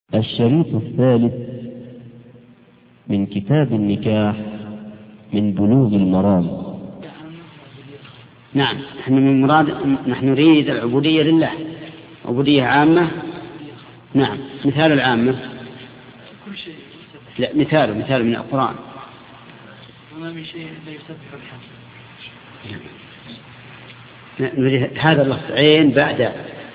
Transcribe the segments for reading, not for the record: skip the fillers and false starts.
الشريط الثالث من كتاب النكاح من بلوغ المرام. نعم، نحن نريد العبودية لله، عبودية عامة. نعم، مثال العامة لا، مثال من القرآن. وما من شيء إلا يسبح بحمده. نريد هذا اللفظ عين بعد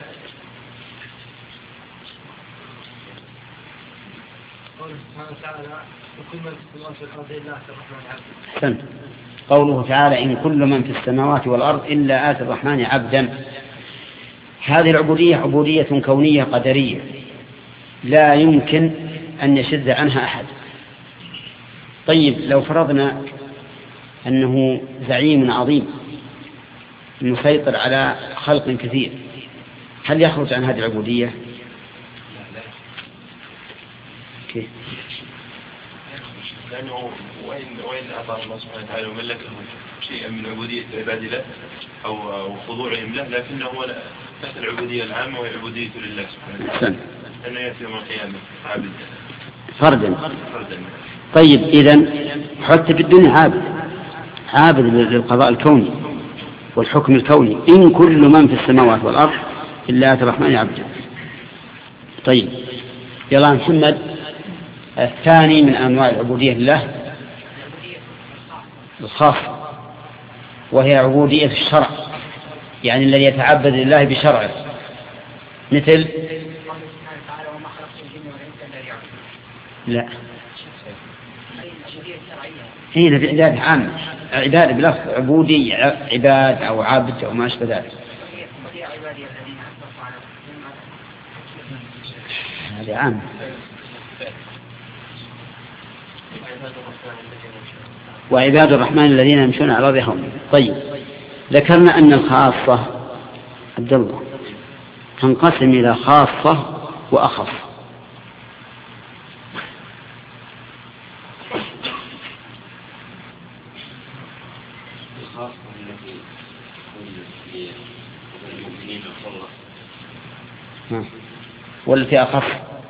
قوله تعالى إن كل من في السماوات والأرض إلا آتي الرحمن عبدا. هذه العبودية عبودية كونية قدرية لا يمكن أن يشذ عنها أحد. طيب، لو فرضنا أنه زعيم عظيم مسيطر على خلق كثير، هل يخرج عن هذه العبودية؟ كيف؟ لأنه وين أعطاه الله سبحانه وتعالى وملكه شيئا من عبودية عباد الله أو خضوعهم له، لكنه هو تحت العبودية العامة وهي عبودية لله سبحانه وتعالى، لأنه يأتي يوم القيامة عابد فردا. طيب، إذن حتى في الدنيا عابد للقضاء الكوني والحكم الكوني. إن كل من في السماوات والأرض إلا آتي الرحمن عبدا. طيب، يلا محمد، الثاني من أنواع العبودية لله الخاصة، وهي عبودية الشرع، يعني الذي يتعبد لله بشرعه، مثل لا هنا في عبادة عامة، عبادة بلفظ عبودية، عباد أو عبد أو ما أشبه ذلك. هذا عام. وعباد الرحمن الذين يمشون على الأرض هونا. طيب، ذكرنا أن الخاصة عبد الله تنقسم إلى خاصة وأخص. والتي أخص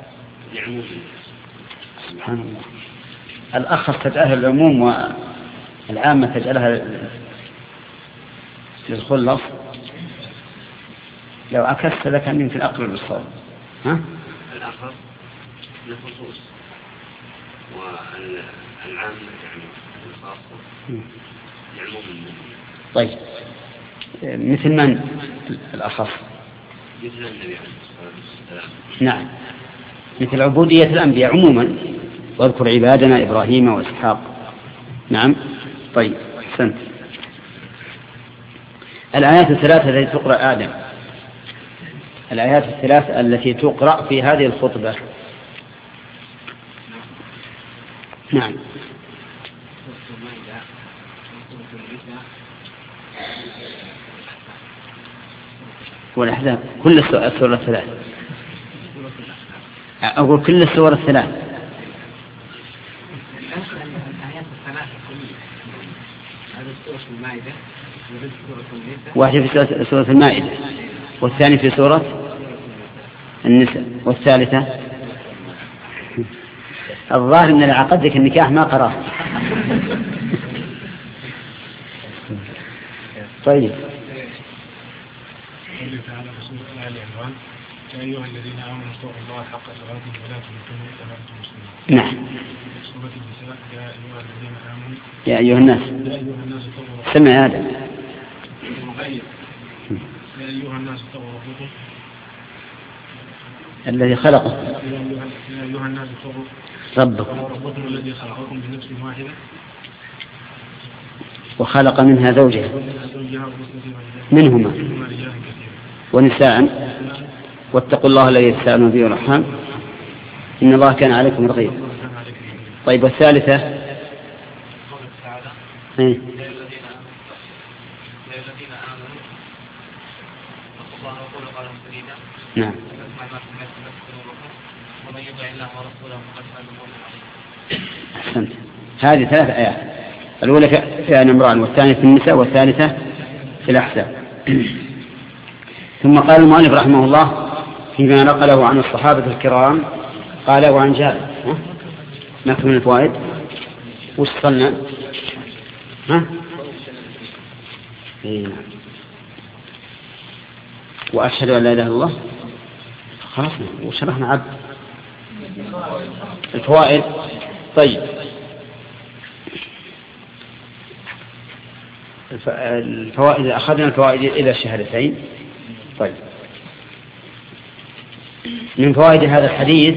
سبحان الله، الأخص تجعلها العموم والعامة تجعلها للخلص. لو عكست لك من في الأقرب بالصواب. الأخص للخصوص والعامة يعني الخاصة يعموم. طيب، مثل من الأخص؟ مثل النبي عليه الصلاة والسلام. نعم، مثل عبودية الأنبياء عموما، واذكر عبادنا إبراهيم وإسحاق. نعم. طيب، أحسنت. الآيات الثلاثة التي تقرأ آدم، الآيات الثلاثة التي تقرأ في هذه الخطبة. نعم. والأحزاب، كل السورة الثلاث، أقول كل السورة الثلاث. واحدة في سورة المائدة، والثاني في سورة النساء، والثالثة الظاهر من العقدك النكاح ما قرأ. طيب، يا أيها الذين آمنوا اتقوا الله حق تقاته ولا تموتن إلا وأنتم مسلمون. نعم. سورة النساء يا أيها الذين آمنوا يا أيها الناس اتقوا سمع آدم يا أيها الناس اتقوا ربكم الذي خلقه. يا أيها الناس اتقوا ربكم الذي خلقكم من نفس واحدة وخلق منها زوجها منهما ونساء واتقوا الله الذي تساءلون به والأرحام إن الله كان عليكم رقيبا. طيب، والثالثة نعم. أحسنت. هذه ثلاث آيات، الأولى في آل عمران، والثانية في النساء، والثالثة في الأحزاب. ثم قال المؤلف رحمه الله فيما نقله عن الصحابة الكرام قال وعن جابر نكمل من الفوائد وش صلنا وأشهد أن لا إله إلا الله خلاص وشرحنا عبد الفوائد. طيب الفوائد أخذنا الفوائد إلى الشهادتين. طيب من فوائد هذا الحديث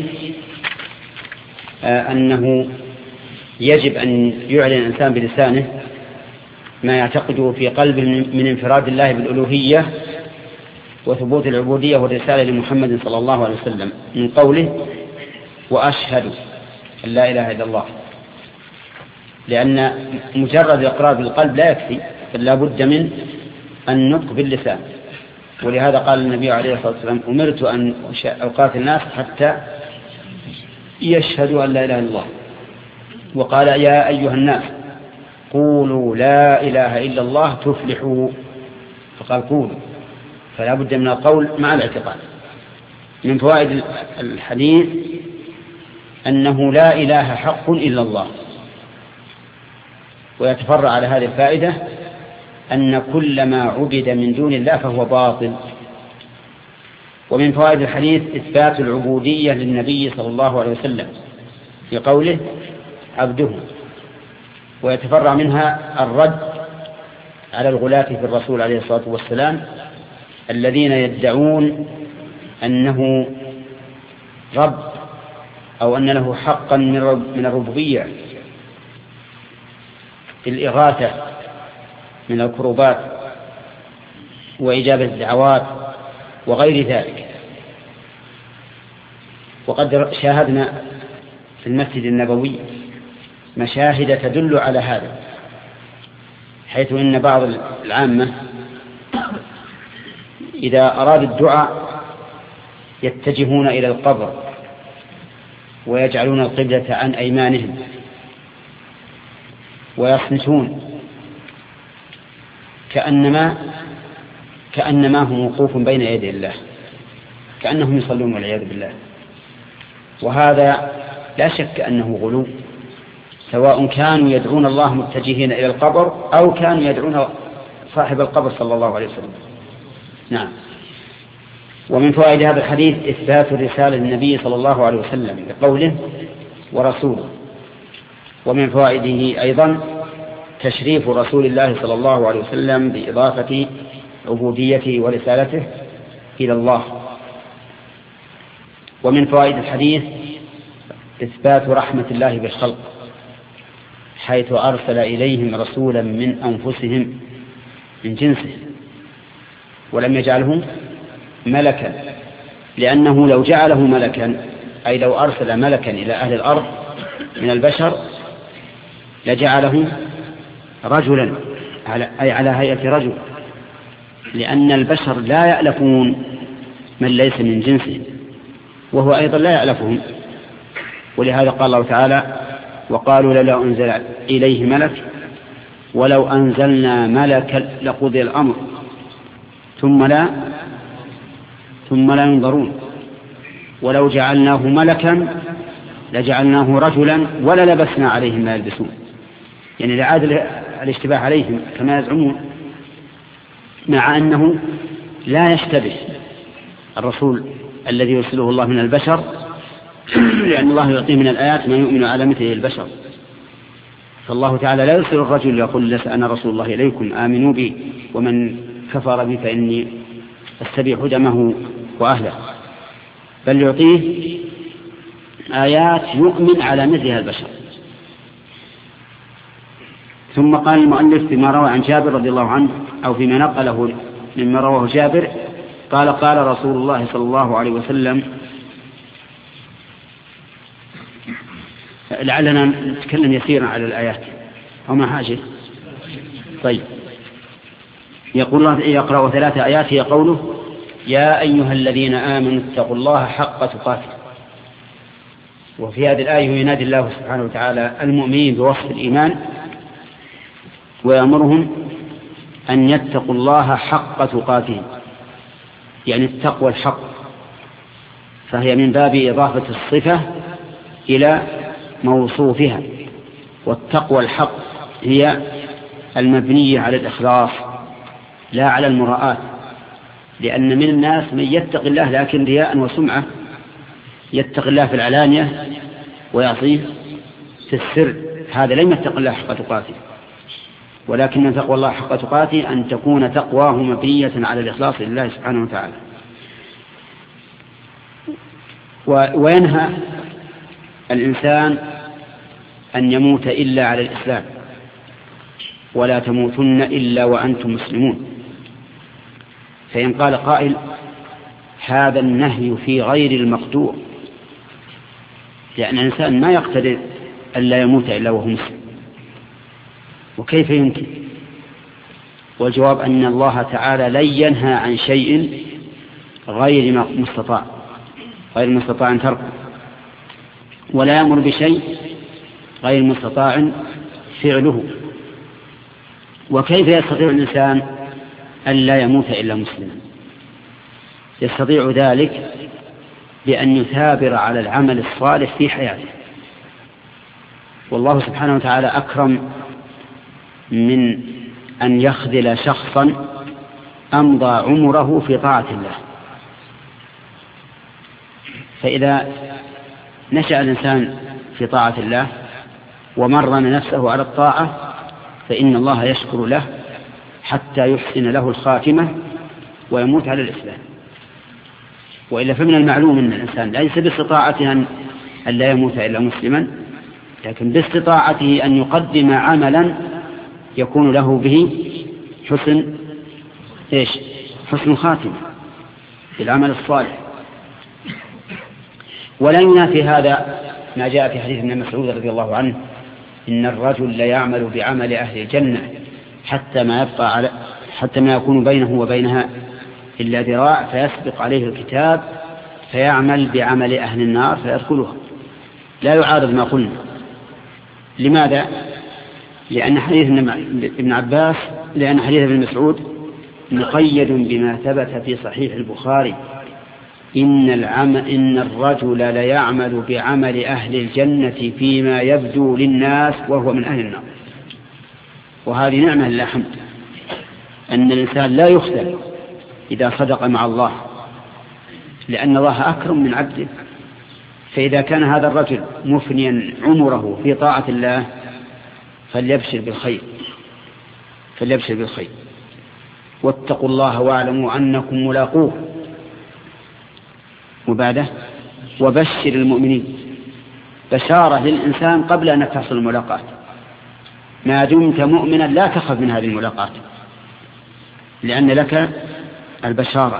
أنه يجب أن يعلن الإنسان بلسانه ما يعتقده في قلبه من انفراد الله بالألوهية وثبوت العبودية والرسالة لمحمد صلى الله عليه وسلم من قوله وأشهد أن لا إله إلا الله، لأن مجرد إقرار بالقلب لا يكفي بل لا بد من النطق باللسان. ولهذا قال النبي عليه الصلاة والسلام أمرت أن أقاتل الناس حتى يشهدوا أن لا إله إلا الله. وقال يا أيها الناس قولوا لا إله إلا الله تفلحوا، فقال قولوا، فلا بد من القول مع الاعتقاد. من فوائد الحديث أنه لا إله حق إلا الله، ويتفرع على هذه الفائدة أن كل ما عبد من دون الله فهو باطل. ومن فوائد الحديث إثبات العبودية للنبي صلى الله عليه وسلم في قوله عبده، ويتفرع منها الرد على الغلاة في الرسول عليه الصلاة والسلام الذين يدعون أنه رب أو أن له حقا من الربوبية في الإغاثة من الكروبات وإجابة الدعوات وغير ذلك. وقد شاهدنا في المسجد النبوي مشاهد تدل على هذا، حيث إن بعض العامة إذا أراد الدعاء يتجهون إلى القبر ويجعلون القبلة عن أيمانهم ويصمتون كأنما هم وقوف بين يدي الله، كأنهم يصلون والعياذ بالله. وهذا لا شك أنه غلو، سواء كانوا يدعون الله متجهين إلى القبر أو كانوا يدعون صاحب القبر صلى الله عليه وسلم. نعم. ومن فوائد هذا الحديث إثبات الرسالة للنبي صلى الله عليه وسلم بقوله ورسوله. ومن فوائده أيضا تشريف رسول الله صلى الله عليه وسلم بإضافة عبوديته ورسالته إلى الله. ومن فوائد الحديث إثبات رحمة الله بالخلق، حيث أرسل إليهم رسولا من أنفسهم من جنسه ولم يجعله ملكا، لأنه لو جعله ملكا أي لو أرسل ملكا إلى أهل الأرض من البشر لجعله رجلا أي على هيئة رجل، لأن البشر لا يألفون من ليس من جنسه وهو أيضا لا يألفهم. ولهذا قال الله تعالى وقالوا لولا أنزل إليه ملك ولو أنزلنا ملكا لقضي الأمر ثم لا ينظرون ولو جعلناه ملكا لجعلناه رجلا ولا لبسنا عليهم ما يلبسون، يعني لعاد الاشتباه عليهم كما يزعمون، مع أنه لا يشتبه الرسول الذي يرسله الله من البشر، لأن الله يعطيه من الآيات ما يؤمن على مثله البشر. فالله تعالى لا يرسل الرجل يقول لس أنا رسول الله إليكم آمنوا بي ومن كفر بي فإني أستبيح دمه وأهله، بل يعطيه آيات يؤمن على مثلها البشر. ثم قال المؤلف فيما روى عن جابر رضي الله عنه أو فيما نقله مما رواه جابر قال رسول الله صلى الله عليه وسلم، لعلنا نتكلم يسيرا على الآيات أو ما حاجة. طيب يقول الله يقرأ 3 آيات هي قوله يا أيها الذين آمنوا اتقوا الله حق تقاته. وفي هذه الآية ينادي الله سبحانه وتعالى المؤمنين بوصف الإيمان ويأمرهم أن يتقوا الله حق تقاته، يعني التقوى الحق فهي من باب إضافة الصفة إلى موصوفها. والتقوى الحق هي المبنية على الإخلاص لا على المراءات، لأن من الناس من يتقي الله لكن رياء وسمعة، يتقي الله في العلانية ويعصيه في السر، هذا لم يتقي الله حق تقاته. ولكن تقوى الله حق تقاته أن تكون تقواه مبنية على الإخلاص لله سبحانه وتعالى. وينهى الإنسان أن يموت إلا على الإسلام، ولا تموتن إلا وأنتم مسلمون. فإن قال قائل هذا النهي في غير المقدور، لأن الإنسان ما يقتدر أن لا يموت إلا وهو مسلم، وكيف يمكن؟ والجواب أن الله تعالى لن ينهى عن شيء غير مستطاع تركه، ولا يأمر بشيء غير مستطاع فعله. وكيف يستطيع الإنسان أن لا يموت إلا مسلما؟ يستطيع ذلك بأن يثابر على العمل الصالح في حياته. والله سبحانه وتعالى أكرم من أن يخذل شخصا أمضى عمره في طاعة الله. فإذا نشأ الإنسان في طاعة الله ومرن نفسه على الطاعة فإن الله يشكر له حتى يحسن له الخاتمة ويموت على الإسلام. وإلا فمن المعلوم أن الإنسان ليس باستطاعته أن لا يموت إلا مسلما، لكن باستطاعته أن يقدم عملا يكون له به حسن خاتمة بالعمل الصالح. ولا ينافي هذا ما جاء في حديث ابن مسعود رضي الله عنه إن الرجل ليعمل بعمل أهل الجنة حتى ما يكون بينه وبينها إلا ذراع فيسبق عليه الكتاب فيعمل بعمل أهل النار فيدخلها. لا يعارض ما قلنا. لماذا؟ لأن حديث ابن مسعود مقيد بما ثبت في صحيح البخاري إن الرجل ليعمل بعمل أهل الجنة فيما يبدو للناس وهو من أهل النار. وهذه نعمة لله حمد، أن الإنسان لا يخذل إذا صدق مع الله، لأن الله أكرم من عبده. فإذا كان هذا الرجل مفنيا عمره في طاعة الله فليبشر بالخير. واتقوا الله واعلموا أنكم ملاقوه. وبعده وبشر المؤمنين، بشارة للإنسان قبل أن تحصل الملاقات. ما دمت مؤمنا لا تخف من هذه الملاقات لأن لك البشارة.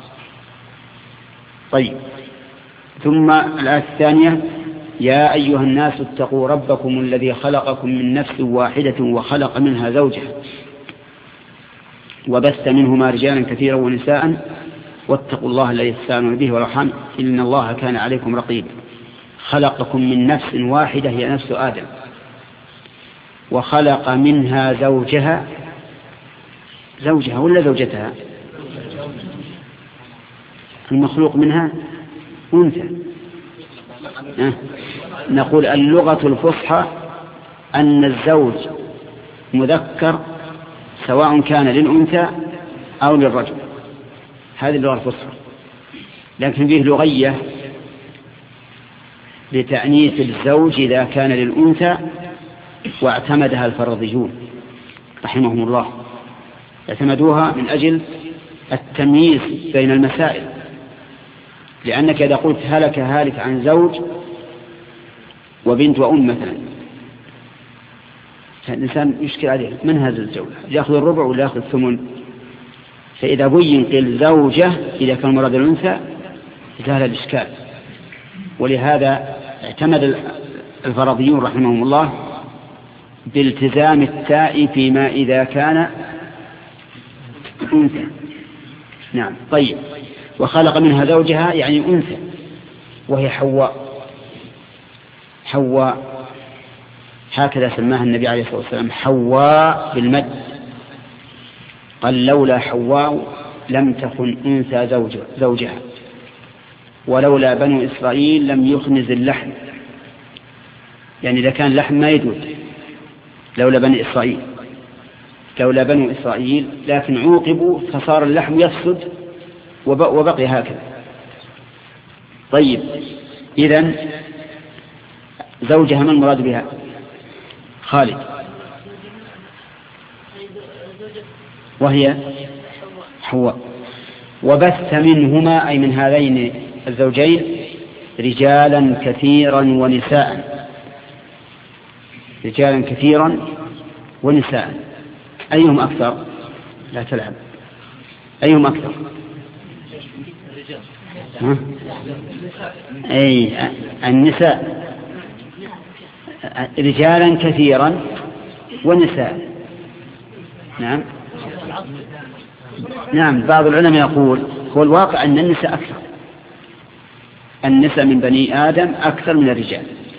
طيب، ثم الآية الثانية يا أيها الناس اتقوا ربكم الذي خلقكم من نفس واحدة وخلق منها زوجها وبث منهما رجالا كثيرا ونساء واتقوا الله الذي تساءلون به والأرحام إن الله كان عليكم رقيبا. خلقكم من نفس واحدة هي نفس آدم وخلق منها زوجها ولا زوجتها؟ المخلوق منها أنثى. نقول اللغة الفصحى أن الزوج مذكر سواء كان للأنثى أو للرجل، هذه اللغة الفصحى. لكن فيه لغية لتأنيث الزوج إذا كان للأنثى واعتمدها الفرضيون رحمهم الله، اعتمدوها من أجل التمييز بين المسائل. لأنك إذا قلت هالك عن زوج وبنت وأم مثلا فالإنسان يشكل عليه من هذا الزوج، يأخذ الربع ولا يأخذ الثمن؟ فإذا بين قيل زوجة إذا كان مراد الأنثى زال الإشكال. ولهذا اعتمد الفرضيون رحمهم الله بالتزام التاء فيما إذا كان أنثى. نعم. طيب، وخلق منها زوجها يعني أنثى وهي حواء هكذا سماها النبي عليه الصلاة والسلام، حواء بالمد. قال لولا حواء لم تكن أنثى زوجها. ولولا بنو إسرائيل لم يخنز اللحم، يعني إذا كان اللحم ما يدود لولا بنو إسرائيل، لكن عوقبوا فصار اللحم يفسد وبقي هكذا. طيب، إذن زوجها من المراد بها؟ خالد، وهي حواء. وبث منهما، أي من هذين الزوجين، رجالا كثيرا ونساء. أيهم أكثر؟ لا تلعب. أيهم أكثر؟ أي النساء، رجالا كثيرا ونساء. نعم، بعض العلماء يقول هو الواقع أن النساء أكثر، النساء من بني آدم أكثر من الرجال.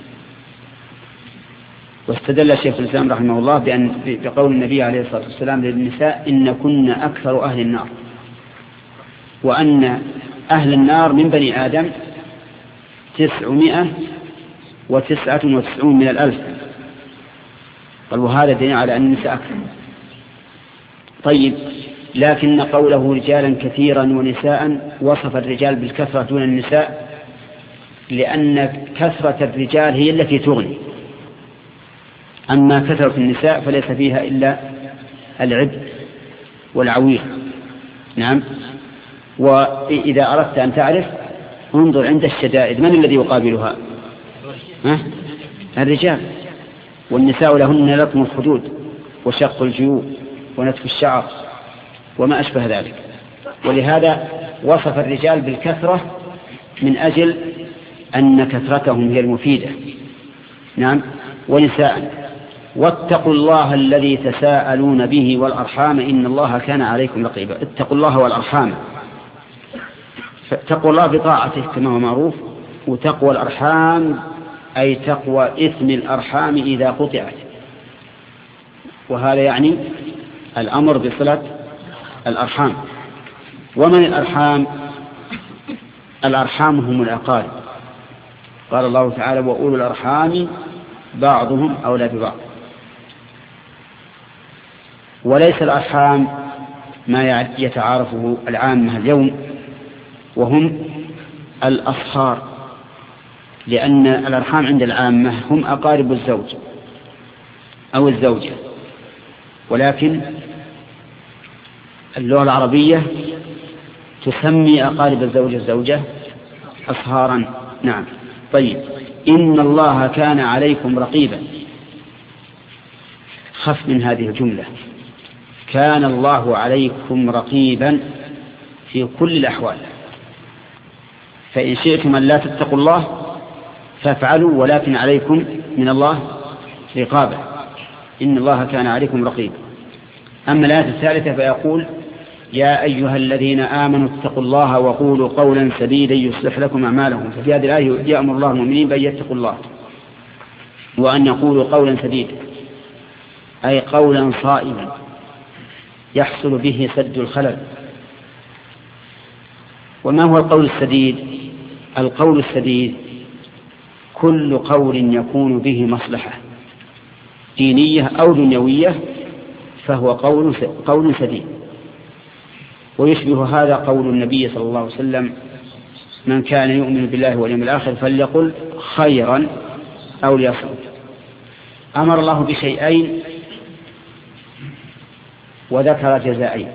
واستدل الشيخ الإسلام رحمه الله بقول النبي عليه الصلاة والسلام للنساء: إن كن أكثر أهل النار، وأن أهل النار من بني آدم 999 من 1000. قال وهذا دليل على أن النساء أكثر. طيب، لكن قوله رجالا كثيرا ونساء وصف الرجال بالكثرة دون النساء، لأن كثرة الرجال هي التي تغني، أما كثرة النساء فليس فيها إلا العبء والعويل. نعم. وإذا أردت أن تعرف انظر عند الشدائد من الذي يقابلها؟ الرجال. والنساء لهن لطم الخدود وشق الجيوب ونتف الشعر وما أشبه ذلك. ولهذا وصف الرجال بالكثرة من أجل أن كثرتهم هي المفيدة. نعم. ونساء: واتقوا الله الذي تساءلون به والأرحام إن الله كان عليكم رقيبا. اتقوا الله والأرحام، فتقوا الله بطاعته كما هو معروف، وتقوى الأرحام أي تقوى إثم الأرحام إذا قطعت، وهذا يعني الأمر بصلة الأرحام. ومن الأرحام؟ الأرحام هم الأقارب. قال الله تعالى: وأولو الأرحام بعضهم أولى ببعض. وليس الأرحام ما يتعارفه العامة اليوم، وهم الأصهار، لأن الأرحام عند العامة هم أقارب الزوج أو الزوجة، ولكن اللغة العربية تسمي أقارب الزوجة أصهارا. نعم. طيب، إن الله كان عليكم رقيبا. خف من هذه الجملة، كان الله عليكم رقيبا في كل الأحوال. فإن شئتم أن لا تتقوا الله فافعلوا، ولكن عليكم من الله رقابة. إن الله كان عليكم رقيبا. أما الآية الثالثة فيقول: يا أيها الذين آمنوا اتقوا الله وقولوا قولا سديدا يصلح لكم أعمالكم. ففي هذه الآية يأمر الله المؤمنين بأن يتقوا الله وأن يقولوا قولا سديدا، أي قولا صائبا يحصل به سد الخلل. وما هو القول السديد؟ القول السديد كل قول يكون به مصلحة دينية أو دنيوية فهو قول سديد. ويشبه هذا قول النبي صلى الله عليه وسلم: من كان يؤمن بالله واليوم الآخر فليقل خيرا أو ليصمت. أمر الله بشيئين وذكر جزائين: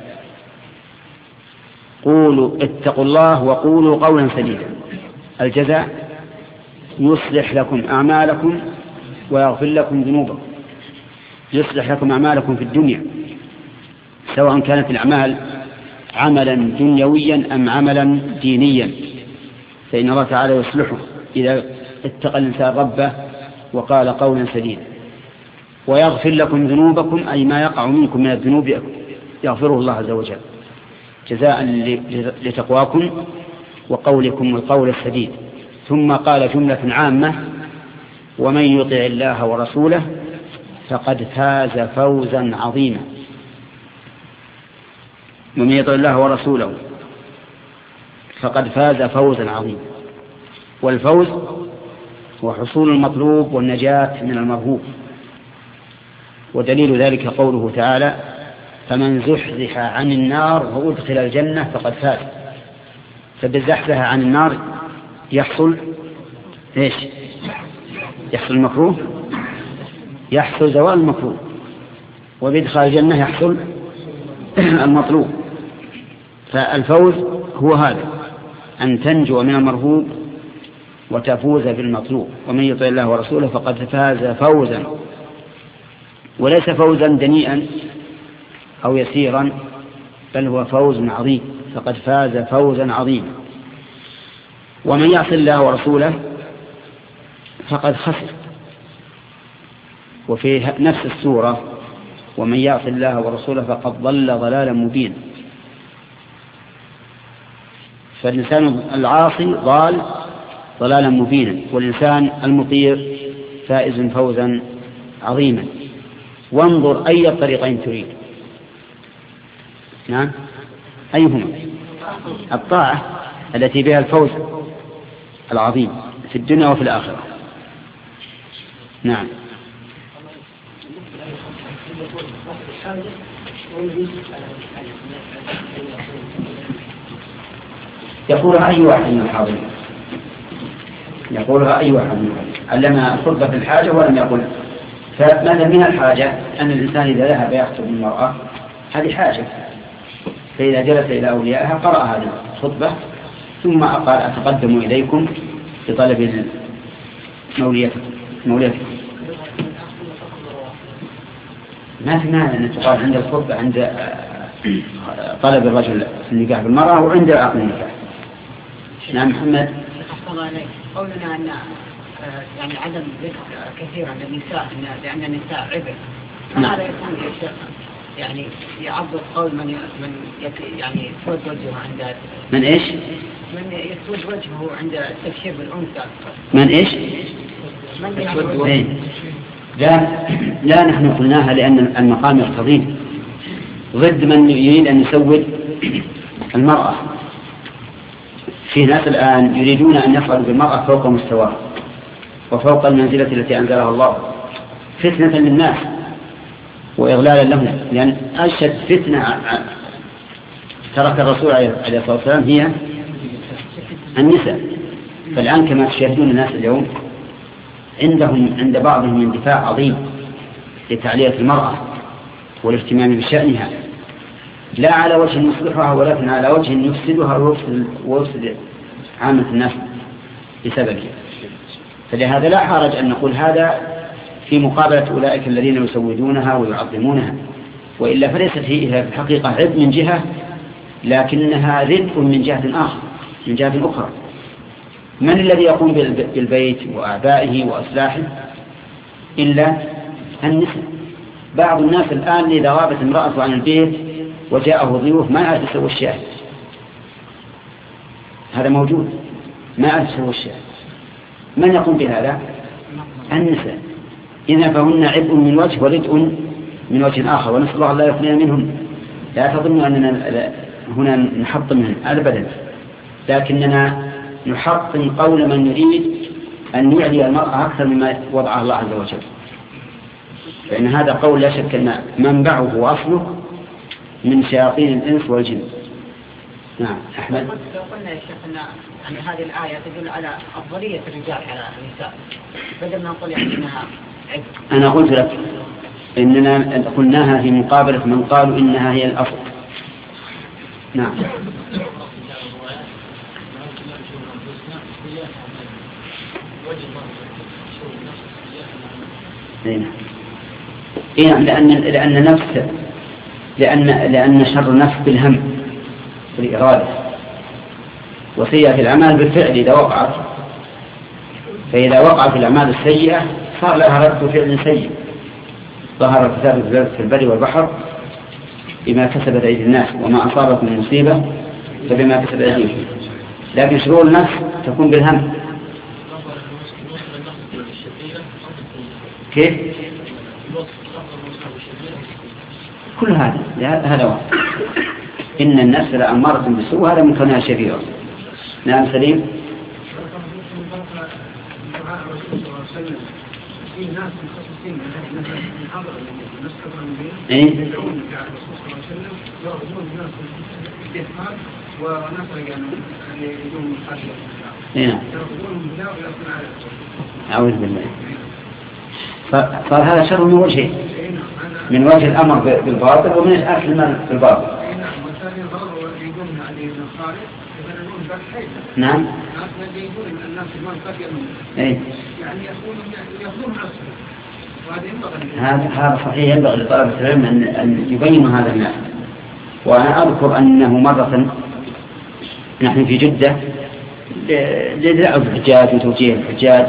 قولوا اتقوا الله وقولوا قولا سديدا. الجزاء: يصلح لكم أعمالكم ويغفر لكم ذنوبكم. يصلح لكم أعمالكم في الدنيا، سواء كانت الأعمال عملا دنيويا أم عملا دينيا، فإن الله تعالى يصلحه إذا اتقى الإنسان ربه وقال قولا سديدا. ويغفر لكم ذنوبكم، أي ما يقع منكم من الذنوب يغفره الله عز وجل جزاء لتقواكم وقولكم القول السديد. ثم قال جملة عامة: ومن يطع الله ورسوله فقد فاز فوزا عظيما. ومن يطع الله ورسوله فقد فاز فوزا عظيما. والفوز هو حصول المطلوب والنجاة من المرهوب. ودليل ذلك قوله تعالى: فمن زحزح عن النار وأدخل الجنة فقد فاز. فبالزحزح عن النار يحصل إيش؟ يحصل المكروه، يحصل زوال المكروه، وبإدخال الجنة يحصل المطلوب. فالفوز هو هذا، أن تنجو من المرهوب وتفوز بالمطلوب. ومن يطع الله ورسوله فقد فاز فوزا، وليس فوزا دنيئا أو يسيرا، بل هو فوز عظيم. فقد فاز فوزا عظيما. ومن يعص الله ورسوله فقد خسر. وفي نفس السورة: ومن يعص الله ورسوله فقد ضل ضلالا مبينا. فالإنسان العاصي ضال ضلالا مبينا، والإنسان المطيع فائز فوزا عظيما. وانظر أي الطريقين تريد. نعم، أيهما؟ الطاعة التي بها الفوز العظيم في الدنيا وفي الآخرة. نعم. يقولها أي واحد من الحاضرين، يقولها أي واحد من الحاضرين. علم الخطبة في الحاجة ولم يقل. فماذا من الحاجة أن الإنسان إذا ذهب يخطب المرأة هذه حاجة، فإذا جلس إلى أوليائها قرأ هذه الخطبة ثم قال: أتقدم إليكم بطلب موليتكم. ما في معنى أن تقال عند الخطبة عند طلب الرجل النكاح بالمرأة وعند عقد النكاح. نعم محمد. قولنا أن يعني عدم ذكر كثيرا للنساء لأن النساء عبء. هذا يكون يعني يعبر قول من يعني يسود وجهه عند من إيش؟ من يسود وجهه عند التبشير بالأنثى. من إيش؟ من يسود وجهه. لا نحن قلناها لأن المقام يقتضيه، ضد من يريد أن يسود المرأة. في ناس الآن يريدون أن يصعدوا بالمرأة فوق مستواها وفوق المنزلة التي أنزلها الله، فتنة للناس وإغلالا لهم. لأن أشد فتنة ترك الرسول عليه الصلاة والسلام هي النساء. فالآن كما تشاهدون الناس اليوم عند بعضهم اندفاع عظيم لتعلية المرأة والاهتمام بشأنها، لا على وجه يصلحها ولكن على وجه يفسدها ويفسد عامة الناس بسببه. فلهذا لا حرج أن نقول هذا في مقابلة أولئك الذين يسودونها ويعظمونها، وإلا فليست هي في الحقيقة عبء من جهة، لكنها رزق من جهة آخر، من جهة أخرى. من الذي يقوم بالبيت وأعبائه وأصلاحه إلا النساء؟ بعض الناس الآن إذا غابت امرأة عن البيت وجاءه ضيوف ما عاد يسوي الشاي، هذا موجود، ما عاد يسوي الشاي. من يقوم بهذا؟ النساء. إذا فهن عبء من وجه وردء من وجه آخر، ونسأل الله لا يخلينا منهم. لا تظنوا أننا هنا نحطم منهم أبدا، لكننا نحطم قول من يريد أن يعلي المرأة أكثر مما وضعها الله عز وجل، فإن هذا قول لا شك أن منبعه وأصله من شياطين الإنس والجن. نعم أحمد. لو قلنا يا شيخ أن هذه الآية تدل على أفضلية الرجال على النساء، بدل ما نقول يعني أنها عبء. أنا قلت لك إننا قلناها في مقابلة من قالوا إنها هي الأصل. نعم. لأن شر النفس بالهم بالإرادة، وسيئة الأعمال بالفعل إذا وقعت. فإذا وقعت الأعمال السيئة صار لها رد فعل سيء. ظهر الفساد في البر والبحر بما كسبت أيدي الناس، وما أصابت من مصيبة فبما كسبت أيديهم. لكن شرور النفس تكون بالهم. كيف؟ كل هذا واحد. إن النفس لأمارة بالسوء، هذا من كونها شريرة. نعم سليم. الله عليه وسلم في ناس مخصصين مثلا من حضر الناس كبر النبي يدعون على الرسول صلى الله عليه وسلم يرغبون الناس في الاستهفاف وناس يعني يجون خارج يرغبونهم بالله ويأخذون على الرسول. أعوذ بالله. فهذا شر من وجهين، من وجه الأمر بالباطل ومن الأكل المال بالباطل. نعم. هذا صحيح، ينبغي لطلبة العلم أن يبينوا هذا الناس. وأنا أذكر أنه مرة نحن في جدة لدعوة الحجاج وتوجيه الحجاج،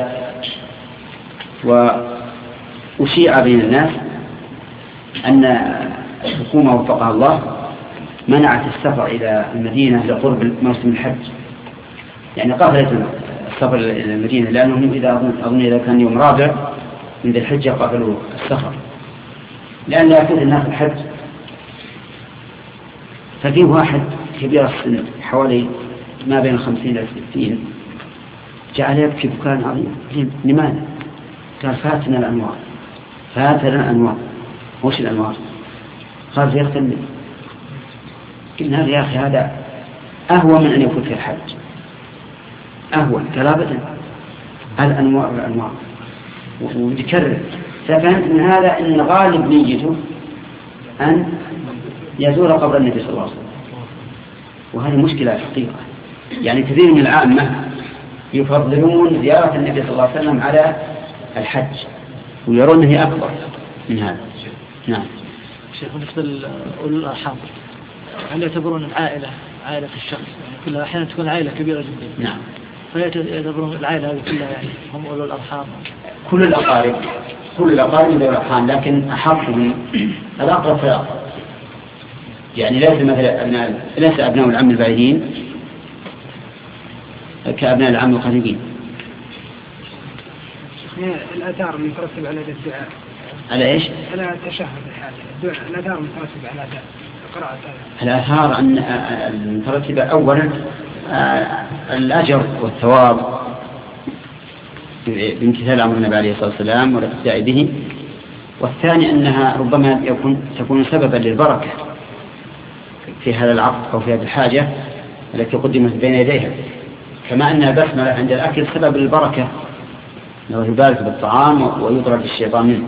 وأشيع بين الناس أن الحكومة وفقها الله منعت السفر إلى المدينة لقرب موسم الحج، يعني قفلت السفر إلى المدينة، لأنهم إذا كان يوم رابع من ذي الحجة قفلوا السفر لأن لا يفوت الناس الحج. ففيه واحد كبير السن حوالي ما بين 50 إلى 60 جعل يبكي بكاء عظيم. لماذا؟ قال فاتنا الأنوار، فاتنا الأنوار. وش الأنوار؟ قال يختلف. قلنا يا أخي هذا أهون من أن يكون في الحج، أهون. قال أبدا، الأنوار الأنوار. ويكرر. ففهمت من هذا أن غالب نيته أن يزور قبر النبي صلى الله عليه وسلم، وهذه مشكلة حقيقة. يعني كثير من العامة يفضلون زيارة النبي صلى الله عليه وسلم على الحج ويرون أنه أكبر من هذا. نعم. شيخ، بالنسبة لأولي الأرحام هل يعتبرون العائلة عائلة الشخص؟ يعني كلها أحيانا تكون عائلة كبيرة جدا. نعم. فيعتبرون العائلة هذه كلها يعني هم أولي الأرحام. كل الأقارب أولي الأرحام، لكن أحقهم الأقرب فالأقرب. يعني ليس أبناء العم البعيدين كأبناء العم القريبين. الآثار المترتبة على الدعاء على إيش؟ على التشهد الحالي. الآثار المترتبة على قراءة الآثار المترتبة أولا الأجر والثواب بامتثال أمر النبي عليه الصلاة والسلام والاقتداء به، والثاني أنها ربما تكون سببا للبركة في هذا العقد أو في هذه الحاجة التي قدمت بين يديها، كما أن البسملة عند الأكل سبب للبركة، لو يبارك بالطعام ويضرب الشيطان منه.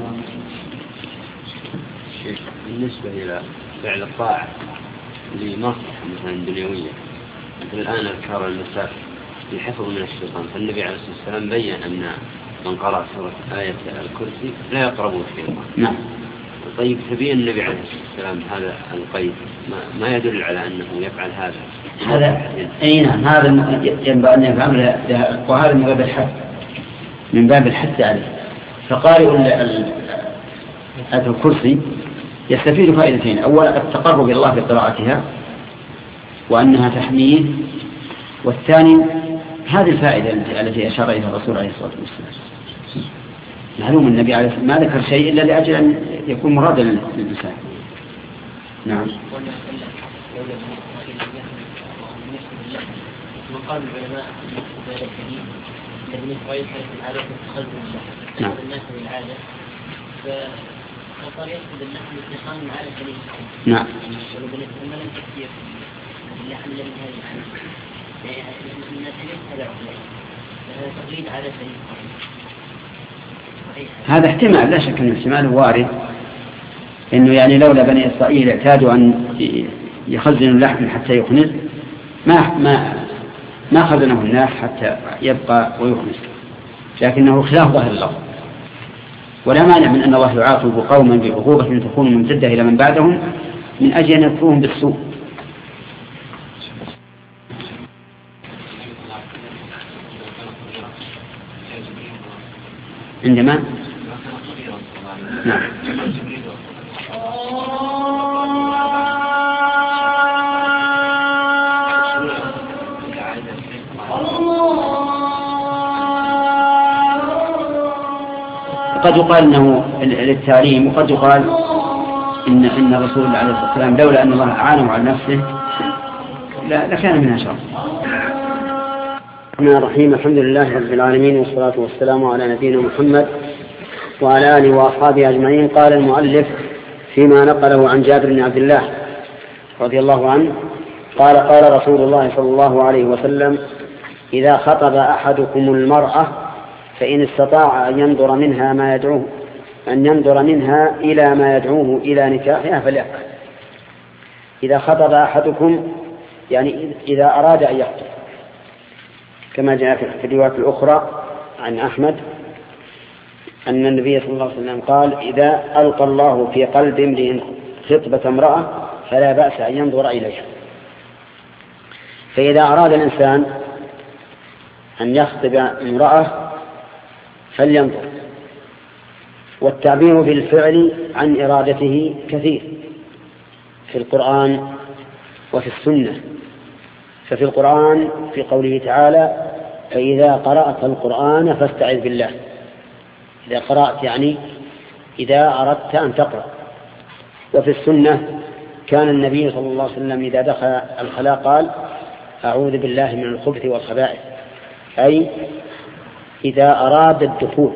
بالنسبة إلى فعل الطاعة لمصلحة مثلا دنيوية، مثل الآن أذكار المساء لحفظ من الشيطان، فالنبي عليه الصلاة والسلام بيّن أن من قرأ سورة آية الكرسي لا يقربه الشيطان. نعم. طيب، تبين النبي عليه الصلاة والسلام هذا القيد ما يدل على أنه يفعل هذا. أي نعم، هذا ينبغي أن يفعل، وهذا من باب الحث عليه. فقارئ آية الكرسي يستفيد فائدتين: أولا التقرب إلى الله بقراءتها وأنها تحميه، والثاني هذه الفائدة التي أشار إليها الرسول عليه الصلاة والسلام. معلوم النبي عليه الصلاة والسلام ما ذكر شيء إلا لأجل أن يكون مرادا للإنسان. نعم. وقال العلماء بالنسبة للحديث العادة تتخلف نعم. الناس من العادة، فصار يقصد الناس باستخدام العادة سليمة. نعم. وبالنسبة لمن كثير اللي حمل من هذه العادة يعني الناس ليس هذا تقليد عادة سليمة. هذا احتمال، لا شك أن احتمال وارد، إنه يعني لولا بني إسرائيل اعتادوا أن يخزنوا اللحم حتى يخنز ما خزنه الناس حتى يبقى ويخنز، لكنه خلاف ظاهر اللفظ. ولا مانع من أن الله يعاقب قوما بعقوبة تكون ممتدة إلى من بعدهم من أجل أن يذكرهم بالسوء. عندما نعم. قد يقال انه للتعليم، وقد يقال ان الرسول عليه الصلاه والسلام لولا ان الله اعانه على نفسه لكان منها شر. الرحمن الرحيم. الحمد لله رب العالمين، والصلاة والسلام على نبينا محمد وعلى آله وأصحابه أجمعين. قال المؤلف فيما نقله عن جابر بن عبد الله رضي الله عنه قال: قال رسول الله صلى الله عليه وسلم: إذا خطب أحدكم المرأة فإن استطاع أن ينظر منها إلى ما يدعوه إلى نكاحها فليفعل. إذا خطب أحدكم يعني إذا أراد أن يخطب، كما جاء في الروايات الأخرى عن أحمد أن النبي صلى الله عليه وسلم قال: إذا ألقى الله في قلب امرئ خطبة امرأة فلا بأس أن ينظر إليها. فإذا أراد الإنسان أن يخطب امرأة فلينظر. والتعبير بالفعل عن إرادته كثير في القرآن وفي السنة. ففي القرآن في قوله تعالى: فإذا قرأت القرآن فاستعذ بالله. إذا قرأت يعني إذا أردت أن تقرأ. وفي السنة كان النبي صلى الله عليه وسلم إذا دخل الخلاء قال: أعوذ بالله من الخبث والخبائث، أي إذا أراد الدخول.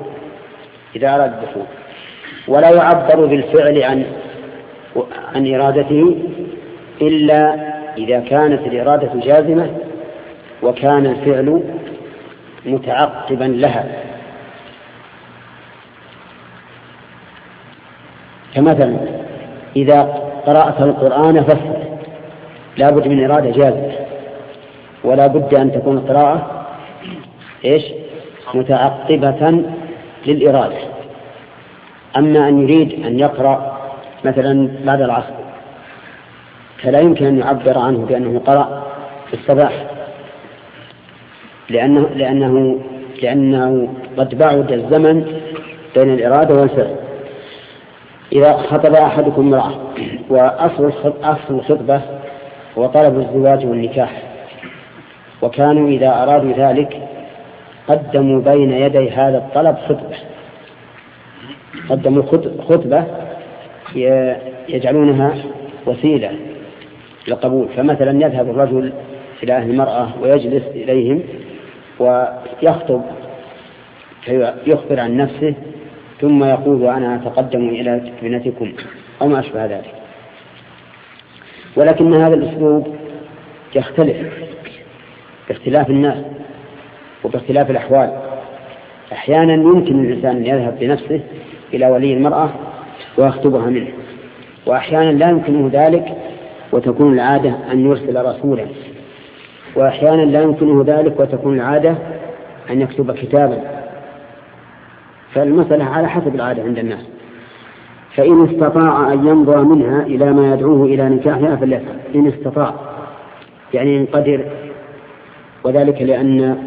ولا يعبر بالفعل عن إرادته إلا إذا كانت الإرادة جازمة وكان الفعل متعقبا لها. كمثلا إذا قرأت القرآن فاستعذ، لا بد من إرادة جازمة، ولا بد أن تكون القراءة متعقبة للإرادة. أما أن يريد أن يقرأ مثلا بعد العصر فلا يمكن أن يعبر عنه بأنه قرأ في الصباح، لأنه قد بعد الزمن بين الإرادة والفعل. إذا خطب أحدكم امرأة، وأصل الخطبة هو طلب الزواج والنكاح، وكانوا إذا أرادوا ذلك قدموا بين يدي هذا الطلب خطبة يجعلونها وسيلة للقبول. فمثلا يذهب الرجل إلى أهل المرأة ويجلس إليهم ويخطب يخبر عن نفسه، ثم يقول: أنا أتقدم إلى ابنتكم أو ما أشبه ذلك. ولكن هذا الأسلوب يختلف باختلاف الناس وباختلاف الأحوال. أحيانا يمكن الإنسان أن يذهب بنفسه إلى ولي المرأة ويخطبها منه، وأحيانا لا يمكنه ذلك وتكون العادة أن يرسل رسولا، وأحيانا لا يمكنه ذلك وتكون العادة أن يكتب كتابا. فالمسألة على حسب العادة عند الناس. فإن استطاع أن ينظر منها إلى ما يدعوه إلى نكاحها فليفعل. إن استطاع يعني إن قدر، وذلك لأن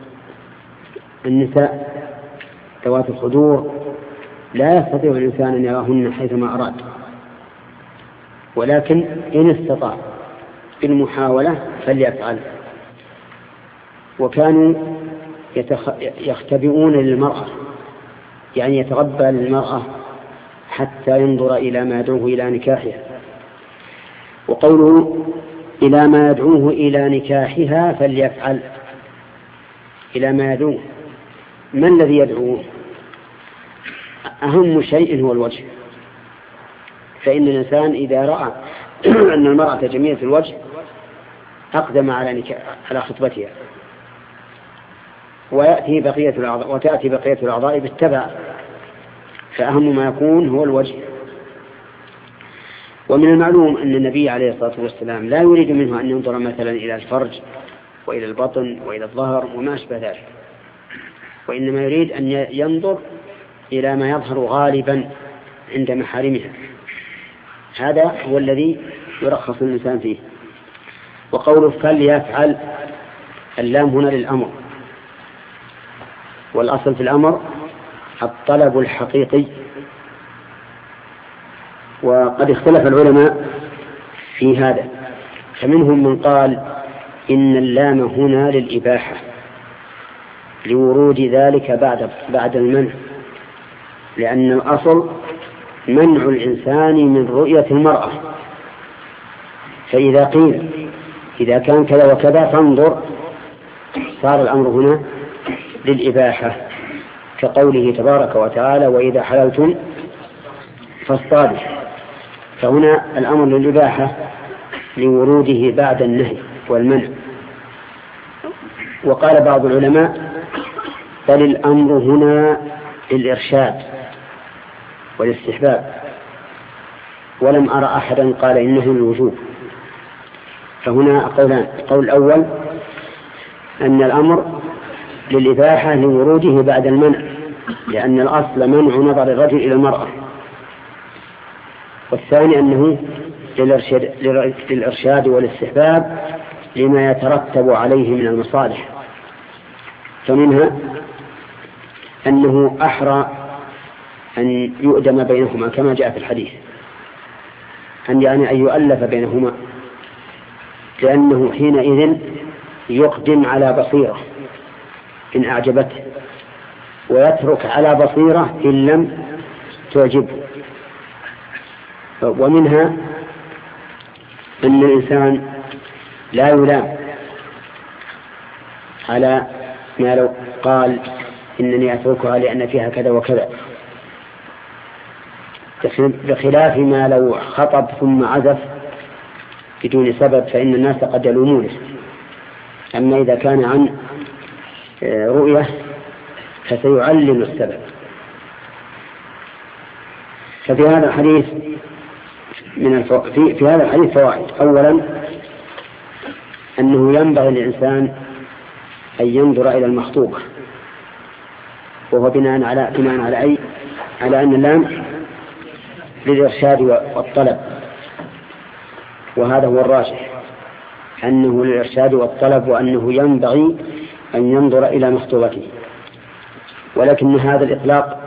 النساء ذوات الخدور لا يستطيع الإنسان أن يراهن حيثما أراد، ولكن إن استطاع بالمحاولة فليفعل. وكانوا يختبئون للمرأة، يعني يتغبى للمرأة حتى ينظر إلى ما يدعوه إلى نكاحها. وقوله إلى ما يدعوه إلى نكاحها فليفعل، إلى ما يدعوه، ما الذي يدعوه؟ أهم شيء هو الوجه. فإن الإنسان إذا رأى أن المرأة جميلة الوجه أقدم على خطبتها، وتأتي بقية الأعضاء بالتبع، فأهم ما يكون هو الوجه. ومن المعلوم أن النبي عليه الصلاة والسلام لا يريد منه أن ينظر مثلا إلى الفرج وإلى البطن وإلى الظهر وما أشبه ذلك، وإنما يريد أن ينظر إلى ما يظهر غالبا عند محارمها. هذا هو الذي يرخص الإنسان فيه. وقوله فليفعل، اللام هنا للأمر، والأصل في الأمر الطلب الحقيقي. وقد اختلف العلماء في هذا، فمنهم من قال إن اللام هنا للإباحة لورود ذلك بعد المنع، لأن الأصل منع الإنسان من رؤية المرأة. فإذا قيل إذا كان كذا وكذا فانظر، صار الأمر هنا للإباحة، كقوله تبارك وتعالى وإذا حللتم فاصطادوا، فهنا الأمر للإباحة لوروده بعد النهي والمنع. وقال بعض العلماء بل الأمر هنا للإرشاد والاستحباب، ولم أرى أحدا قال إنه الوجوب. فهنا قولان: القول الأول أن الأمر للإباحة لوروده بعد المنع، لأن الأصل منع نظر الرجل إلى المرأة، والثاني أنه للإرشاد والاستحباب لما يترتب عليه من المصالح، فمنها أنه أحرى أن يؤدم بينهما كما جاء في الحديث، أن يؤلف بينهما، لأنه حينئذ يقدم على بصيرة إن أعجبته، ويترك على بصيرة إن لم تعجبه. ومنها أن الإنسان لا يلام على ما لو قال إنني أتركها لأن فيها كذا وكذا، بخلاف ما لو خطب ثم عزف بدون سبب فإن الناس قد يلومونه. أما إذا كان عن رؤية فسيعلم السبب. ففي هذا الحديث في هذا الحديث فوائد: أولا أنه ينبغي للإنسان أن ينظر إلى المخطوبة، وهو بناء على أن اللام للإرشاد والطلب، وهذا هو الراجح، أنه للإرشاد والطلب، وأنه ينبغي أن ينظر إلى مخطوبته. ولكن هذا الإطلاق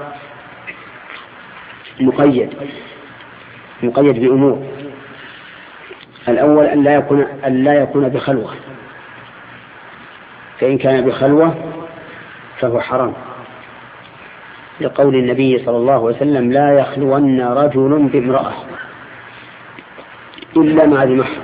مقيد بأمور: الأول أن لا يكون بخلوة، فإن كان بخلوة فهو حرام، لقول النبي صلى الله عليه وسلم لا يخلون رجل بامرأة إلا مع ذي محرم.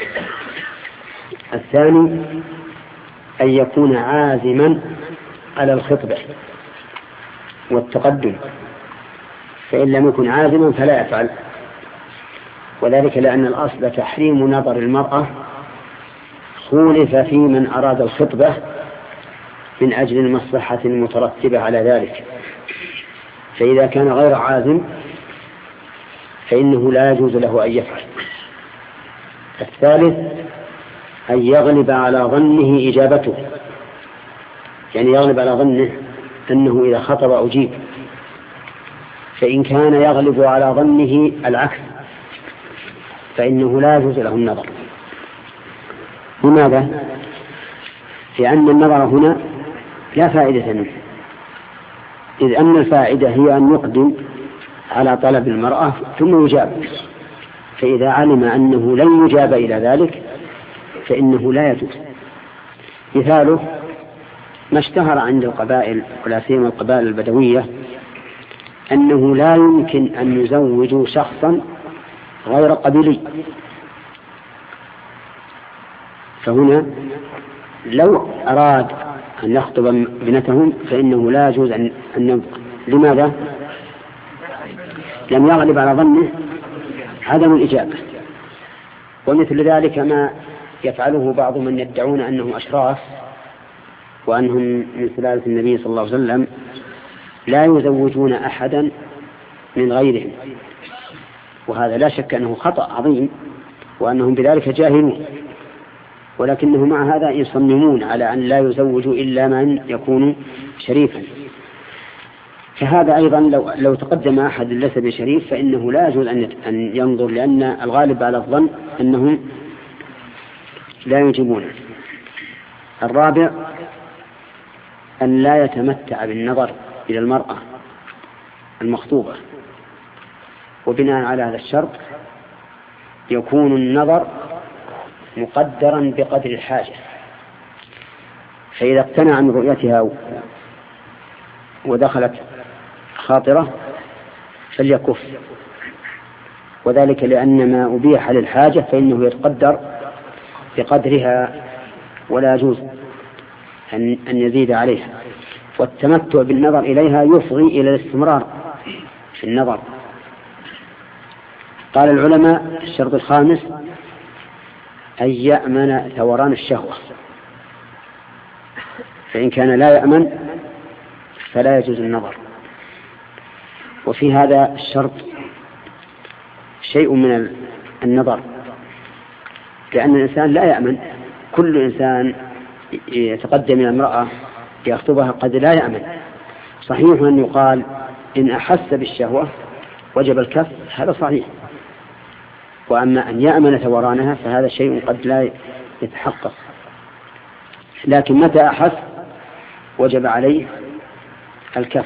الثاني أن يكون عازما على الخطبة والتقدم، فإن لم يكن عازما فلا يفعل، وذلك لأن الأصل تحريم نظر المرأة، خولف في من أراد الخطبة من أجل المصلحة المترتبة على ذلك، فإذا كان غير عازم فإنه لا يجوز له أن يفعل. الثالث أن يغلب على ظنه إجابته، يعني يغلب على ظنه أنه إذا خطب أجيب، فإن كان يغلب على ظنه العكس فإنه لا يجوز له النظر. لماذا؟ لأن النظر هنا لا فائدة منه، إذ أن الفائدة هي أن يقدم على طلب المرأة ثم يجاب، فإذا علم أنه لن يجاب إلى ذلك فإنه لا يجوز. مثاله ما اشتهر عند القبائل ولا سيما القبائل البدوية أنه لا يمكن أن يزوجوا شخصا غير قبيلي، فهنا لو أراد أن يخطب ابنتهم فإنه لا يجوز أن ينطق. لماذا؟ لم يغلب على ظنه عدم الإجابة. ومثل ذلك ما يفعله بعض من يدعون أنهم أشراف وأنهم من سلالة النبي صلى الله عليه وسلم، لا يزوجون أحدا من غيرهم، وهذا لا شك أنه خطأ عظيم وأنهم بذلك جاهلون، ولكنه مع هذا يصممون على أن لا يزوجوا إلا من يكون شريفا. فهذا أيضا لو تقدم أحد ليس بشريف فإنه لا يجوز أن ينظر، لأن الغالب على الظن أنهم لا يجيبون. الرابع أن لا يتمتع بالنظر إلى المرأة المخطوبة، وبناء على هذا الشرط يكون النظر مقدرا بقدر الحاجة، فإذا اقتنع من رؤيتها ودخلت خاطرة فليكف، وذلك لأن ما أبيح للحاجة فإنه يتقدر بقدرها ولا يجوز أن يزيد عليها، والتمتع بالنظر إليها يفضي إلى الاستمرار في النظر. قال العلماء الشرط الخامس أن يأمن ثوران الشهوة، فإن كان لا يأمن فلا يجوز النظر. وفي هذا الشرط شيء من النظر، لأن الإنسان لا يأمن. كل إنسان يتقدم إلى امرأة يخطبها قد لا يأمن. صحيح أن يقال إن أحس بالشهوة وجب الكف، هذا صحيح، وأما أن يأمن ثورانها فهذا شيء قد لا يتحقق. لكن متى أحس وجب عليه الكف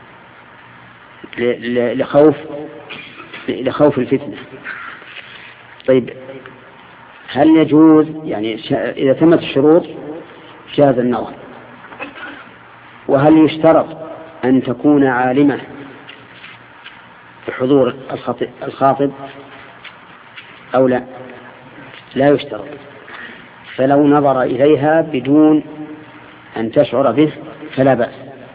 لخوف الفتنة. طيب، هل يجوز يعني إذا تمت الشروط جاز النظر؟ وهل يشترط أن تكون عالمة بحضور الخاطب أو لا؟ لا يشترط. فلو نظر إليها بدون أن تشعر به فلا بأس.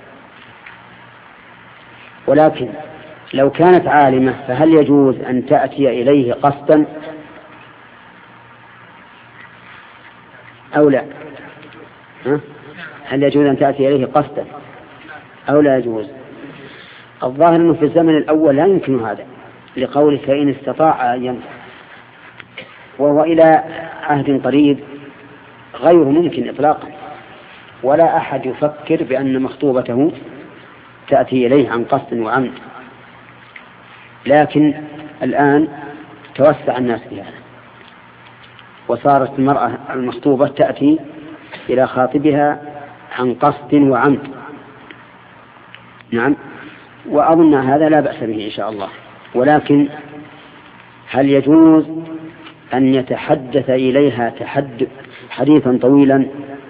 ولكن لو كانت عالمة فهل يجوز أن تأتي إليه قصدا أو لا؟ هل يجوز أن تأتي إليه قصدا أو لا يجوز؟ الظاهر أنه في الزمن الأول لا يمكن هذا، لقوله فإن استطاع أن ينفع، وهو إلى عهد قريب غير ممكن إطلاقا، ولا أحد يفكر بأن مخطوبته تأتي إليه عن قصد وعمد. لكن الآن توسع الناس بهذا، وصارت المرأة المخطوبة تأتي إلى خاطبها عن قصد وعمد. نعم، وأظن هذا لا بأس به إن شاء الله. ولكن هل يجوز أن يتحدث إليها حديثا طويلا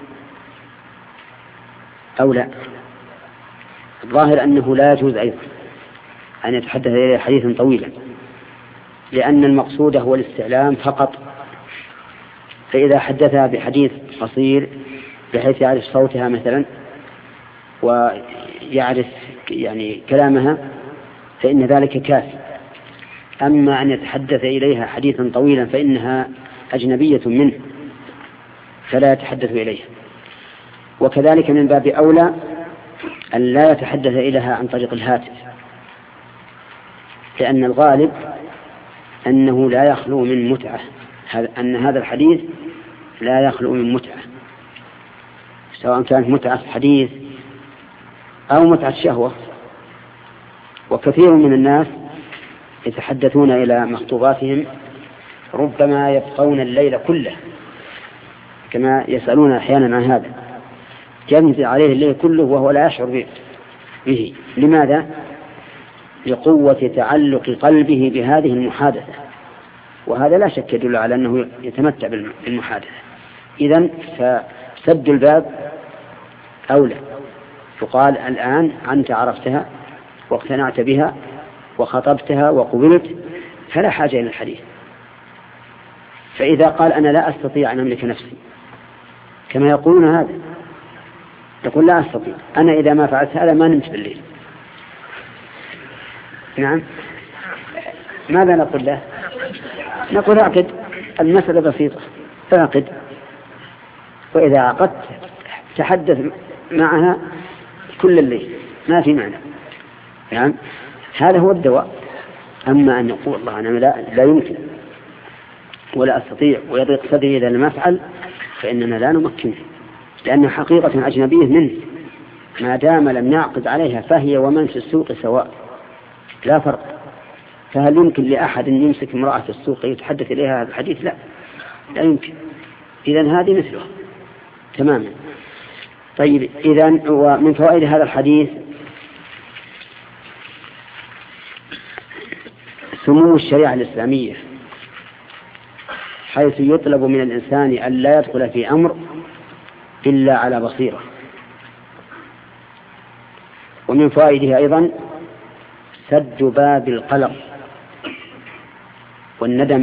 أو لا؟ الظاهر أنه لا يجوز أيضا أن يتحدث إليها حديثا طويلا، لأن المقصود هو الاستعلام فقط. فإذا حدثها بحديث قصير بحيث يعرف صوتها مثلا ويعرف يعني كلامها فإن ذلك كافي. أما أن يتحدث إليها حديثا طويلا فإنها أجنبية منه فلا يتحدث إليها. وكذلك من باب أولى أن لا يتحدث إليها عن طريق الهاتف، لأن الغالب أنه لا يخلو من متعة، أن هذا الحديث لا يخلو من متعة، سواء كانت متعة حديث أو متعة شهوة. وكثير من الناس يتحدثون إلى مخطوباتهم ربما يبقون الليل كله، كما يسألون أحيانا عن هذا، ينزل عليه الليل كله وهو لا يشعر به. لماذا؟ لقوة تعلق قلبه بهذه المحادثة، وهذا لا شك يدل على أنه يتمتع بالمحادثة. إذن فسد الباب أولى. فقال الآن أنت عرفتها واقتنعت بها وخطبتها وقبلت فلا حاجة إلى الحديث. فإذا قال أنا لا أستطيع أن أملك نفسي كما يقولون هذا، يقول لا أستطيع، أنا إذا ما فعلت هذا ما نمت بالليل. نعم، ماذا نقول له؟ نقول أعقد، المسألة بسيطة، فأعقد، وإذا عقدت تحدث معها كل الليل ما في معنى. نعم، هذا هو الدواء. أما أن يقول الله أنا لا يمكن ولا أستطيع ويضيق صدري إذا لم أفعل فإننا لا نمكنه، لأنه حقيقة أجنبية منه ما دام لم يعقد عليها، فهي ومن في السوق سواء لا فرق. فهل يمكن لأحد أن يمسك امرأة في السوق يتحدث إليها هذا الحديث؟ لا يمكن. إذن هذه مثله تماما. طيب، إذن ومن فوائد هذا الحديث سمو الشريعة الإسلامية، حيث يطلب من الإنسان أن لا يدخل في أمر إلا على بصيرة. ومن فوائده أيضا سد باب القلق والندم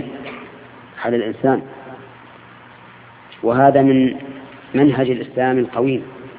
على الإنسان، وهذا من منهج الإسلام القويم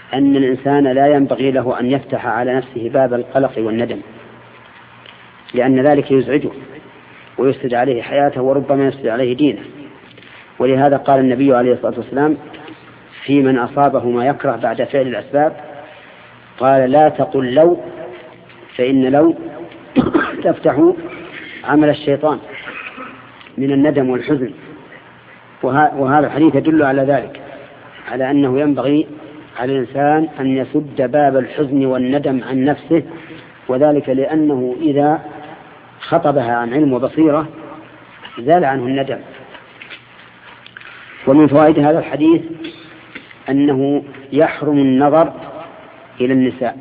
أن الإنسان لا ينبغي له أن يفتح على نفسه باب القلق والندم، لأن ذلك يزعجه ويفسد عليه حياته وربما يفسد عليه دينه. ولهذا قال النبي عليه الصلاة والسلام في من أصابه ما يكره بعد فعل الأسباب، قال: لا تقل لو، فإن لو تفتح عمل الشيطان من الندم والحزن. وهذا الحديث يدل على ذلك، على أنه ينبغي على الإنسان أن يسد باب الحزن والندم عن نفسه، وذلك لأنه إذا خطبها عن علم وبصيرة زال عنه الندم. ومن فوائد هذا الحديث أنه يحرم النظر إلى النساء،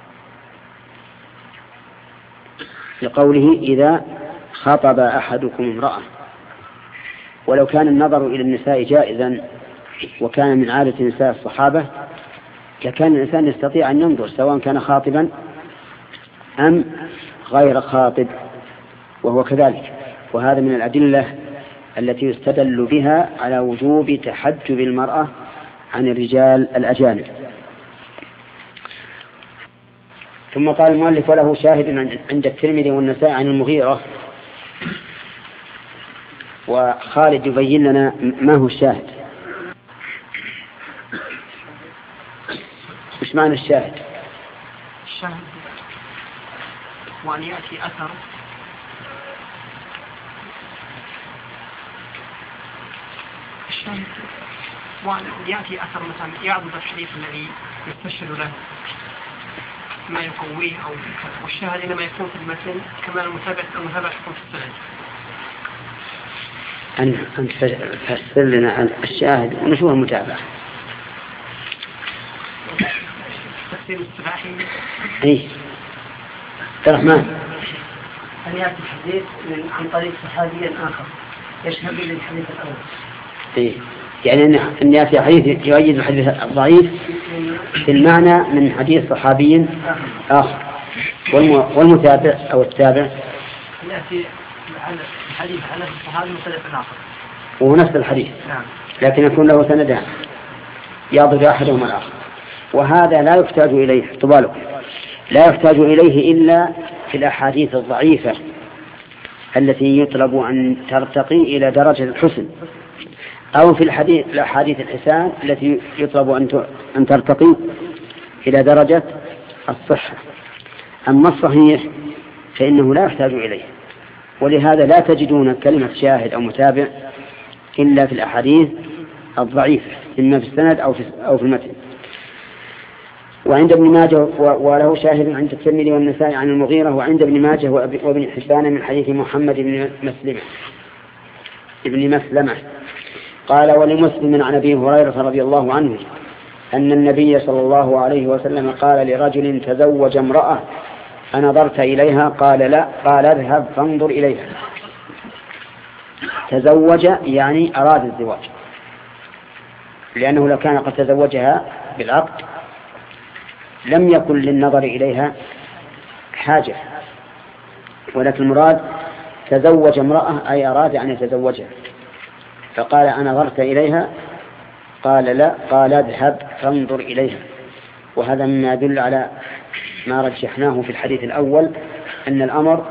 لقوله: إذا خطب أحدكم امرأة. ولو كان النظر إلى النساء جائزا وكان من عادة نساء الصحابة لكان الإنسان يستطيع أن ينظر سواء كان خاطبا أم غير خاطب، وهو كذلك. وهذا من الأدلة التي يستدل بها على وجوب تحجب المرأة عن الرجال الأجانب. ثم قال المؤلف: وله شاهد عند الترمذي والنسائي عن المغيرة. وخالد يبين لنا ما هو الشاهد. وش معنى الشاهد؟ الشاهد وأن يأتي أثر الشاهد وأن يأتي أثر مثلا يعضد الحديث الذي يستشهد له ما يقويه، أو والشاهد إنما يكون في المتن كما المتابعة تكون في السند. أن تفسر لنا الشاهد ونشوف المتابعة. تفسير الصلاحي. إيه. الرحمن. أن يأتي الحديث عن طريق صحابي آخر يشهد للحديث الأول. إيه. يعني أن يأتي حديث يؤيد الحديث الضعيف في المعنى من حديث صحابي آخر. والمتابع أو التابع يأتي الحديث عن الصحابي مختلف آخر وهو نفس الحديث، لكن يكون له سندان يضرب أحدهما الآخر. وهذا لا يحتاج إليه، طبالك لا يحتاج إليه إلا في الأحاديث الضعيفة التي يطلب أن ترتقي إلى درجة الحسن، أو في الأحاديث الحسان التي يطلب أن ترتقي إلى درجة الصحة. أما الصحيح فإنه لا يحتاج إليه، ولهذا لا تجدون كلمة شاهد أو متابع إلا في الأحاديث الضعيفة، إما في السند أو في المتن. وعند ابن ماجه وله شاهد عند الترمذي والنسائي عن المغيرة، وعند ابن ماجه وابن حبان من حديث محمد بن مسلمة قال: ولمسلم عن أبي هريرة رضي الله عنه أن النبي صلى الله عليه وسلم قال لرجل تزوج امرأة أنظرت إليها؟ قال: لا. قال: اذهب فانظر إليها. تزوج يعني أراد الزواج، لأنه لو كان قد تزوجها بالعقد لم يكن للنظر إليها حاجة، ولكن المراد تزوج امرأة أي أراد أن يتزوجها، فقال: أنظرت إليها؟ قال: لا. قال: اذهب فانظر إليها. وهذا مما يدل على ما رجحناه في الحديث الأول، أن الأمر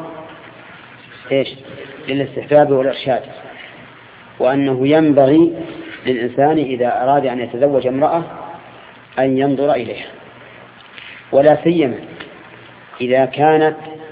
للاستحباب والإرشاد، وأنه ينبغي للإنسان إذا أراد أن يتزوج امرأة أن ينظر إليها، ولا سيما إذا كانت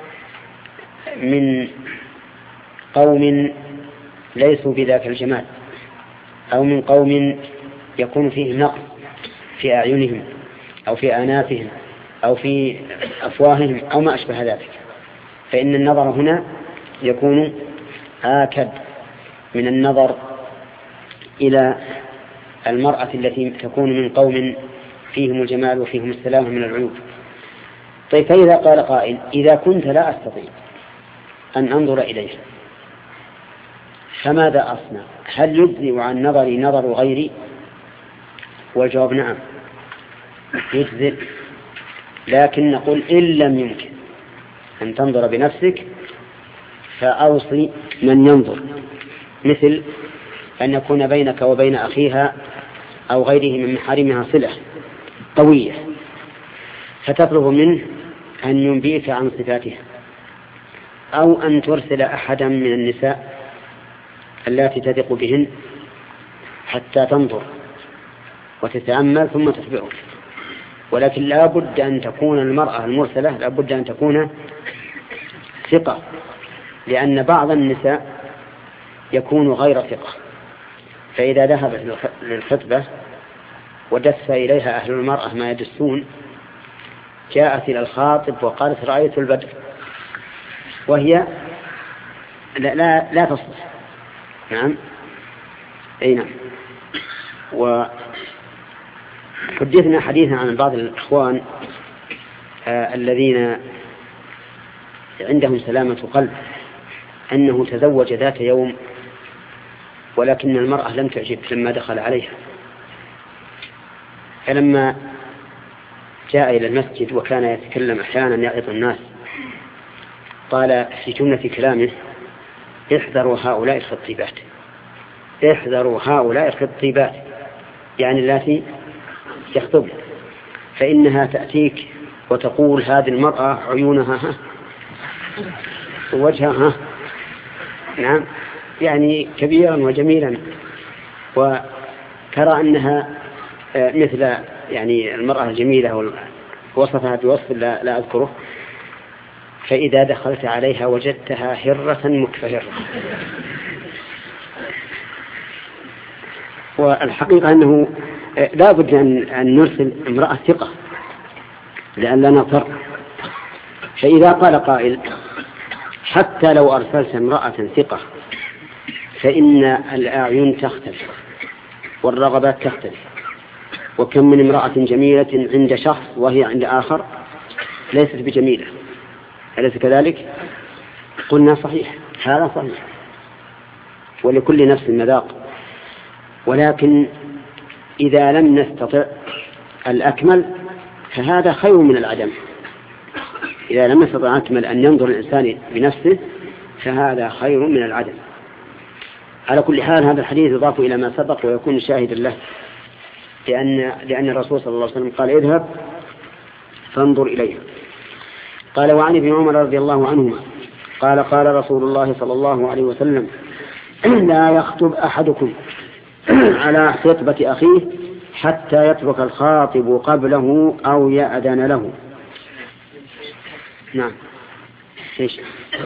من قوم ليسوا بذاك الجمال، أو من قوم يكون فيهم نقص في أعينهم أو في آنافهم أو في أفواههم أو ما أشبه ذلك، فإن النظر هنا يكون آكد من النظر إلى المرأة التي تكون من قوم فيهم الجمال وفيهم السلامة من العيوب. طيب، فإذا قال قائل: إذا كنت لا أستطيع أن أنظر إليها فماذا أصنع؟ هل يجزئ عن نظري نظر غيري؟ والجواب: نعم يجزئ، لكن نقول إن لم يمكن أن تنظر بنفسك فأوصي من ينظر، مثل أن يكون بينك وبين أخيها أو غيره من محارمها صلة، قوية، فتطلب منه أن ينبئك عن صفاتها، أو أن ترسل أحدا من النساء التي تثق بهن حتى تنظر وتتأمل ثم تخبرك. ولكن لا بد أن تكون المرأة المرسلة لا بد أن تكون ثقة، لأن بعض النساء يكون غير ثقة، فإذا ذهبت للخطبة ودس إليها أهل المرأة ما يدسون جاءت إلى الخاطب وقالت رأيت البدر، وهي لا تصلح. نعم أي نعم. وحدثنا حديثا عن بعض الإخوان الذين عندهم سلامة قلب أنه تزوج ذات يوم ولكن المرأة لم تعجب لما دخل عليها، فلما جاء إلى المسجد وكان يتكلم أحيانا يعظ الناس قال في جملة كلامه احذروا هؤلاء الخطيبات، احذروا هؤلاء الخطيبات، يعني التي يخطبن، فإنها تأتيك وتقول هذه المرأة عيونها ووجهها نعم يعني كبيرا وجميلا، وترى أنها مثل يعني المرأة الجميلة وصفها بوصف لا أذكره، فإذا دخلت عليها وجدتها هرة مكفهرة. والحقيقة أنه لا بد أن نرسل امرأة ثقة لأن لا نغتر. فإذا قال قائل حتى لو أرسلت امرأة ثقة فإن الأعين تختلف والرغبات تختلف، وكم من امرأة جميلة عند شخص وهي عند آخر ليست بجميلة، أليس كذلك؟ قلنا صحيح، هذا صحيح، ولكل نفس مذاق. ولكن إذا لم نستطع الأكمل فهذا خير من العدم. إذا لم نستطع أكمل أن ينظر الإنسان بنفسه فهذا خير من العدم. على كل حال هذا الحديث يضاف إلى ما سبق ويكون شاهدا له، لأن الرسول صلى الله عليه وسلم قال اذهب فانظر إليها. قال وعن ابن عمر رضي الله عنهما قال قال رسول الله صلى الله عليه وسلم لا يخطب أحدكم على خطبة أخيه حتى يترك الخاطب قبله أو يأذن له. نعم. إيش؟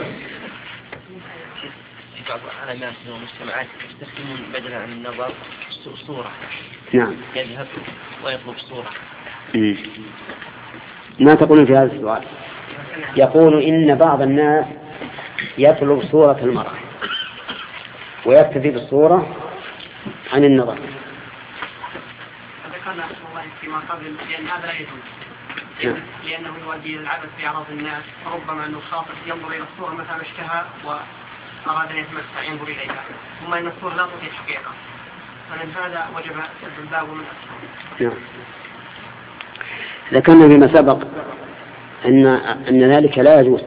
بعض العلماء والمجتمعات يستخدمون بدلا عن النظر صورة. نعم. يذهب ويطلب صورة. ما تقولون في هذا السؤال؟ يقول إن بعض الناس يطلب صورة المرأة ويكتفي بالصورة عن النظر. ذكرنا رسول الله فيما قبل لأن هذا لا يجوز، لأنه يؤدي إلى العبث في أعراض الناس، فربما أن الخاطب ينظر إلى الصورة مثلا اشتهى وأراد أن يتمتع ينظر إليها، ثم أن الصورة لا تعطي الحقيقة، فمن هذا وجب سد الباب من أسفل. ذكرنا فيما سبق أن ذلك لا يجوز.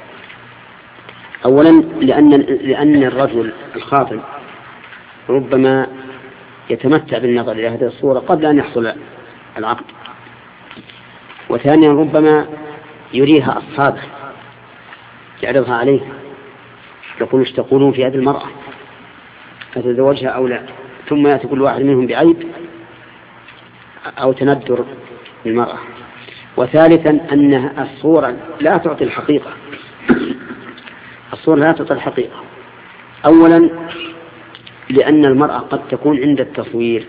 أولا لأن الرجل الخاطب ربما يتمتع بالنظر إلى هذه الصورة قبل أن يحصل العقد، وثانيا ربما يريها أصحابه يعرضها عليه يقول ايش تقولون في هذه المرأة أتزوجها أو لا، ثم يأتي كل واحد منهم بعيب أو تندر بالمرأة. وثالثا أن الصورة لا تعطي الحقيقة، الصورة لا تعطي الحقيقة. أولا لأن المرأة قد تكون عند التصوير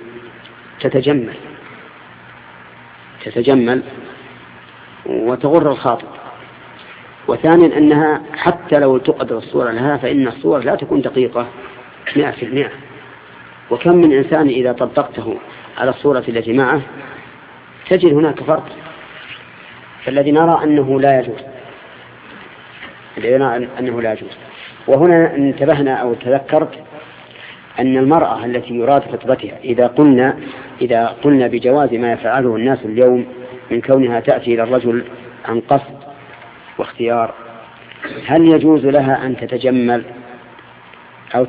تتجمل وتغر الخاطب. وثانيا أنها حتى لو تقدر الصورة لها فإن الصورة لا تكون دقيقة 100%، وكم من إنسان إذا طبقته على الصورة التي معه تجد هناك فرق. فالذي نرى أنه لا يجوز. وهنا انتبهنا أو تذكرت أن المرأة التي يراد خطبتها إذا قلنا بجواز ما يفعله الناس اليوم من كونها تأتي إلى الرجل عن قصد واختيار، هل يجوز لها أن تتجمل أو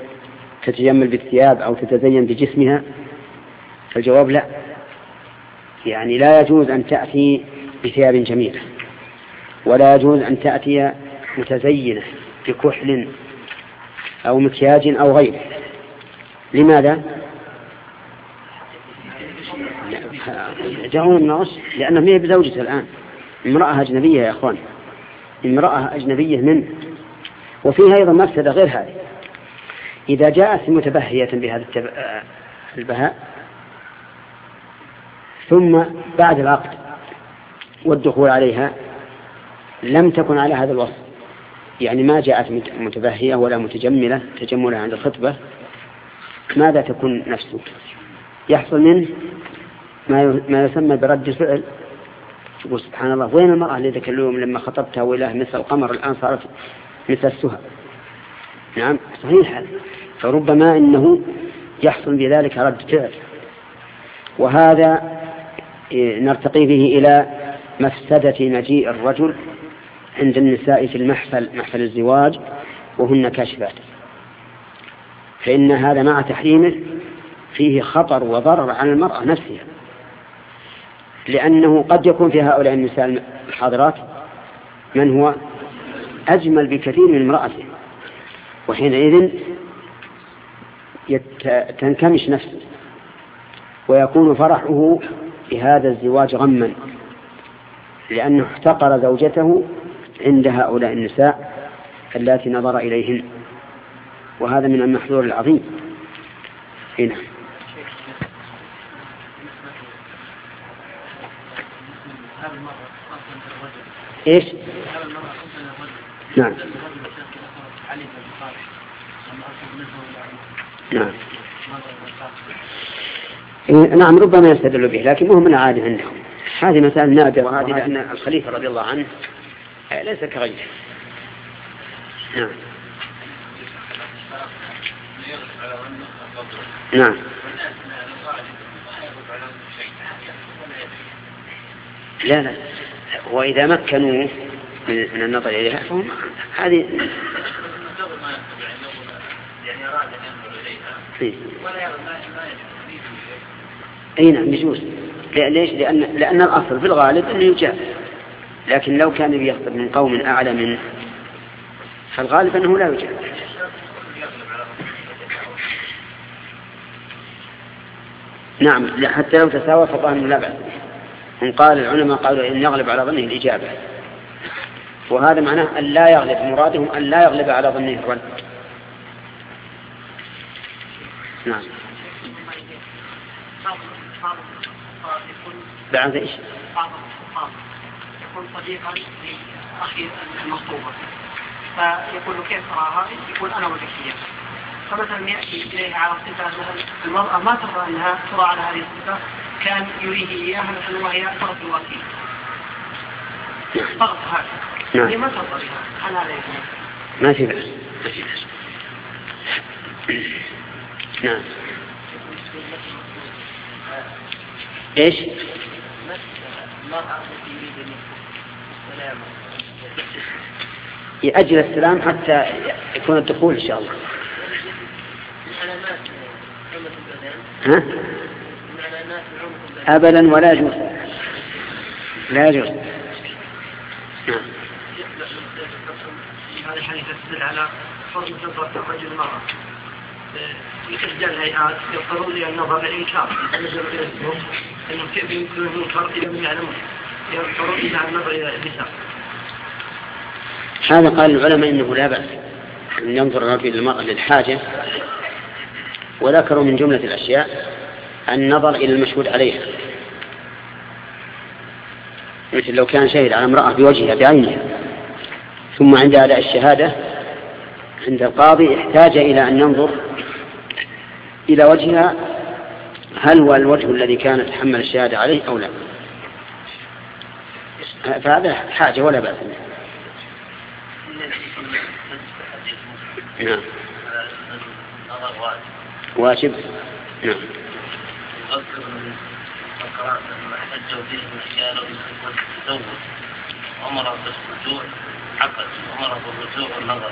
تتجمل بالثياب أو تتزين بجسمها؟ فالجواب لا. يعني لا يجوز أن تأتي بثياب جميلة، ولا يجوز أن تأتي متزينة بكحل أو مكياج أو غيره. لماذا؟ جاءون من العصر لأنه ما هي بزوجته الآن، امرأة أجنبية يا أخوان، امرأة أجنبية منه. وفيها أيضا مفسدة غير هذه، إذا جاءت متبهية بهذا البهاء ثم بعد العقد والدخول عليها لم تكن على هذا الوصف، يعني ما جاءت متبهية ولا متجملة تجملها عند الخطبة، ماذا تكون نفسه؟ يحصل منه ما يسمى برد الفعل. تقول سبحان الله، وين المرأة اللي ذاك اليوم لما خطبتها وإله مثل القمر الآن صارت مثل السهى؟ نعم صحيح. فربما إنه يحصل بذلك رد فعل، وهذا نرتقي به إلى مفسدة مجيء الرجل عند النساء في محفل الزواج وهن كاشفات، فإن هذا مع تحريمه فيه خطر وضرر على المرأة نفسها، لأنه قد يكون في هؤلاء النساء الحاضرات من هو أجمل بكثير من امرأته، وحينئذ تنكمش نفسه ويكون فرحه بهذا الزواج غما، لأنه احتقر زوجته عند هؤلاء النساء التي نظر إليهن، وهذا من المحذور العظيم. هنا إيش؟ نعم نعم نعم ربما يستدل به، لكن مهم العادة عندهم هذه مسائل نادرة، وهذه لأن الخليفة رضي الله عنه ليس كغيره. نعم نعم لا وإذا مكنوا من النظر إليها هذه أي نعم يجوز. ليش؟ لأن الأصل في الغالب أنه يجاب، لكن لو كان يخطب من قوم أعلى منه فالغالب أنه لا يجاب. نعم حتى لو تساوى فظن لا بأس. إن قال العلماء قالوا إن يغلب على ظنه الإجابة، وهذا معناه أن لا يغلب، مرادهم أن لا يغلب على ظنه الرد. نعم بعد إيش؟ بعض الخطاب يكون صديقا لأخي المخطوبة، فيقول له كيف ترى هذه؟ يقول أنا وذكية. فمثلا يأتي إليه على صفة المرأة ما ترى أنها ترى على هذه الصفة، كان يريه إياها مثلا وهي فرض الوكيل فرض هذا هي ما ترضى بها، أنا لا يكون ما في بأس. نعم إيش؟ يأجل السلام حتى يكون الدخول إن شاء الله. ها؟ أبدا ولا يجوز، لا يجوز. نعم. هذا الحديث يدل على حرمة نظرة الرجل المرأة. يتجدد الهيئات يضطرون إلى النظر للإنكار، يتنزل إلى السوق أنه كيف يمكن المنكر إذا من يعلمون، يضطرون إلى النظر إلى النساء. هذا قال العلماء إنه لا بأس أن ينظر الرجل للمرأة للحاجة، وذكروا من جملة الأشياء النظر إلى المشهود عليها، مثل لو كان شهد على امرأة بوجهها بعينها ثم عند أداء الشهادة عند القاضي احتاج إلى أن ينظر إلى وجهها هل هو الوجه الذي كانت تحمل الشهادة عليه أو لا، فهذا حاجة ولا بأس. نعم واجب. نعم أذكر من القرآن لما احتجوا فيه الرجال والتزوج وأمر بالرجوع عقد وأمر بالرجوع والنظر.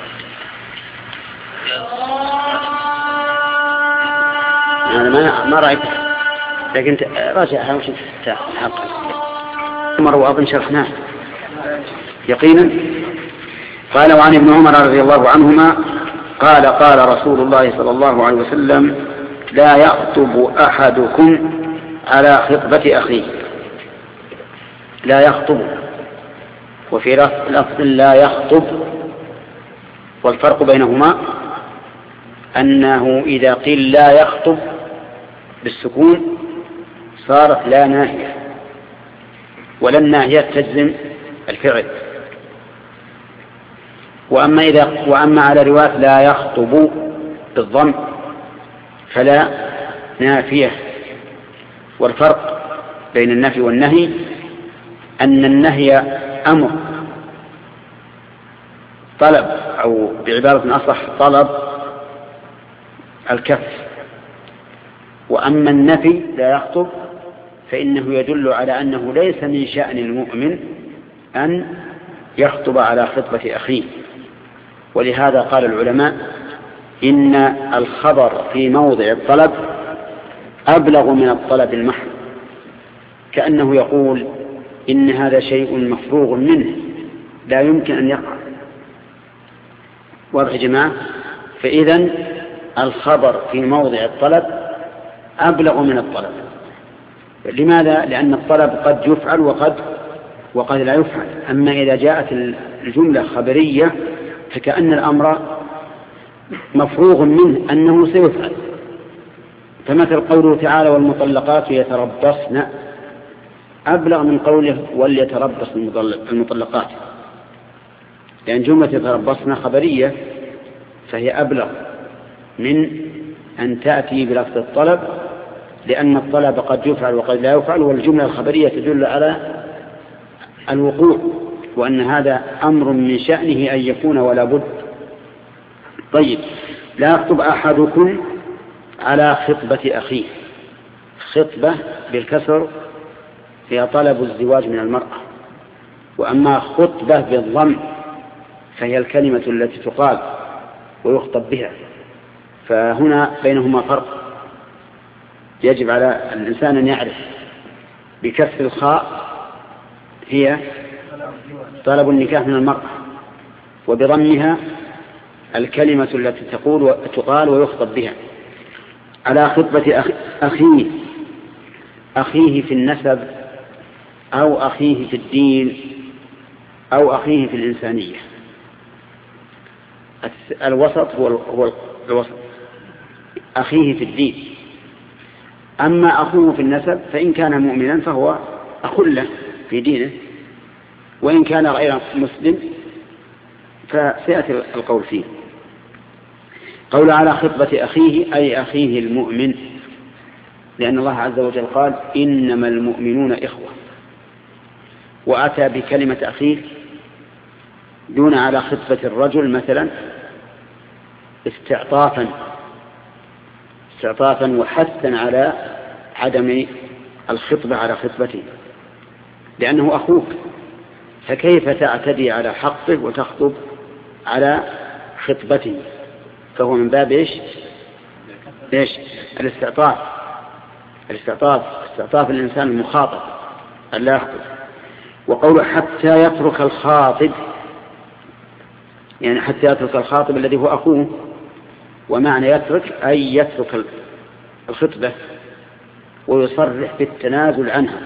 أنا ما رأيته لكن راجعها وش تحقق عمر وأظن شرحناه يقينا. قال وعن ابن عمر رضي الله عنهما قال قال رسول الله صلى الله عليه وسلم لا يخطب أحدكم على خطبة أخيه. لا يخطب، وفي لفظ لا يخطب. والفرق بينهما أنه إذا قيل لا يخطب بالسكون صارت لا ناهية، ولا الناهية تجزم الفعل. وأما على رواية لا يخطب بالضم فلا نافية. والفرق بين النفي والنهي أن النهي أمر طلب، أو بعبارة أصح طلب الكف. وأما النفي لا يخطب فإنه يدل على أنه ليس من شأن المؤمن أن يخطب على خطبة أخيه. ولهذا قال العلماء إن الخبر في موضع الطلب أبلغ من الطلب المحض، كأنه يقول إن هذا شيء مفروغ منه لا يمكن أن يقع. واضح يا جماعة؟ فإذن الخبر في موضع الطلب أبلغ من الطلب. لماذا؟ لأن الطلب قد يفعل وقد لا يفعل. أما إذا جاءت الجملة خبرية فكأن الأمر مفروغ منه أنه سيفعل. فمثل قوله تعالى والمطلقات يتربصن أبلغ من قوله وليتربص المطلقات، لأن جملة يتربصن خبرية فهي أبلغ من أن تأتي بلفظ الطلب، لأن الطلب قد يفعل وقد لا يفعل، والجملة الخبرية تدل على الوقوع، وأن هذا أمر من شأنه أن يكون ولا بد. طيب، لا يخطب أحدكم على خطبة أخيه. خطبة بالكسر هي طلب الزواج من المرأة، وأما خطبة بالضم فهي الكلمة التي تقال ويخطب بها. فهنا بينهما فرق يجب على الإنسان أن يعرف. بكسر الخاء هي طلب النكاح من المرأة، وبضمها الكلمة التي تقال ويخطب بها. على خطبة أخيه في النسب أو أخيه في الدين أو أخيه في الإنسانية. الوسط هو الوسط، أخيه في الدين. أما أخوه في النسب فإن كان مؤمنا فهو أخ له في دينه، وإن كان غير مسلم فسيأتي القول فيه. قول على خطبة أخيه أي أخيه المؤمن، لأن الله عز وجل قال إنما المؤمنون إخوة، وأتى بكلمة أخيه دون على خطبة الرجل مثلا استعطافا وحثا على عدم الخطبة على خطبته، لأنه أخوك، فكيف تعتدي على حقه وتخطب على خطبته؟ فهو من باب إيش؟ الاستعطاف الإنسان المخاطب ألا يخطب. وقوله حتى يترك الخاطب، يعني حتى يترك الخاطب الذي هو أخوه. ومعنى يترك أي يترك الخطبة ويصرح بالتنازل عنها،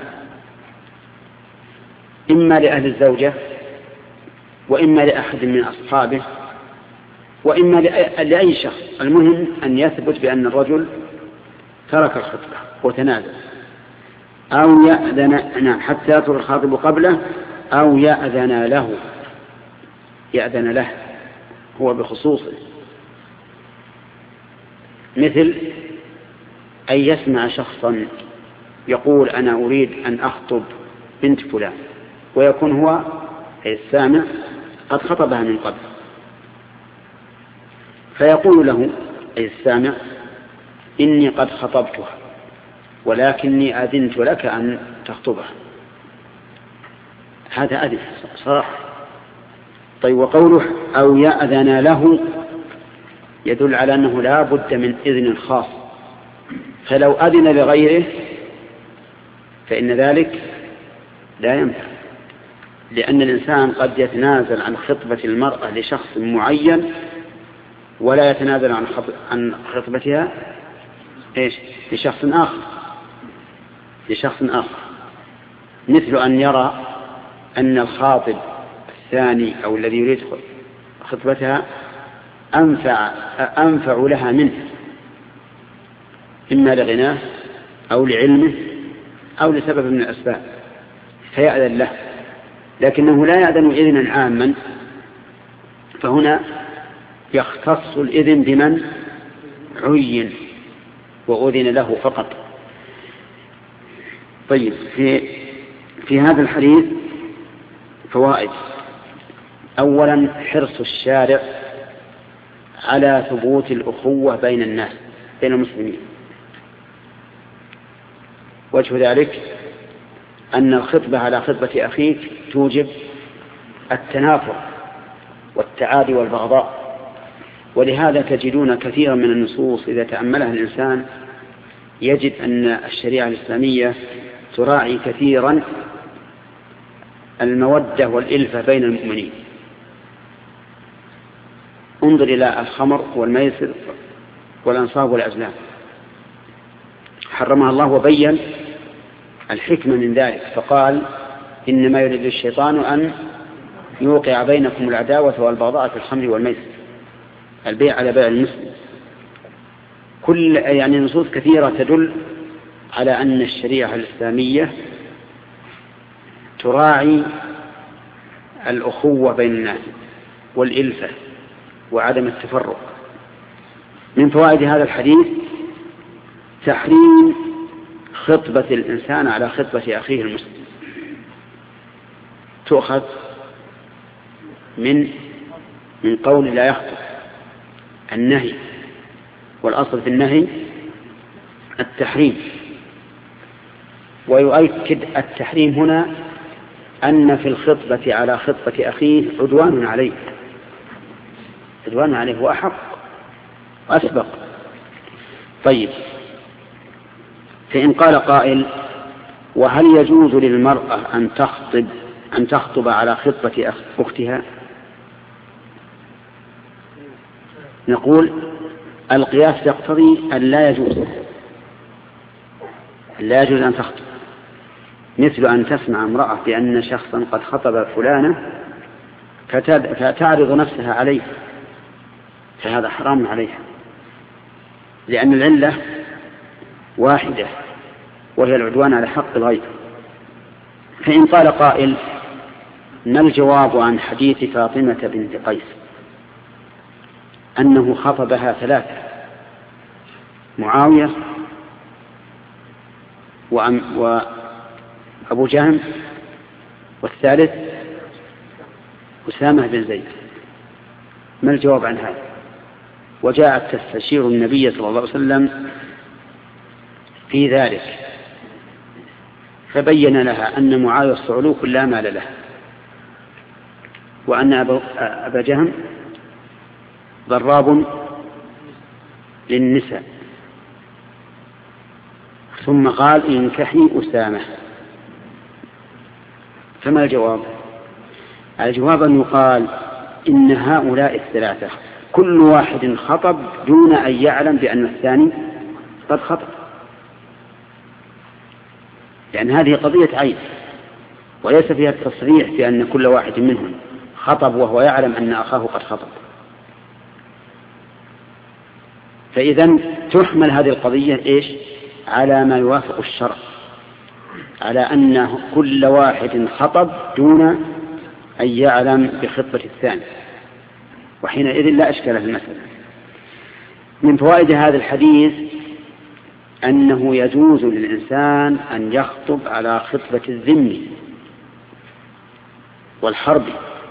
إما لأهل الزوجة وإما لأحد من أصحابه وإما لأي شخص. المهم أن يثبت بأن الرجل ترك الخطبة وتنازل، أو يأذن حتى يترك الخاطب قبله، أو يأذن له هو بخصوصه، مثل أن يسمع شخصا يقول أنا أريد أن أخطب بنت فلان، ويكون هو السامع قد خطبها من قبل، فيقول له أي السامع إني قد خطبتها ولكني أذنت لك أن تخطبها. هذا أذن صراحة. طيب، وقوله أو يأذن له يدل على أنه لا بد من إذن خاص، فلو أذن لغيره فإن ذلك لا ينفع، لأن الإنسان قد يتنازل عن خطبة المرأة لشخص معين ولا يتنازل عن خطبتها لشخص آخر، مثل أن يرى أن الخاطب الثاني أو الذي يريد خطبتها أنفع لها منه، إما لغناه أو لعلمه أو لسبب من الأسباب، فيأذن له، لكنه لا يأذن إذنا عاما، فهنا يختص الإذن بمن عين وأذن له فقط. طيب، في هذا الحديث فوائد. أولا، حرص الشارع على ثبوت الأخوة بين الناس، بين المسلمين. وجه ذلك أن الخطبة على خطبة أخيك توجب التنافر والتعادي والبغضاء، ولهذا تجدون كثيرا من النصوص إذا تأملها الإنسان يجد أن الشريعة الإسلامية تراعي كثيرا المودة والإلفة بين المؤمنين. انظر إلى الخمر والميسر والأنصاب والأزلام، حرمها الله وبين الحكمة من ذلك، فقال إنما يريد الشيطان أن يوقع بينكم العداوة والبغضاء في الخمر والميسر، البيع على بيع المسلم. يعني نصوص كثيرة تدل على أن الشريعة الإسلامية تراعي الأخوة بين الناس والإلفة وعدم التفرق. من فوائد هذا الحديث تحريم خطبة الإنسان على خطبة أخيه المسلم، تؤخذ من قول لا يخطب، النهي، والأصل في النهي التحريم. ويؤكد التحريم هنا أن في الخطبة على خطبة أخيه عدوان عليه، عدوان عليه هو أحق وأسبق. طيب، فإن قال قائل: وهل يجوز للمرأة أن تخطب على خطبة أختها؟ نقول القياس يقتضي أن لا يجوز أن تخطب، مثل أن تسمع امرأة بأن شخصا قد خطب فلانة فتعرض نفسها عليه، فهذا حرام عليها، لأن العلة واحدة وهي العدوان على حق الغير. فإن قال قائل: ما الجواب عن حديث فاطمة بنت قيس أنه خطبها ثلاثة: معاوية وأبو جهم والثالث أسامة بن زيد؟ ما الجواب عن هذا؟ وجاءت تستشير النبي صلى الله عليه وسلم في ذلك، فبين لها أن معاوية الصعلوك لا مال له، وأن أبا جهم ضراب للنساء، ثم قال: انكحي أسامة. فما الجواب؟ الجواب أن يقال إن هؤلاء الثلاثة كل واحد خطب دون أن يعلم بأن الثاني قد خطب، لأن هذه قضية عين، وليس فيها التصريح بأن كل واحد منهم خطب وهو يعلم أن أخاه قد خطب. فإذا تحمل هذه القضية على ما يوافق الشرع، على أن كل واحد خطب دون أن يعلم بخطبة الثاني، وحينئذ لا أشكال في المسألة. من فوائد هذا الحديث أنه يجوز للإنسان أن يخطب على خطبة الذم والحرب،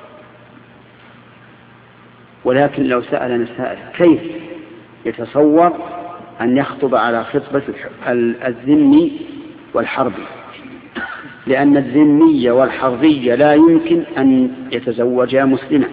ولكن لو سألنا سائل كيف يتصور أن يخطب على خطبة الذم والحرب، لأن الذمي والحربي لا يمكن أن يتزوجا مسلما.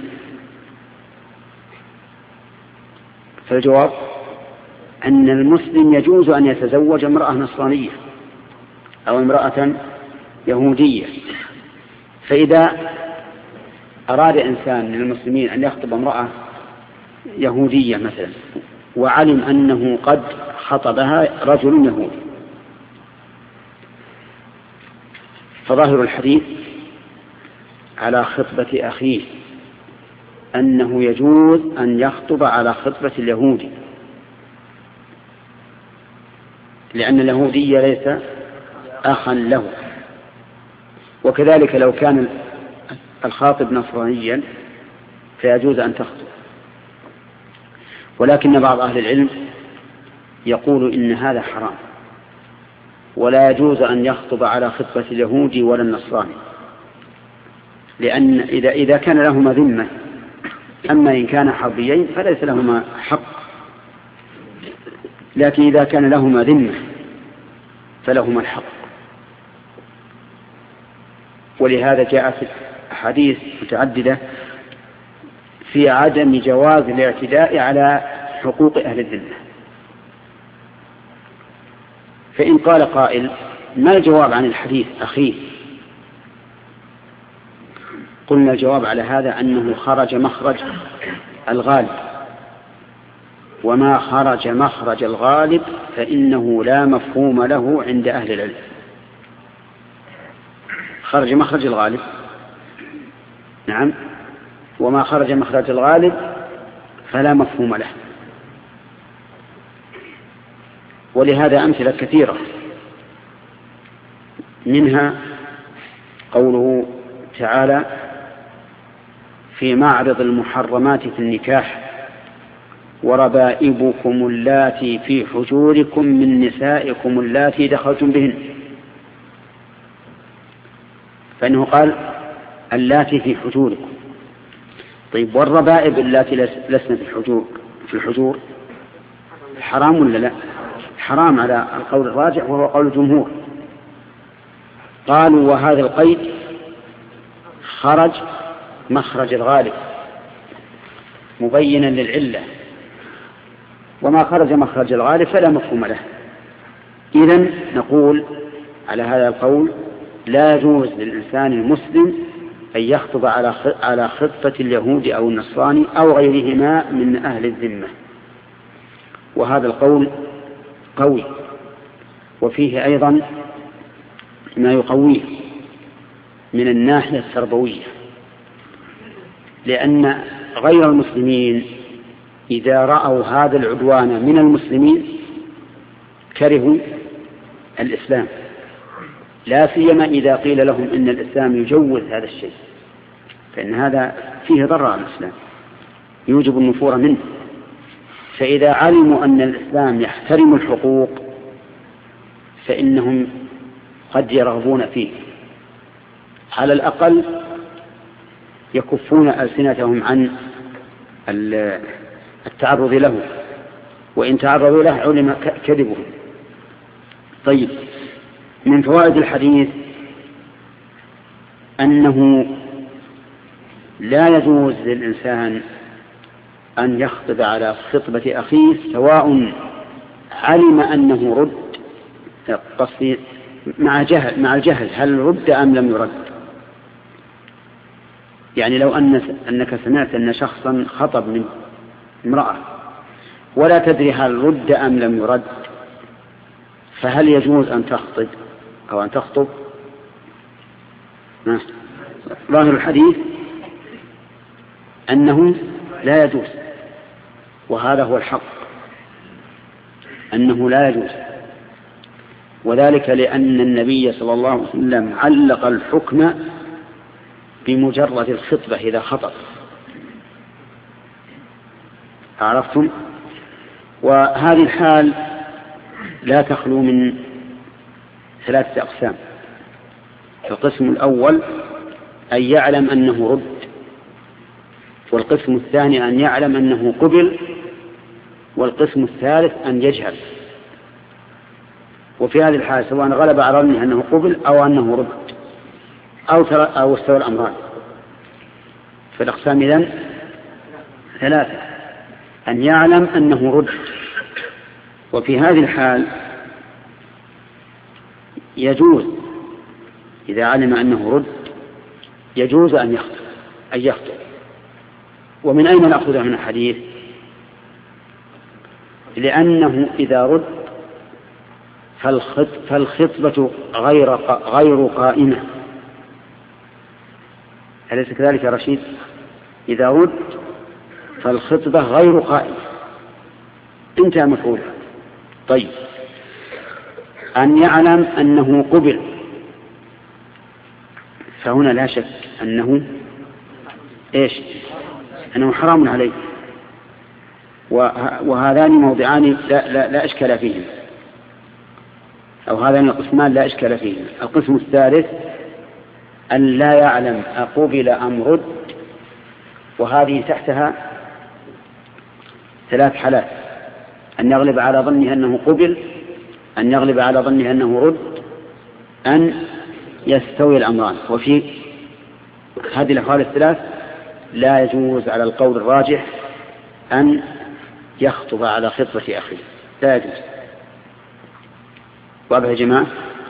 فالجواب أن المسلم يجوز أن يتزوج امرأة نصرانية أو امرأة يهودية. فإذا أراد إنسان من المسلمين أن يخطب امرأة يهودية مثلا، وعلم أنه قد خطبها رجل يهودي، فظاهر الحديث على خطبة أخيه أنه يجوز أن يخطب على خطبة اليهودي، لأن اليهودي ليس أخا له. وكذلك لو كان الخاطب نصرانيا فيجوز أن تخطب. ولكن بعض أهل العلم يقول إن هذا حرام، ولا يجوز أن يخطب على خطبة اليهودي ولا النصراني، لأن إذا كان لهما ذمة. أما إن كان حربيين فليس لهما حق، لكن إذا كان لهما ذمة فلهما الحق. ولهذا جاءت أحاديث متعددة في عدم جواز الاعتداء على حقوق أهل الذمة. فإن قال قائل: ما الجواب عن الحديث أخيه؟ قلنا الجواب على هذا أنه خرج مخرج الغالب، وما خرج مخرج الغالب فإنه لا مفهوم له عند أهل العلم. خرج مخرج الغالب، نعم، وما خرج مخرج الغالب فلا مفهوم له. ولهذا أمثلة كثيرة، منها قوله تعالى في معرض المحرمات في النكاح: وربائبكم اللاتي في حجوركم من نسائكم اللاتي دخلتم بهن. فإنه قال اللاتي في حجوركم. طيب، والربائب اللاتي لسن في الحجور حرام ولا لا؟ حرام على القول الراجح وهو قول الجمهور. قالوا وهذا القيد خرج مخرج الغالب مبينا للعلة، وما خرج مخرج الغالب فلا مفهوم له. إذن نقول على هذا القول لا يجوز للإنسان المسلم أن يخطب على خطة اليهود أو النصراني أو غيرهما من أهل الذمة. وهذا القول قوي، وفيه أيضا ما يقويه من الناحية التربوية، لأن غير المسلمين إذا رأوا هذا العدوان من المسلمين كرهوا الإسلام، لا سيما إذا قيل لهم إن الإسلام يجوز هذا الشيء، فإن هذا فيه ضرر على الإسلام يوجب النفور منه. فإذا علموا أن الإسلام يحترم الحقوق فإنهم قد يرغبون فيه، على الأقل يكفون ألسنتهم عن التعرض له، وإن تعرضوا له علم كذبهم. طيب، من فوائد الحديث أنه لا يجوز للإنسان أن يخطب على خطبة أخيه سواء علم أنه رد، قصدي مع الجهل، هل رد أم لم يرد. يعني لو أنك سمعت أن شخصا خطب من امرأة ولا تدري هل رد أم لم يرد، فهل يجوز أن تخطب أو أن تخطب؟ ظاهر الحديث أنه لا يجوز، وهذا هو الحق، أنه لا يجوز. وذلك لأن النبي صلى الله عليه وسلم علق الحكم بمجرد الخطبة إذا خطب. عرفتم؟ وهذه الحال لا تخلو من 3 أقسام. القسم الأول أن يعلم أنه رد، والقسم الثاني أن يعلم أنه قبل، والقسم الثالث أن يجهل. وفي هذه الحالة سواء غلب على ظنه أنه قبل أو أنه رد أو استوى الأمران. فالأقسام إذن 3: أن يعلم أنه رد، وفي هذه الحال يجوز إذا علم أنه رد يجوز أن يخطب. ومن أين نأخذ من الحديث؟ لأنه إذا رد فالخطبة غير قائمة. أليس كذلك يا رشيد؟ إذا رد فالخطبة غير قائمة، انتهى مفعولها. طيب، أن يعلم أنه قبل، فهنا لا شك أنه أنه حرام عليه. وهذان موضعان لا إشكال فيهم، أو هذان القسمان لا إشكال فيهم. القسم الثالث أن لا يعلم أقبل أم رد، وهذه تحتها 3 حالات: أن يغلب على ظنه أنه قبل، أن يغلب على ظنه أنه رد، أن يستوي الأمران. وفي هذه الأحوال الثلاث لا يجوز على القول الراجح أن يخطب على خطبة أخيه، لا يجوز. واضح يا جماعة؟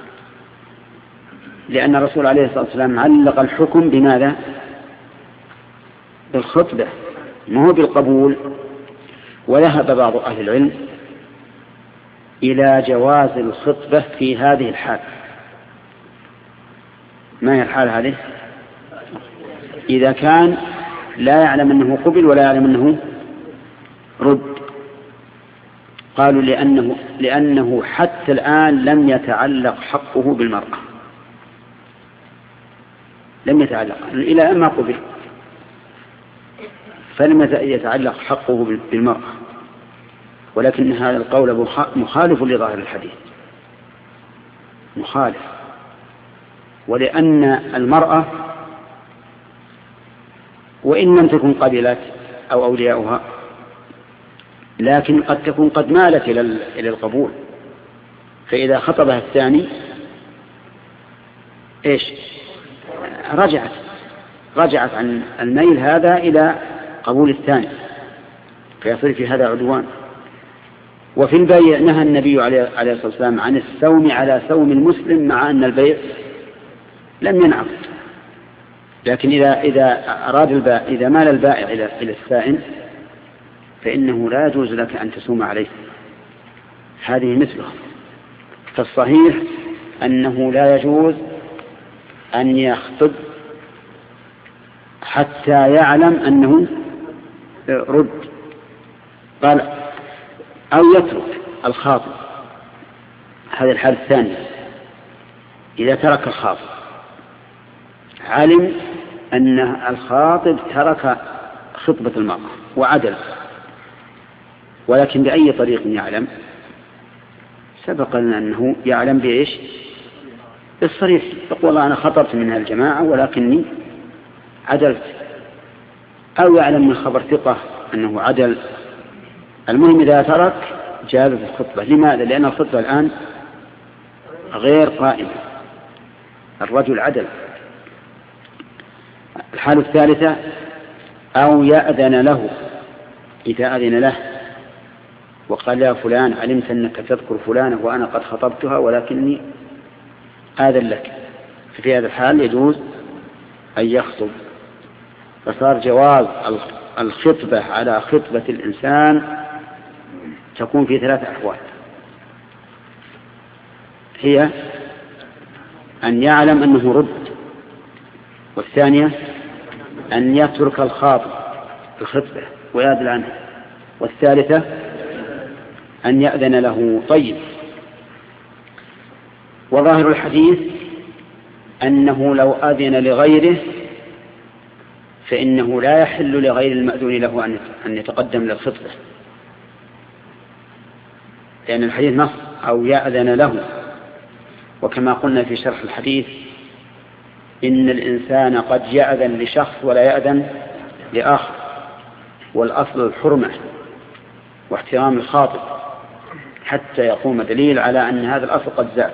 لأن الرسول عليه الصلاة والسلام علق الحكم بماذا؟ بالخطبة، ما هو بالقبول. وذهب بعض أهل العلم إلى جواز الخطبة في هذه الحال. ما هي الحال هذه؟ إذا كان لا يعلم أنه قبل ولا يعلم أنه رد. قالوا لأنه حتى الآن لم يتعلق حقه بالمرأة، لم يتعلق إلى أن ما قبل، فلم يتعلق حقه بالمرأة. ولكن هذا القول مخالف لظاهر الحديث، مخالف. ولأن المرأة وإن لم تكن قبلت أو أولياؤها، لكن قد تكون قد مالت إلى القبول، فإذا خطبها الثاني رجعت عن الميل هذا إلى قبول الثاني، فيصير في هذا عدوان. وفي البيع نهى النبي عليه الصلاة والسلام عن السوم على سوم المسلم، مع أن البيع لم ينعقد. لكن إذا مال البائع إلى السائم فإنه لا يجوز لك أن تسوم عليه، هذه مثله. فالصحيح أنه لا يجوز أن يخطب حتى يعلم أنه رد. قال أو يترك الخاطب، هذه الحالة الثانية. إذا ترك الخاطب، علم أن الخاطب ترك خطبة المرأة وعدل، ولكن بأي طريق يعلم؟ سبق لنا أنه يعلم بإيش؟ بالصريح، يقول الله أنا خطبت من الجماعة ولكني عدلت، أو يعلم من خبر ثقة أنه عدل. المهم إذا ترك جازت الخطبة. لماذا؟ لأن الخطبة الآن غير قائمة، الرجل عدل. الحالة الثالثة أو يأذن له، إذا أذن له وقال يا فلان علمت أنك تذكر فلانة وأنا قد خطبتها ولكني آذن لك، ففي هذا الحال يجوز أن يخطب. فصار جواز الخطبة على خطبة الإنسان تكون في 3 أحوال: هي أن يعلم أنه رد، والثانية أن يترك الخاطب الخطبة ويأذن عنه، والثالثة أن يأذن له. طيب، وظاهر الحديث أنه لو أذن لغيره فإنه لا يحل لغير المأذون له أن يتقدم للخطبة، لأن الحديث نص أو يأذن له. وكما قلنا في شرح الحديث إن الإنسان قد يأذن لشخص ولا يأذن لآخر، والأصل الحرمة واحترام الخاطب حتى يقوم دليل على أن هذا الأصل قد زال.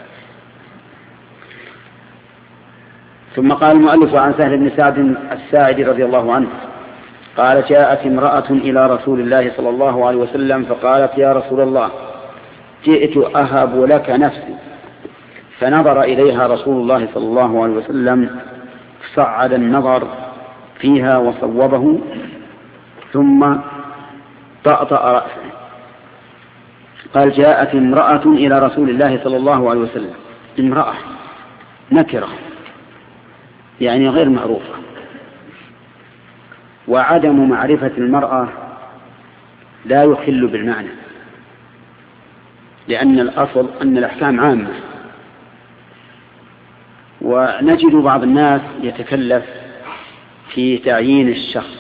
ثم قال المؤلف عن سهل بن سعد الساعدي رضي الله عنه قال جاءت امرأة إلى رسول الله صلى الله عليه وسلم فقالت يا رسول الله جئت أهب لك نفسي فنظر إليها رسول الله صلى الله عليه وسلم صعد النظر فيها وصوبه ثم طأطأ رأسه. قال جاءت امرأة إلى رسول الله صلى الله عليه وسلم، امرأة نكرة يعني غير معروفة، وعدم معرفة المرأة لا يخل بالمعنى، لأن الأصل أن الأحكام عامة. ونجد بعض الناس يتكلف في تعيين الشخص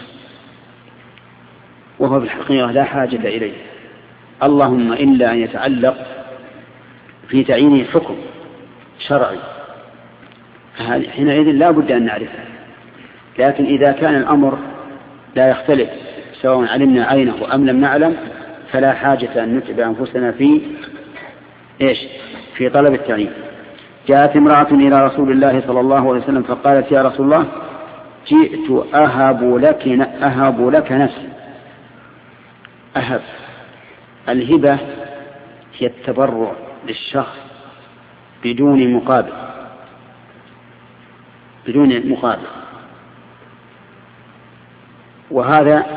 وهو بالحقيقة لا حاجة إليه، اللهم إلا أن يتعلق في تعيينه حكم شرعي، حينئذ لا بد أن نعرفه. لكن إذا كان الأمر لا يختلف سواء علمنا عينه أم لم نعلم فلا حاجة أن نتعب أنفسنا في طلب التعيين. جاءت امرأة إلى رسول الله صلى الله عليه وسلم فقالت يا رسول الله جئت أهب لك نفسي. أهب الهبة هي التبرع للشخص بدون مقابل، وهذا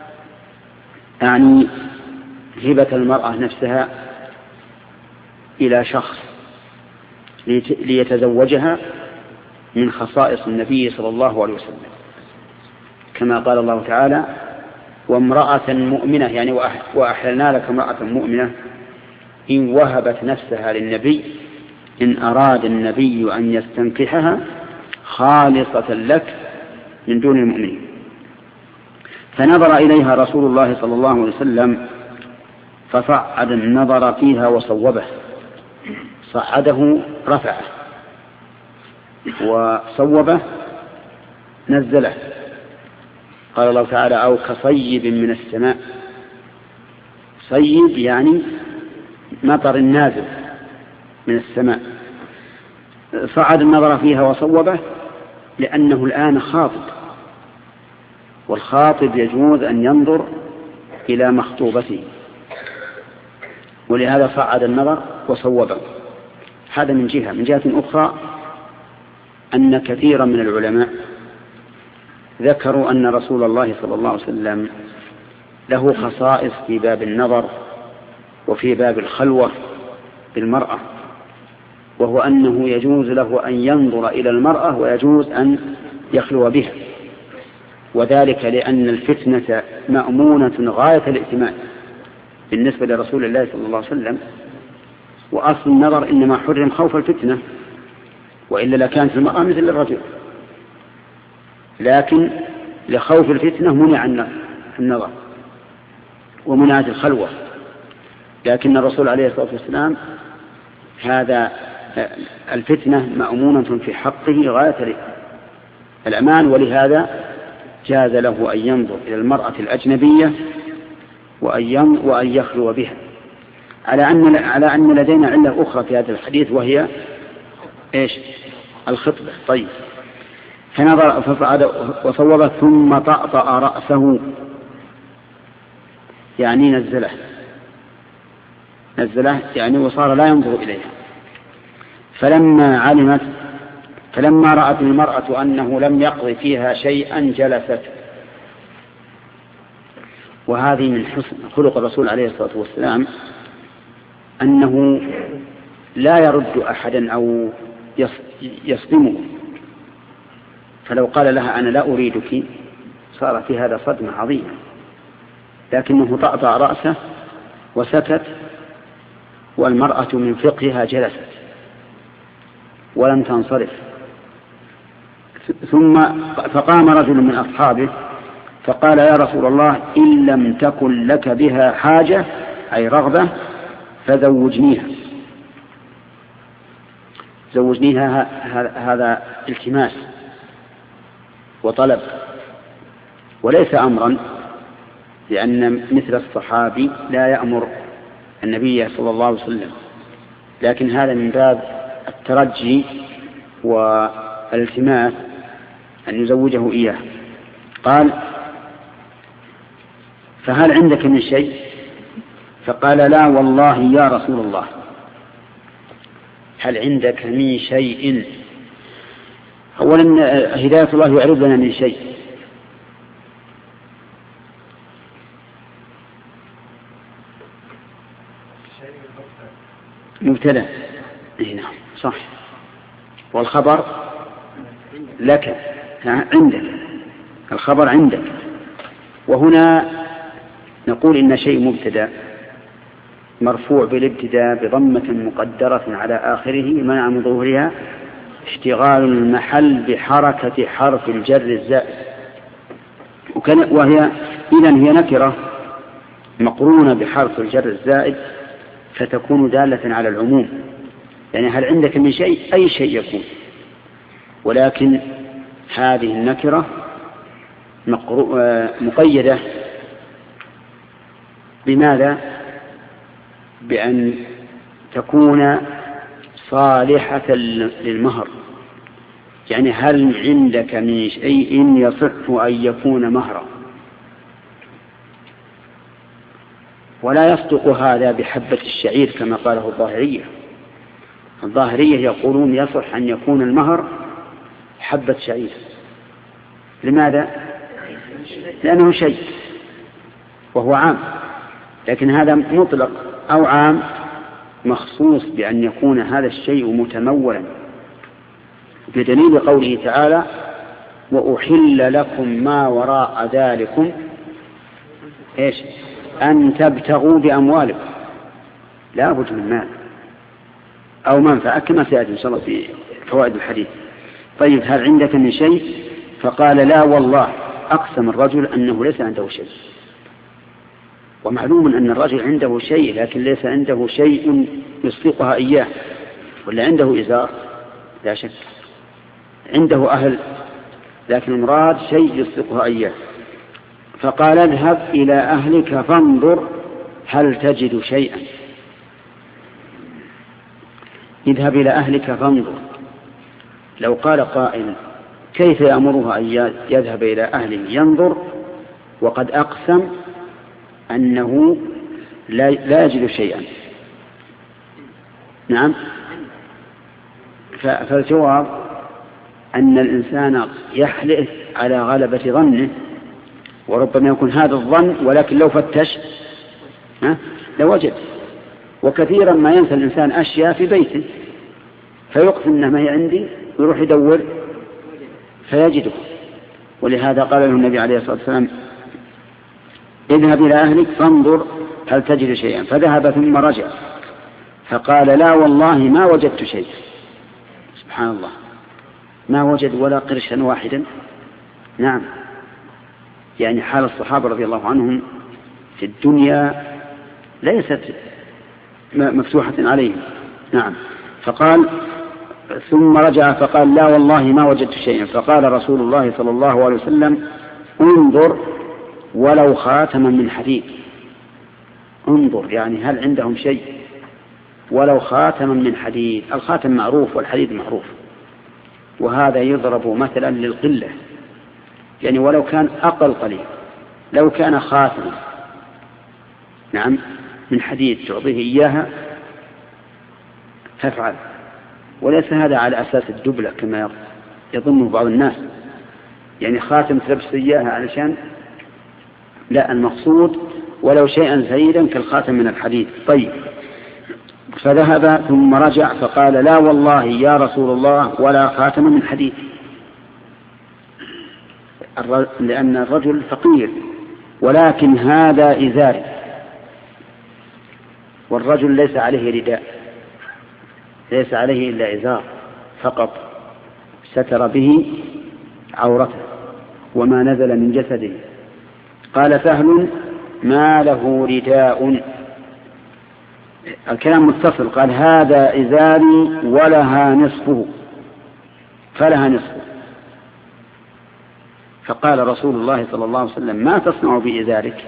يعني هبة المرأة نفسها إلى شخص ليتزوجها من خصائص النبي صلى الله عليه وسلم، كما قال الله تعالى وامرأة مؤمنة، يعني وأحللنا لك امرأة مؤمنة إن وهبت نفسها للنبي إن أراد النبي أن يستنكحها خالصة لك من دون المؤمنين. فنظر إليها رسول الله صلى الله عليه وسلم فصعد النظر فيها وصوبه، صعده رفعه وصوبه نزله. قال الله تعالى أو كصيب من السماء، صيب يعني مطر نازل من السماء. صعد النظر فيها وصوبه لأنه الآن خاطب، والخاطب يجوز أن ينظر إلى مخطوبته، ولهذا صعد النظر وصوبه. هذا من جهة. من جهة أخرى أن كثيرا من العلماء ذكروا أن رسول الله صلى الله عليه وسلم له خصائص في باب النظر وفي باب الخلوة بالمرأة، وهو أنه يجوز له أن ينظر إلى المرأة ويجوز أن يخلو بها، وذلك لأن الفتنة مأمونة غاية الائتمان بالنسبة لرسول الله صلى الله عليه وسلم، وأصل النظر إنما حرم خوف الفتنة، وإلا لكانت المرأة مثل الرجل، لكن لخوف الفتنة منع النظر ومنعت الخلوة. لكن الرسول عليه الصلاة والسلام هذا الفتنة مأمونة في حقه غاية الأمان، ولهذا جاز له أن ينظر إلى المرأة الأجنبية وأن يخلو بها، على أن لدينا علة أخرى في هذا الحديث وهي الخطبة. طيب، فنظر فصعد وصوب ثم طأطأ رأسه، يعني نزله يعني وصار لا ينظر إليها. فلما رأت المرأة أنه لم يقض فيها شيئا جلست. وهذه من حسن خلق الرسول عليه الصلاة والسلام أنه لا يرد أحدا أو يصدمه، فلو قال لها أنا لا أريدك صار في هذا صدمة عظيمة، لكنه طأطأ رأسه وسكت، والمرأة من فقهها جلست ولم تنصرف. فقام رجل من أصحابه فقال يا رسول الله إن لم تكن لك بها حاجة أي رغبة فزوجنيها. هذا التماس وطلب وليس أمرا، لأن مثل الصحابي لا يأمر النبي صلى الله عليه وسلم، لكن هذا من باب الترجي والالتماس أن يزوجه إياه. قال فهل عندك من شيء؟ فقال لا والله يا رسول الله. هل عندك من شيء؟ أولا هداية الله يعرض لنا من شيء، مبتدأ. نعم صح، والخبر لك عندك، الخبر عندك. وهنا نقول إن شيء مبتدأ مرفوع بالابتداء بضمة مقدرة على آخره منع من ظهورها اشتغال المحل بحركة حرف الجر الزائد، وهي إذن هي نكرة مقرونة بحرف الجر الزائد فتكون دالة على العموم. يعني هل عندك من شيء؟ أي شيء يكون، ولكن هذه النكرة مقيدة بماذا؟ بأن تكون صالحة للمهر. يعني هل عندك من شيء يصح أن يكون مهرا؟ ولا يصدق هذا بحبة الشعير كما قاله الظاهرية. الظاهرية يقولون يصح أن يكون المهر حبة شعير. لماذا؟ لأنه شيء وهو عام، لكن هذا مطلق أو عام مخصوص بأن يكون هذا الشيء متمولا، بدليل قوله تعالى وأحل لكم ما وراء ذلكم إيش؟ أن تبتغوا بأموالكم، لا بد من مال أو منفعة كما سيأتي إن شاء الله في فوائد الحديث. طيب هل عندك من شيء؟ فقال لا والله. أقسم الرجل أنه ليس عنده شيء، ومعلوم أن الرجل عنده شيء لكن ليس عنده شيء يصدقها إياه، ولا عنده إزار لا شك، عنده أهل لكن المراد شيء يصدقها إياه. فقال اذهب إلى أهلك فانظر هل تجد شيئا. اذهب إلى أهلك فانظر، لو قال قائل كيف يأمرها أن يذهب إلى أهله ينظر وقد أقسم أنه لا يجد شيئا؟ نعم، فالجواب أن الإنسان يحلف على غلبة ظنه، وربما يكون هذا الظن ولكن لو فتش لوجد. وكثيرا ما ينسى الإنسان أشياء في بيته فيقسم أنها ما هي عندي ويروح يدور فيجده. ولهذا قال له النبي عليه الصلاة والسلام اذهب إلى أهلك فانظر هل تجد شيئا. فذهب ثم رجع فقال لا والله ما وجدت شيء. سبحان الله، ما وجد ولا قرشا واحدا. نعم، يعني حال الصحابة رضي الله عنهم في الدنيا ليست مفتوحة عليهم. نعم، فقال ثم رجع فقال لا والله ما وجدت شيئا. فقال رسول الله صلى الله عليه وسلم انظر ولو خاتما من حديد. انظر يعني هل عندهم شيء ولو خاتما من حديد. الخاتم معروف والحديد معروف، وهذا يضرب مثلا للقلة، يعني ولو كان أقل قليل، لو كان خاتما نعم من حديد تعطيه إياها تفعل. وليس هذا على أساس الدبلة كما يظنه بعض الناس، يعني خاتم تلبس إياها علشان لا، المقصود ولو شيئا زيدا كالخاتم من الحديد. طيب، فذهب ثم رجع فقال لا والله يا رسول الله ولا خاتم من حديد، لأن الرجل فقير ولكن هذا إزاري، والرجل ليس عليه رداء، ليس عليه إلا إزار فقط ستر به عورته وما نزل من جسده. قال سهل ما له رداء. الكلام متصل، قال هذا إزاري ولها نصفه، فلها نصفه. فقال رسول الله صلى الله عليه وسلم ما تصنع بإزارك؟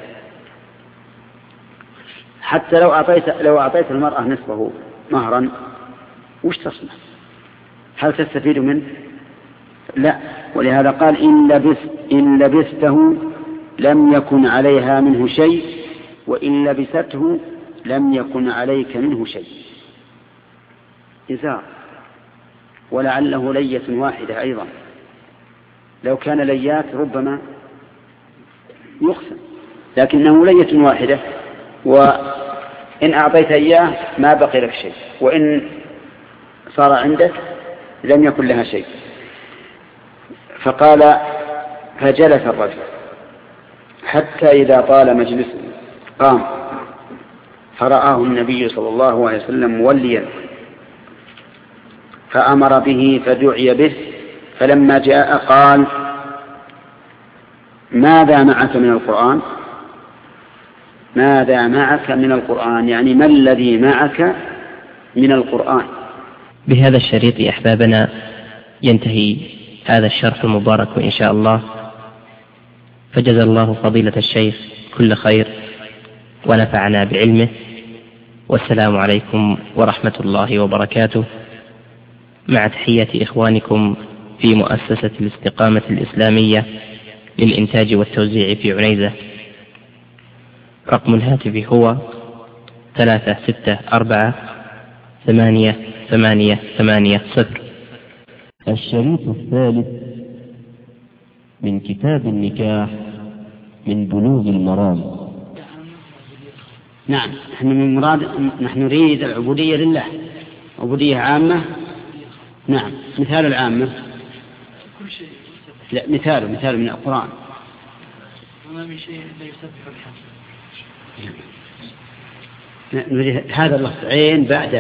حتى لو أعطيت المرأة نصفه مهرا وش تصنع؟ هل تستفيد منه؟ لا. ولهذا قال إن لبسته لم يكن عليها منه شيء وإن لبسته لم يكن عليك منه شيء. إزار، ولعله لية واحدة أيضا، لو كان ليات ربما يقسم، لكنه لية واحدة، وإن أعطيت إياه ما بقي لك شيء، وإن صار عندك لم يكن لها شيء. فقال فجلس الرجل حتى إذا طال مجلسه قام، فرآه النبي صلى الله عليه وسلم موليا، فأمر به فدعي به، فلما جاء قال ماذا معك من القرآن؟ ماذا معك من القرآن، يعني ما الذي معك من القرآن. بهذا الشريط أحبابنا ينتهي هذا الشرح المبارك إن شاء الله، فجزا الله فضيلة الشيخ كل خير ونفعنا بعلمه، والسلام عليكم ورحمة الله وبركاته، مع تحية إخوانكم في مؤسسة الاستقامة الإسلامية للإنتاج والتوزيع في عنيزة. رقم الهاتف هو 364-8880. الشريط الثالث من كتاب النكاح من بلوغ المرام. نعم، نحن نريد العبودية لله، عبودية عامة. نعم، مثال العامة لا، مثال من القرآن. وما من شيء لا يسبح بحمده. هذا اللفظ عين بعد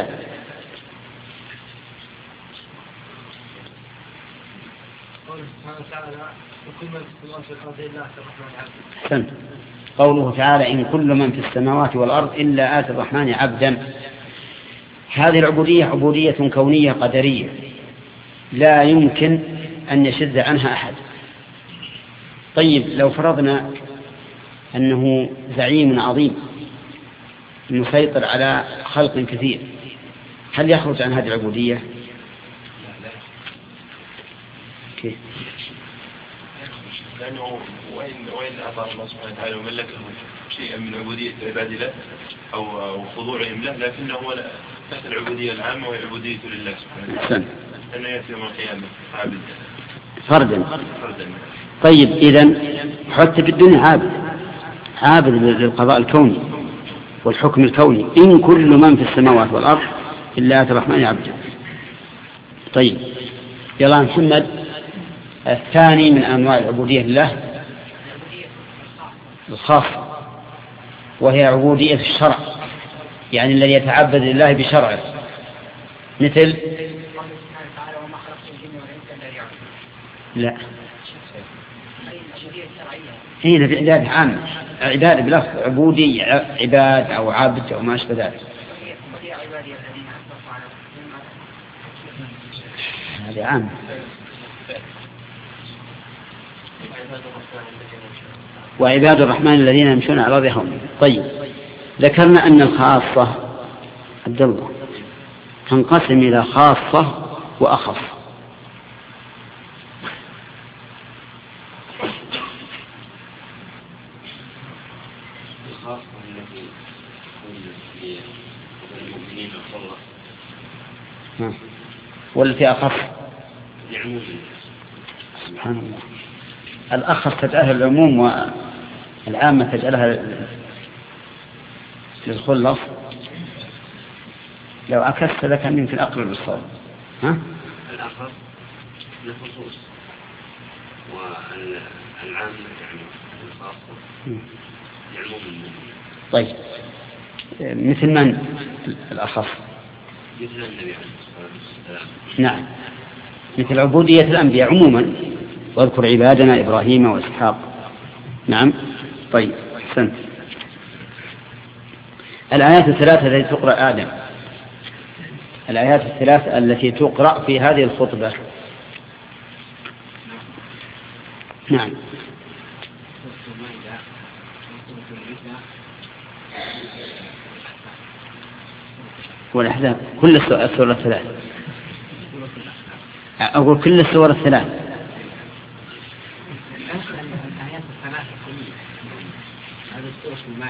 قوله تعالى إن كل من في السماوات والأرض إلا آتي الرحمن عبدا. هذه العبودية عبودية كونية قدرية لا يمكن أن يشذ عنها أحد. طيب لو فرضنا أنه زعيم عظيم مسيطر على خلق كثير، هل يخرج عن هذه العبودية؟ كيف؟ لأنه وين أعطاه الله سبحانه وتعالى وملكه شيئا من عبودية العباد له أو خضوعهم له، لكنه تحت العبودية العامة وهي عبودية لله سبحانه وتعالى، أنه يأتي يوم القيامة عابد فردا. طيب إذن حتى في الدنيا عابد للقضاء الكوني والحكم الكوني، إن كل من في السماوات والأرض إلا آتي الرحمن عبدا. طيب يلا محمد، الثاني من أنواع العبودية لله الخاصة، وهي عبودية الشرع، يعني الذي يتعبد لله بشرعه، مثل لا هنا في عبادة عامة، عبادة بلفظ عبودية، عباد أو عبد أو ما أشبه ذلك. هذه عامة. وعباد الرحمن الذين يمشون على الأرض هونا. طيب ذكرنا أن الخاصة عبد الله تنقسم إلى خاصة وأخص. والتي أخص سبحان الله، الأخص تجعلها العموم والعامة تجعلها للخلص. لو عكست لك يمكن أقرب الصواب. الأخص للخصوص والعامة يعني الخاصة لعموم الناس. طيب مثل من الأخص؟ مثل النبي عليه الصلاة والسلام. نعم، مثل عبودية الأنبياء عموما، واذكر عبادنا إبراهيم وإسحاق. نعم. طيب سنت. الآيات الثلاثة التي تقرأ آدم، الآيات الثلاثة التي تقرأ في هذه الخطبة. نعم. والأحزاب كل السورة الثلاث، أقول كل السور الثلاث.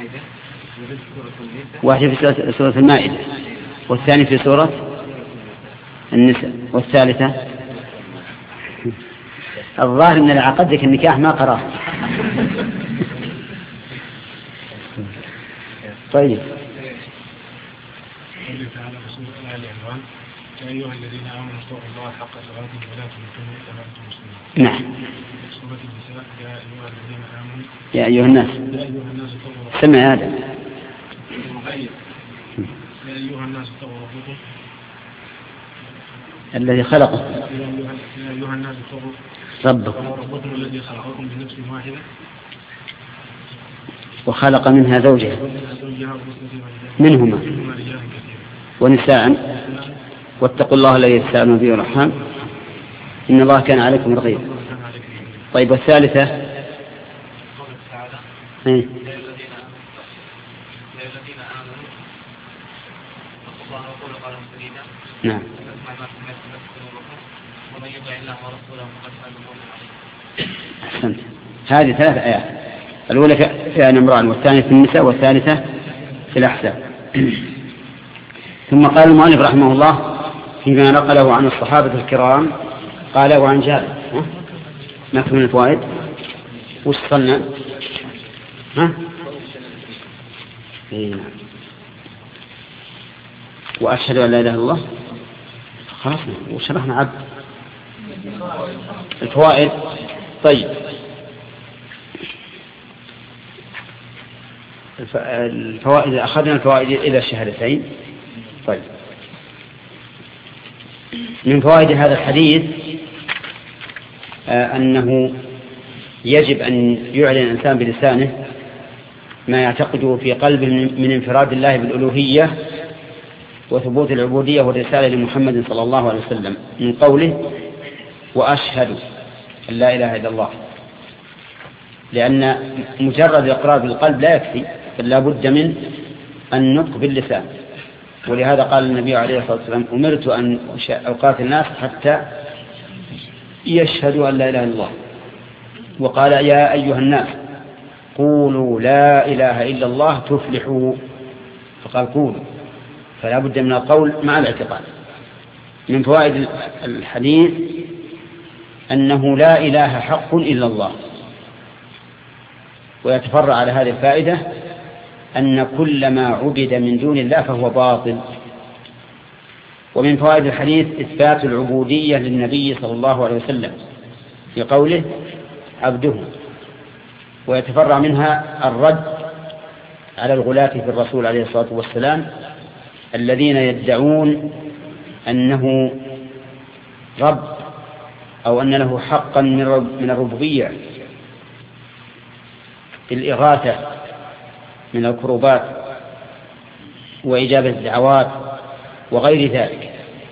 واحدة في سورة المائدة والثاني في سورة النساء. والثالثة الظاهر أن عقدك النكاح ما قرأ. طيب. يا أيها الذين آمنوا اتقوا الله حق تقاته ولا تموتن إلا وأنتم مسلمون. نعم. سورة النساء يا أيها الذين آمنوا يا أيها الناس اتقوا سمع هذا يا أيها الناس اتقوا ربكم الذي خلقه. يا أيها الناس اتقوا ربكم الذي خلقكم من نفس واحدة وخلق منها زوجها منهما ونساء واتقوا الله الذي تساءلون به والأرحام إن الله كان عليكم رقيبا. طيب والثالثة نعم. أحسنت. هذه 3 آيات، الأولى في آل عمران والثانية في النساء والثالثة في الأحزاب. ثم قال المؤلف رحمه الله فيما نقله عن الصحابة الكرام قال وعن جابر نكمل الفوائد وش صلنا وأشهد أن لا إله إلا الله خلصنا وشرحنا عبد الفوائد. طيب الفوائد أخذنا الفوائد إلى الشهادتين. طيب من فوائد هذا الحديث أنه يجب أن يعلن الإنسان بلسانه ما يعتقده في قلبه من انفراد الله بالألوهية وثبوت العبودية والرسالة لمحمد صلى الله عليه وسلم من قوله وأشهد أن لا إله إلا الله، لأن مجرد الإقرار بالقلب لا يكفي بل لا بد من النطق باللسان. ولهذا قال النبي عليه الصلاة والسلام أمرت أن أقاتل الناس حتى يشهدوا أن لا إله إلا الله. وقال يا أيها الناس قولوا لا إله إلا الله تفلحوا، فقال قولوا، فلا بد من القول مع الاعتقاد. من فوائد الحديث أنه لا إله حق إلا الله، ويتفرع على هذه الفائدة أن كل ما عبد من دون الله فهو باطل. ومن فوائد الحديث إثبات العبودية للنبي صلى الله عليه وسلم في قوله عبده، ويتفرع منها الرد على الغلاة في الرسول عليه الصلاة والسلام الذين يدعون أنه رب أو أن له حقا من الربوبية الإغاثة من الكروبات وإجابة الدعوات وغير ذلك.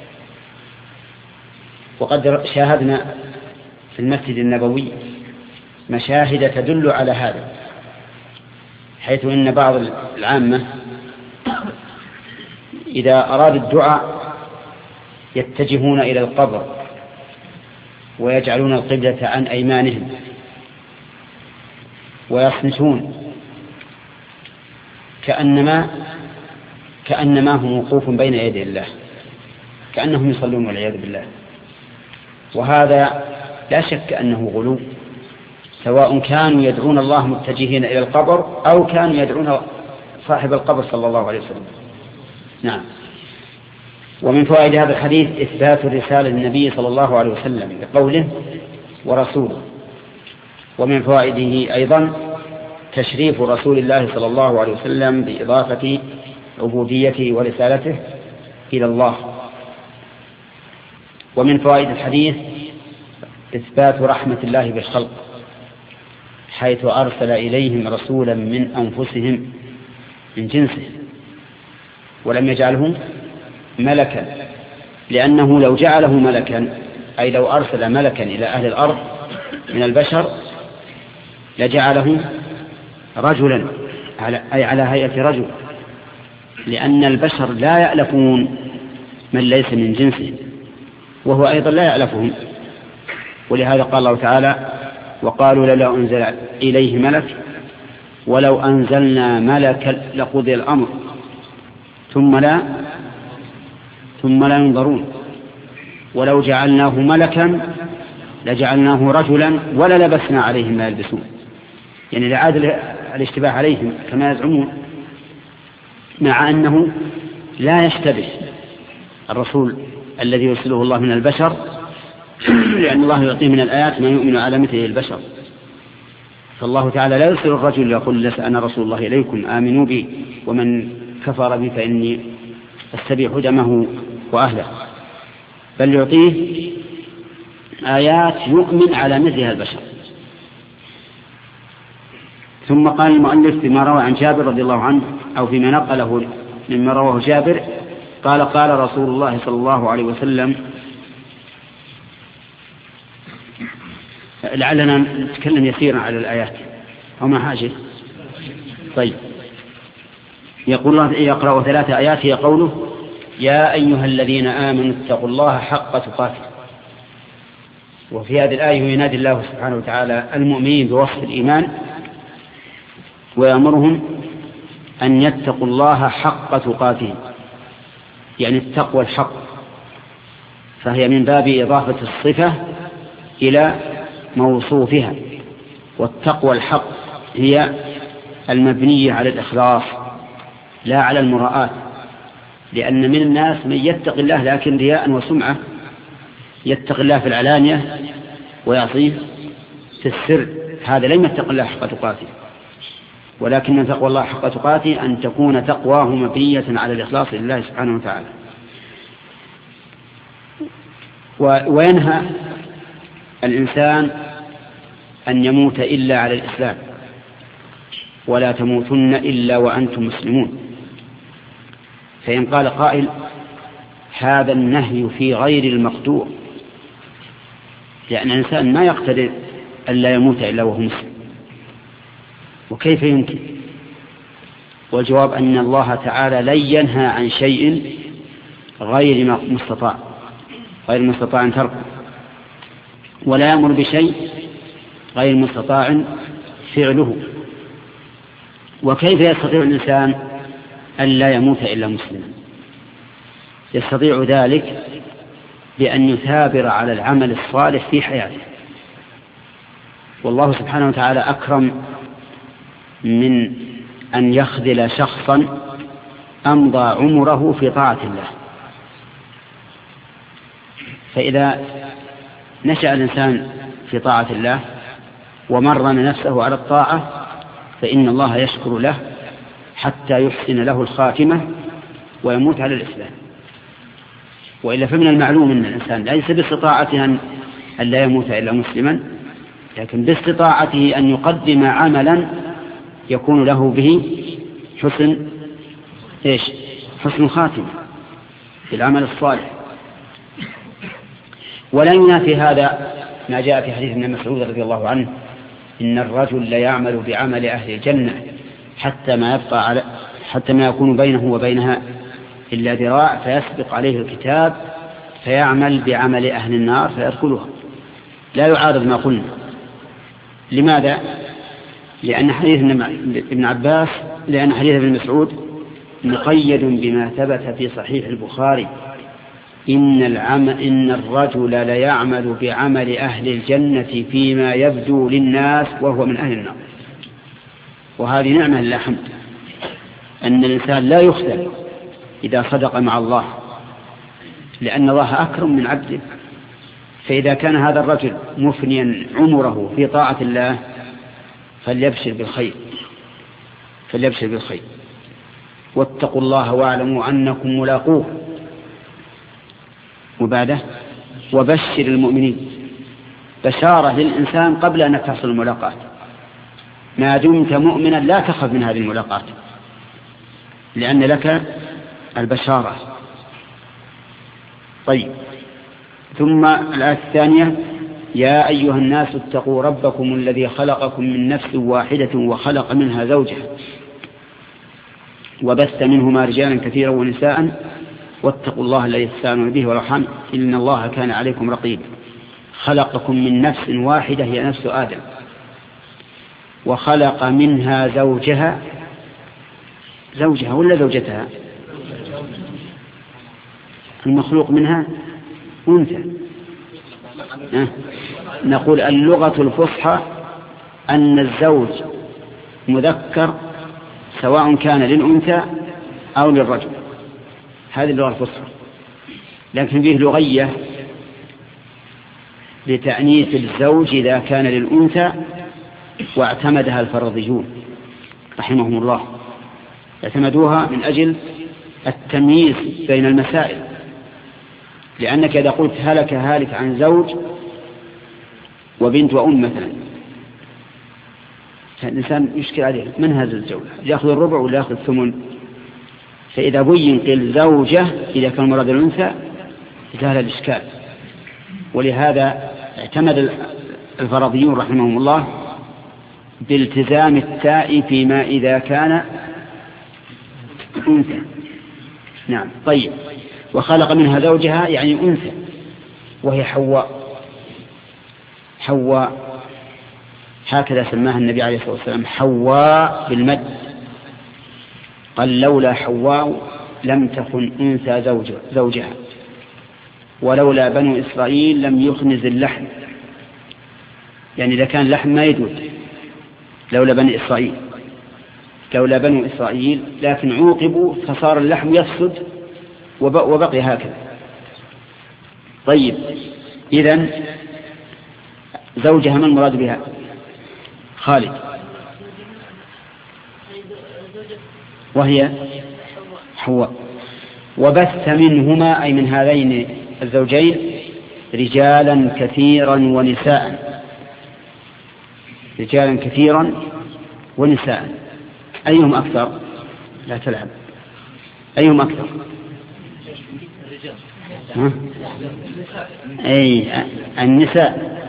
وقد شاهدنا في المسجد النبوي مشاهد تدل على هذا، حيث إن بعض العامة إذا أراد الدعاء يتجهون إلى القبر ويجعلون القبلة عن أيمانهم ويصمتون كأنما هم وقوف بين يدي الله، كأنهم يصلون والعياذ بالله. وهذا لا شك أنه غلو، سواء كانوا يدعون الله متجهين إلى القبر أو كانوا يدعون صاحب القبر صلى الله عليه وسلم. نعم. ومن فوائد هذا الحديث إثبات الرسالة للنبي صلى الله عليه وسلم بقوله ورسوله. ومن فوائده أيضا تشريف رسول الله صلى الله عليه وسلم بإضافة عبوديته ورسالته إلى الله. ومن فوائد الحديث إثبات رحمة الله بالخلق، حيث أرسل إليهم رسولا من أنفسهم من جنسه ولم يجعله ملكا، لأنه لو جعله ملكا أي لو أرسل ملكا إلى أهل الأرض من البشر لجعله رجلا أي على هيئة رجل، لأن البشر لا يألفون من ليس من جنسه وهو أيضا لا يألفهم. ولهذا قال الله تعالى وقالوا لولا أنزل إليه ملك ولو أنزلنا ملكا لقضي الأمر ثم لا ينظرون. ولو جعلناه ملكا لجعلناه رجلا ولا لبسنا عليهم ما يلبسون، يعني لعاد الاشتباه عليهم كما يزعمون، مع أنه لا يشتبه الرسول الذي يرسله الله من البشر، لأن الله يعطيه من الآيات ما يؤمن على مثله البشر. فالله تعالى لا يرسل الرجل يقول لس أنا رسول الله إليكم آمنوا بي ومن كفر بي فإني أستبيح دمه وأهله، بل يعطيه آيات يؤمن على مثلها البشر. ثم قال المؤلف فيما روى عن جابر رضي الله عنه أو فيما نقله مما رواه جابر قال قال رسول الله صلى الله عليه وسلم، لعلنا نتكلم يسيرا على الآيات أو ما حاجة. طيب، يقول الله يقرأ 3 آيات، هي قوله يا أيها الذين آمنوا اتقوا الله حق تقاته. وفي هذه الآية ينادي الله سبحانه وتعالى المؤمنين بوصف الإيمان ويأمرهم أن يتقوا الله حق تقاته، يعني التقوى الحق، فهي من باب إضافة الصفة إلى موصوفها. والتقوى الحق هي المبنية على الإخلاص لا على المراءات، لأن من الناس من يتقي الله لكن رياء وسمعة، يتقي الله في العلانية ويعصيه في السر، هذا لم يتقي الله حق تقاته. ولكن تقوى الله حق تقاته أن تكون تقواه مبنية على الإخلاص لله سبحانه وتعالى. وينهى الإنسان أن يموت إلا على الإسلام، ولا تموتن إلا وأنتم مسلمون. فإن قال قائل هذا النهي في غير المقدور، لأن الإنسان ما يقتدر أن لا يموت إلا وهو مسلم، وكيف يمكن؟ والجواب أن الله تعالى لن ينهى عن شيء غير مستطاع تركه، ولا يأمر بشيء غير مستطاع فعله. وكيف يستطيع الإنسان أن لا يموت إلا مسلما؟ يستطيع ذلك بأن يثابر على العمل الصالح في حياته. والله سبحانه وتعالى أكرم من أن يخذل شخصا أمضى عمره في طاعة الله. فإذا نشأ الإنسان في طاعة الله ومرن نفسه على الطاعة فإن الله يشكر له حتى يحسن له الخاتمة ويموت على الإسلام. وإلا فمن المعلوم أن الإنسان ليس باستطاعته أن لا يموت إلا مسلما، لكن باستطاعته أن يقدم عملا يكون له به حسن خاتمة في العمل الصالح. ولا ينافي هذا ما جاء في حديث ابن مسعود رضي الله عنه إن الرجل ليعمل بعمل أهل الجنة حتى ما يكون بينه وبينها إلا ذراع فيسبق عليه الكتاب فيعمل بعمل أهل النار فيدخلها. لا يعارض ما قلنا. لماذا؟ لأن حديث ابن مسعود مقيد بما ثبت في صحيح البخاري إن الرجل ليعمل بعمل أهل الجنة فيما يبدو للناس وهو من أهل النار. وهذه نعمة لله حمد، أن الإنسان لا يخذل إذا صدق مع الله، لأن الله أكرم من عبده. فإذا كان هذا الرجل مفنيا عمره في طاعة الله فليبشر بالخير. واتقوا الله واعلموا أنكم ملاقوه. وبعده وبشر المؤمنين، بشارة للإنسان قبل أن تحصل الملاقات. ما دمت مؤمنا لا تخف من هذه الملاقات، لأن لك البشارة. طيب، ثم الآية الثانية يا أيها الناس اتقوا ربكم الذي خلقكم من نفس واحدة وخلق منها زوجها وبث منهما رجالا كثيرا ونساء واتقوا الله الذي تساءلون به والأرحام إن الله كان عليكم رقيبا. خلقكم من نفس واحدة هي نفس آدم، وخلق منها زوجها ولا زوجتها؟ المخلوق منها أنثى. نقول اللغة الفصحى أن الزوج مذكر سواء كان للأنثى أو للرجل، هذه اللغة الفصحى. لكن فيه لغية لتأنيث الزوج إذا كان للأنثى، واعتمدها الفرضيون رحمهم الله، اعتمدوها من أجل التمييز بين المسائل. لأنك إذا قلت هلك هالك عن زوج وبنت وأم مثلا، الإنسان يشكل عليه من هذا الزوج، يأخذ الربع ولا يأخذ الثمن؟ فإذا بين قيل زوجة إذا كان مراد الأنثى زال الإشكال. ولهذا اعتمد الفرضيون رحمهم الله بالتزام التاء فيما إذا كان أنثى. نعم. طيب، وخلق منها زوجها يعني أنثى وهي حواء. حواء هكذا سماها النبي عليه الصلاة والسلام، حواء بالمد. قال لولا حواء لم تكن أنثى زوجها، ولولا بنو إسرائيل لم يخنز اللحم. يعني إذا كان اللحم ما يدود لولا بني إسرائيل، لولا بنو إسرائيل، لكن عوقبوا فصار اللحم يفسد وبقي هكذا. طيب، إذن زوجها من المراد بها؟ خالد، وهي حواء. وبث منهما أي من هذين الزوجين رجالا كثيرا ونساء. رجالا كثيرا ونساء، أيهم أكثر؟ لا تلعب. أيهم أكثر؟ أي النساء،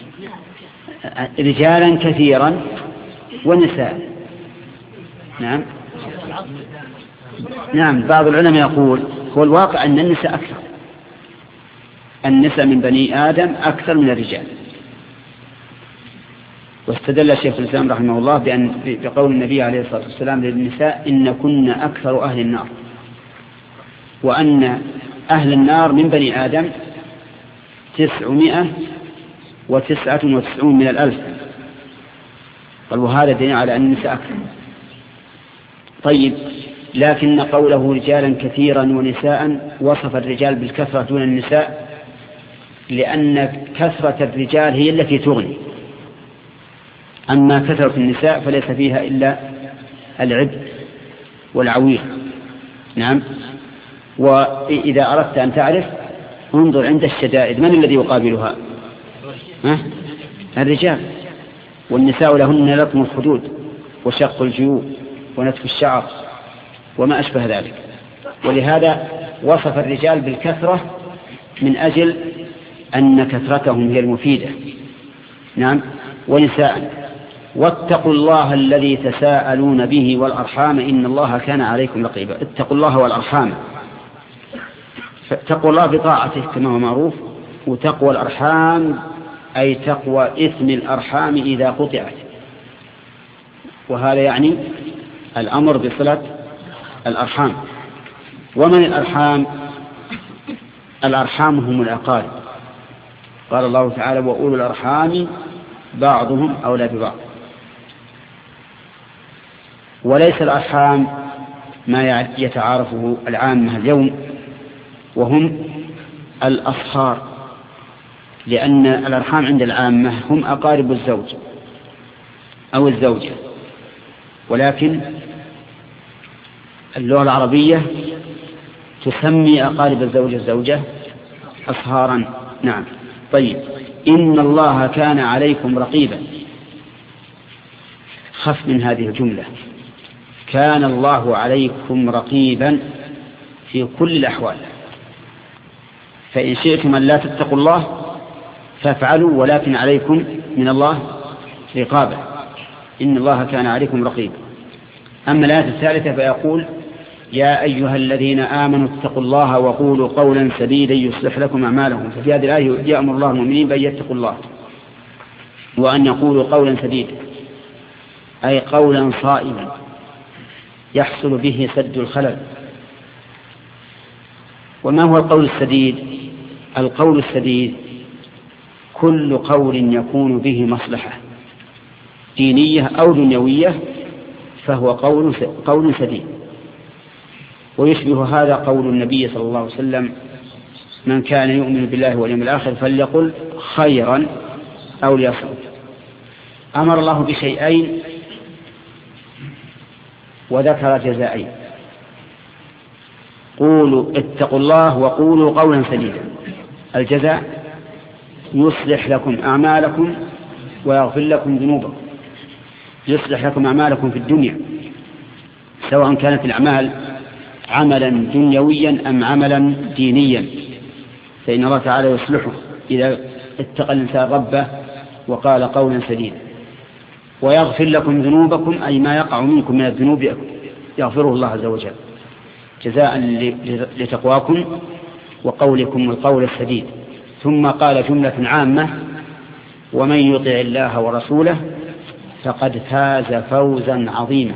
رجالا كثيرا ونساء. نعم. نعم، بعض العلماء يقول هو الواقع أن النساء أكثر، النساء من بني آدم أكثر من الرجال. واستدل شيخ الإسلام رحمه الله بقول النبي عليه الصلاة والسلام للنساء إن كن أكثر أهل النار، وأن أهل النار من بني آدم 999 من 1000. قال وهذا دليل على أن النساء أكثر. طيب، لكن قوله رجالا كثيرا ونساء وصف الرجال بالكثرة دون النساء، لأن كثرة الرجال هي التي تغني، أما كثرة النساء فليس فيها إلا العبء والعوير. نعم. وإذا أردت أن تعرف انظر عند الشدائد من الذي يقابلها؟ الرجال. والنساء لهن لطم الخدود وشق الجيوب ونتف الشعر وما أشبه ذلك. ولهذا وصف الرجال بالكثرة من أجل أن كثرتهم هي المفيدة. نعم. ونساء واتقوا الله الذي تساءلون به والأرحام إن الله كان عليكم رقيبا. اتقوا الله والأرحام، تقوى الله بطاعته كما هو معروف، وتقوى الأرحام أي تقوى إثم الأرحام إذا قطعت، وهذا يعني الأمر بصلة الأرحام. ومن الأرحام؟ الأرحام هم الأقارب. قال الله تعالى وأولو الأرحام بعضهم أولى ببعض. وليس الأرحام ما يتعارفه العامة اليوم، وهم الأصهار، لأن الأرحام عند العامة هم أقارب الزوج أو الزوجة، ولكن اللغة العربية تسمي أقارب الزوجة أصهارا. نعم. طيب، إن الله كان عليكم رقيبا. خف من هذه الجملة، كان الله عليكم رقيبا في كل الأحوال. فإن شئتم أن لا تتقوا الله فافعلوا، ولكن عليكم من الله رقابة. إن الله كان عليكم رقيبا. أما الآية الثالثة فيقول يا أيها الذين آمنوا اتقوا الله وقولوا قولا سديدا يصلح لكم أعمالهم. ففي هذه الآية يأمر الله المؤمنين بأن يتقوا الله وأن يقولوا قولا سديدا، أي قولا صائما يحصل به سد الخلل. وما هو القول السديد؟ القول السديد كل قول يكون به مصلحة دينية أو دنيوية فهو قول سديد. ويشبه هذا قول النبي صلى الله عليه وسلم: من كان يؤمن بالله واليوم الآخر فليقل خيرا أو ليصمت. أمر الله بشيئين وذكر جزائين: قولوا اتقوا الله وقولوا قولا سديدا. الجزاء: يصلح لكم أعمالكم ويغفر لكم ذنوبكم. يصلح لكم أعمالكم في الدنيا، سواء كانت الأعمال عملا دنيويا أم عملا دينيا، فإن الله تعالى يصلحه إذا اتقى الإنسان ربه وقال قولا سديدا. ويغفر لكم ذنوبكم، أي ما يقع منكم من الذنوب يغفره الله عز وجل جزاء لتقواكم وقولكم القول السديد. ثم قال جملة عامة: ومن يطع الله ورسوله فقد فاز فوزا عظيما.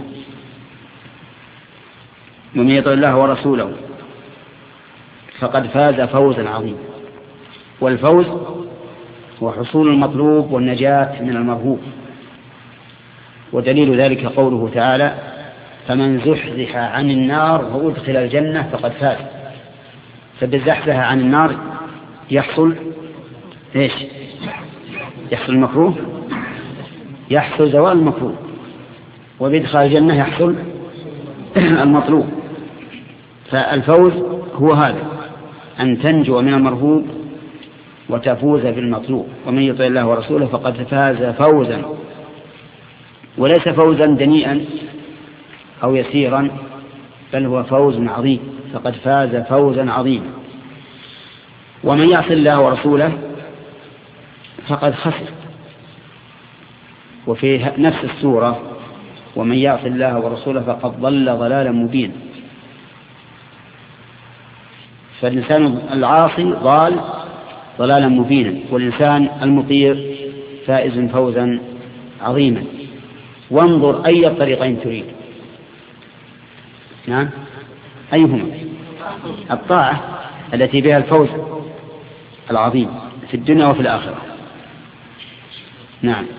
ومن يطع الله ورسوله فقد فاز فوزا عظيما. والفوز هو حصول المطلوب والنجاة من المرهوب. ودليل ذلك قوله تعالى: فمن زحزح عن النار وأدخل الجنة فقد فاز. فبالزحزح عن النار يحصل ايش؟ يحصل المكروه، يحصل زوال المكروه. وبإدخال الجنة يحصل المطلوب. فالفوز هو هذا: أن تنجو من المرهوب وتفوز بالمطلوب. ومن يطع الله ورسوله فقد فاز فوزا، وليس فوزا دنيئا أو يسيرا، بل هو فوز عظيم. فقد فاز فوزا عظيما. ومن يعص الله ورسوله فقد خسر. وفي نفس السورة: ومن يعص الله ورسوله فقد ضل ضلالا مبينا. فالإنسان العاصي ضال ضلالا مبينا، والإنسان المطيع فائز فوزا عظيما. وانظر أي الطريقين تريد. نعم، أيهما؟ الطاعة التي بها الفوز العظيم في الدنيا وفي الآخرة. نعم.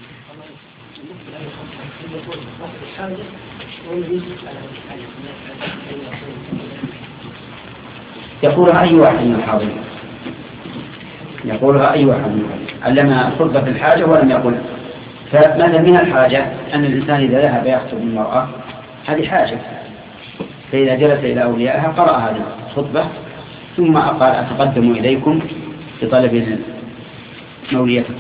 يقولها أي واحد من الحاضرين، يقولها أي واحد من علمها الخطبة في الحاجة ولم يقل. فماذا من الحاجة؟ أن الإنسان إذا ذهب يخطب المرأة هذه حاجة، فإذا جلس إلى أوليائها قرأ هذه الخطبة ثم قال: أتقدم إليكم بطلب موليتكم.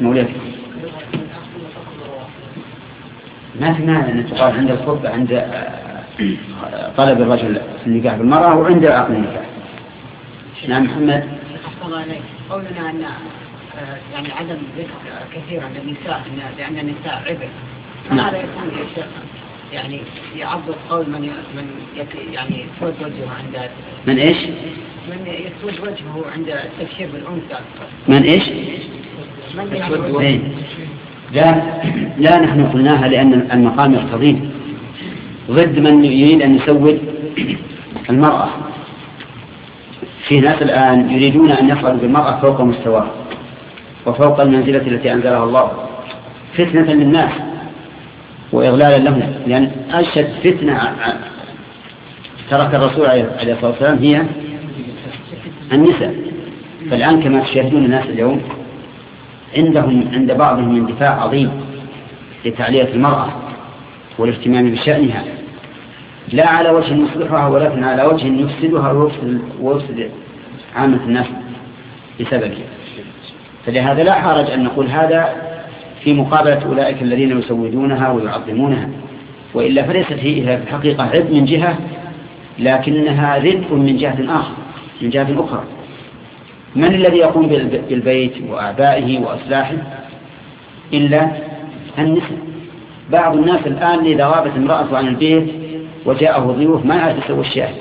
ما في معنى أن تقال عند الخطبة عند طلب الرجل النكاح بالمرأة وعند عقد النكاح. نعم محمد. قولنا أن يعني عدم ذكر كثيرا للنساء لأن النساء عبء، فهذا يكون يا شيخ يعني يعبر قول من يعني يسود وجهه عند من ايش؟ من يسود وجهه عند التبشير بالأنثى. من ايش؟ من يسود وجهه. لا نحن قلناها لأن المقام يقتضيه، ضد من يريد أن يسود المرأة. في ناس الآن يريدون أن يصعدوا بالمرأة فوق مستواه وفوق المنزلة التي أنزلها الله فتنة للناس وإغلالا لهم، لأن أشد فتنة ترك الرسول عليه الصلاة والسلام هي النساء. فالآن كما تشاهدون الناس اليوم عند بعضهم اندفاع عظيم لتعلية المرأة والاهتمام بشأنها، لا على وجه يصلحها ولكن على وجه يفسدها ويفسد عامة الناس بسببه. فلهذا لا حرج أن نقول هذا في مقابلة أولئك الذين يسودونها ويعظمونها، وإلا فليست هي في الحقيقة عبء من جهة، لكنها ردء من جهة أخرى. من الذي يقوم بالبيت وأعبائه وأصلاحه إلا النساء؟ بعض الناس الآن إذا غابت امرأة عن البيت وجاءه ضيوف ما عاد يسوي الشاي،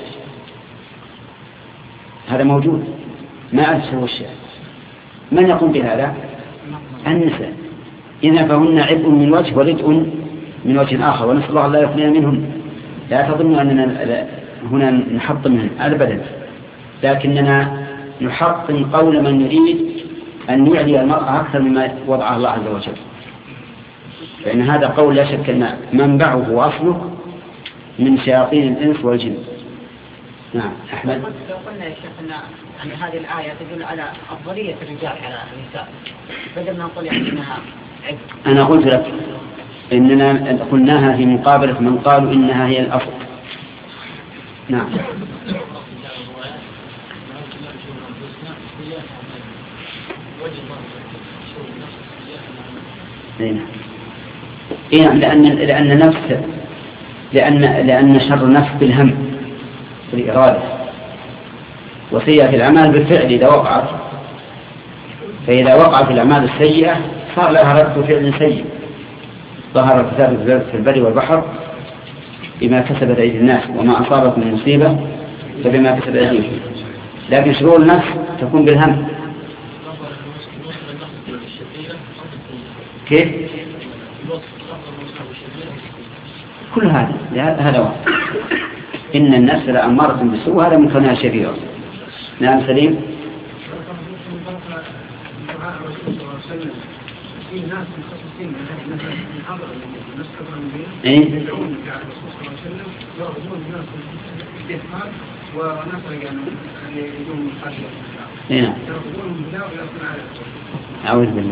هذا موجود، ما عاد يسوي الشاي. من يقوم بهذا؟ النساء. إذا فهن عبء من وجه وردء من وجه آخر، ونسأل الله لا يخلينا منهم. لا تظنوا أننا هنا نحط منهم أبدا، لكننا نحطم قول من يريد أن يعلي المرأة أكثر مما وضعها الله عز وجل، فإن هذا قول لا شك أن منبعه وأصله من شياطين الإنس والجن. نعم أحمد. لو قلنا يا شيخ أن هذه الآية تدل على أفضلية الرجال على النساء، بدل ما نقول يعني أنها عبء. أنا قلت لك إننا قلناها في مقابلة من قالوا إنها هي الأصل. نعم. إيه لأن شر نفس بالهم بالإرادة، وسيئة الأعمال بالفعل إذا وقعت، فإذا وقع في الأعمال السيئة صار لها رد فعل سيء، ظهر الفساد في البر والبحر بما كسبت أيدي الناس وما أصابكم من مصيبة فبما كسبت أيديهم. لكن شرور النفس تكون بالهم. كيف؟ كل هذا واحد. إن النفس لأمارة بالسوء، هذا من كونها شريرة. نعم سليم. في ناس مخصصين من حضر الناس كبر من بين يدعون الرسول صلى الله عليه وسلم يرغبون الناس في الاستهفاف وناس يعني يجون من خشية نعم يرغبونهم بالله ويأكلون على أعوذ بالله.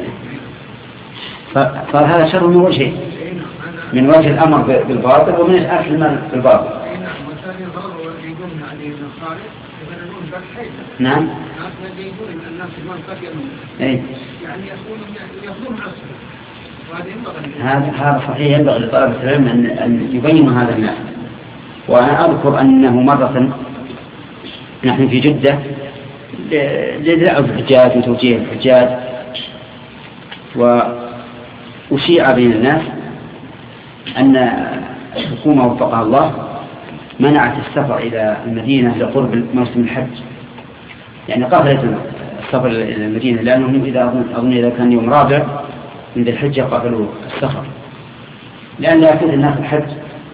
فهذا شر من وجهين، من وجه الأمر بالباطل ومن الأكل المال بالباطل. والثاني ضرر يريدون عليه من الخارج يبنون بالحيث. نعم. الناس يريدون أن الناس يكون فاكئ منهم. يعني يأخذون عصر. هذا صحيح. ينبغي لطلبة العلم أن يبينوا هذا الناس. وأنا أذكر أنه مرة نحن في جدة لدعوة الحجاج وتوجيه الحجاج، وأشيع بين الناس أن الحكومة وفقها الله منعت السفر إلى المدينة لقرب موسم الحج، يعني قفلت السفر إلى المدينة، لأنهم أظن إذا كان يوم رابع من ذي الحجة قفلوا السفر لأن لا يفوت الناس الحج.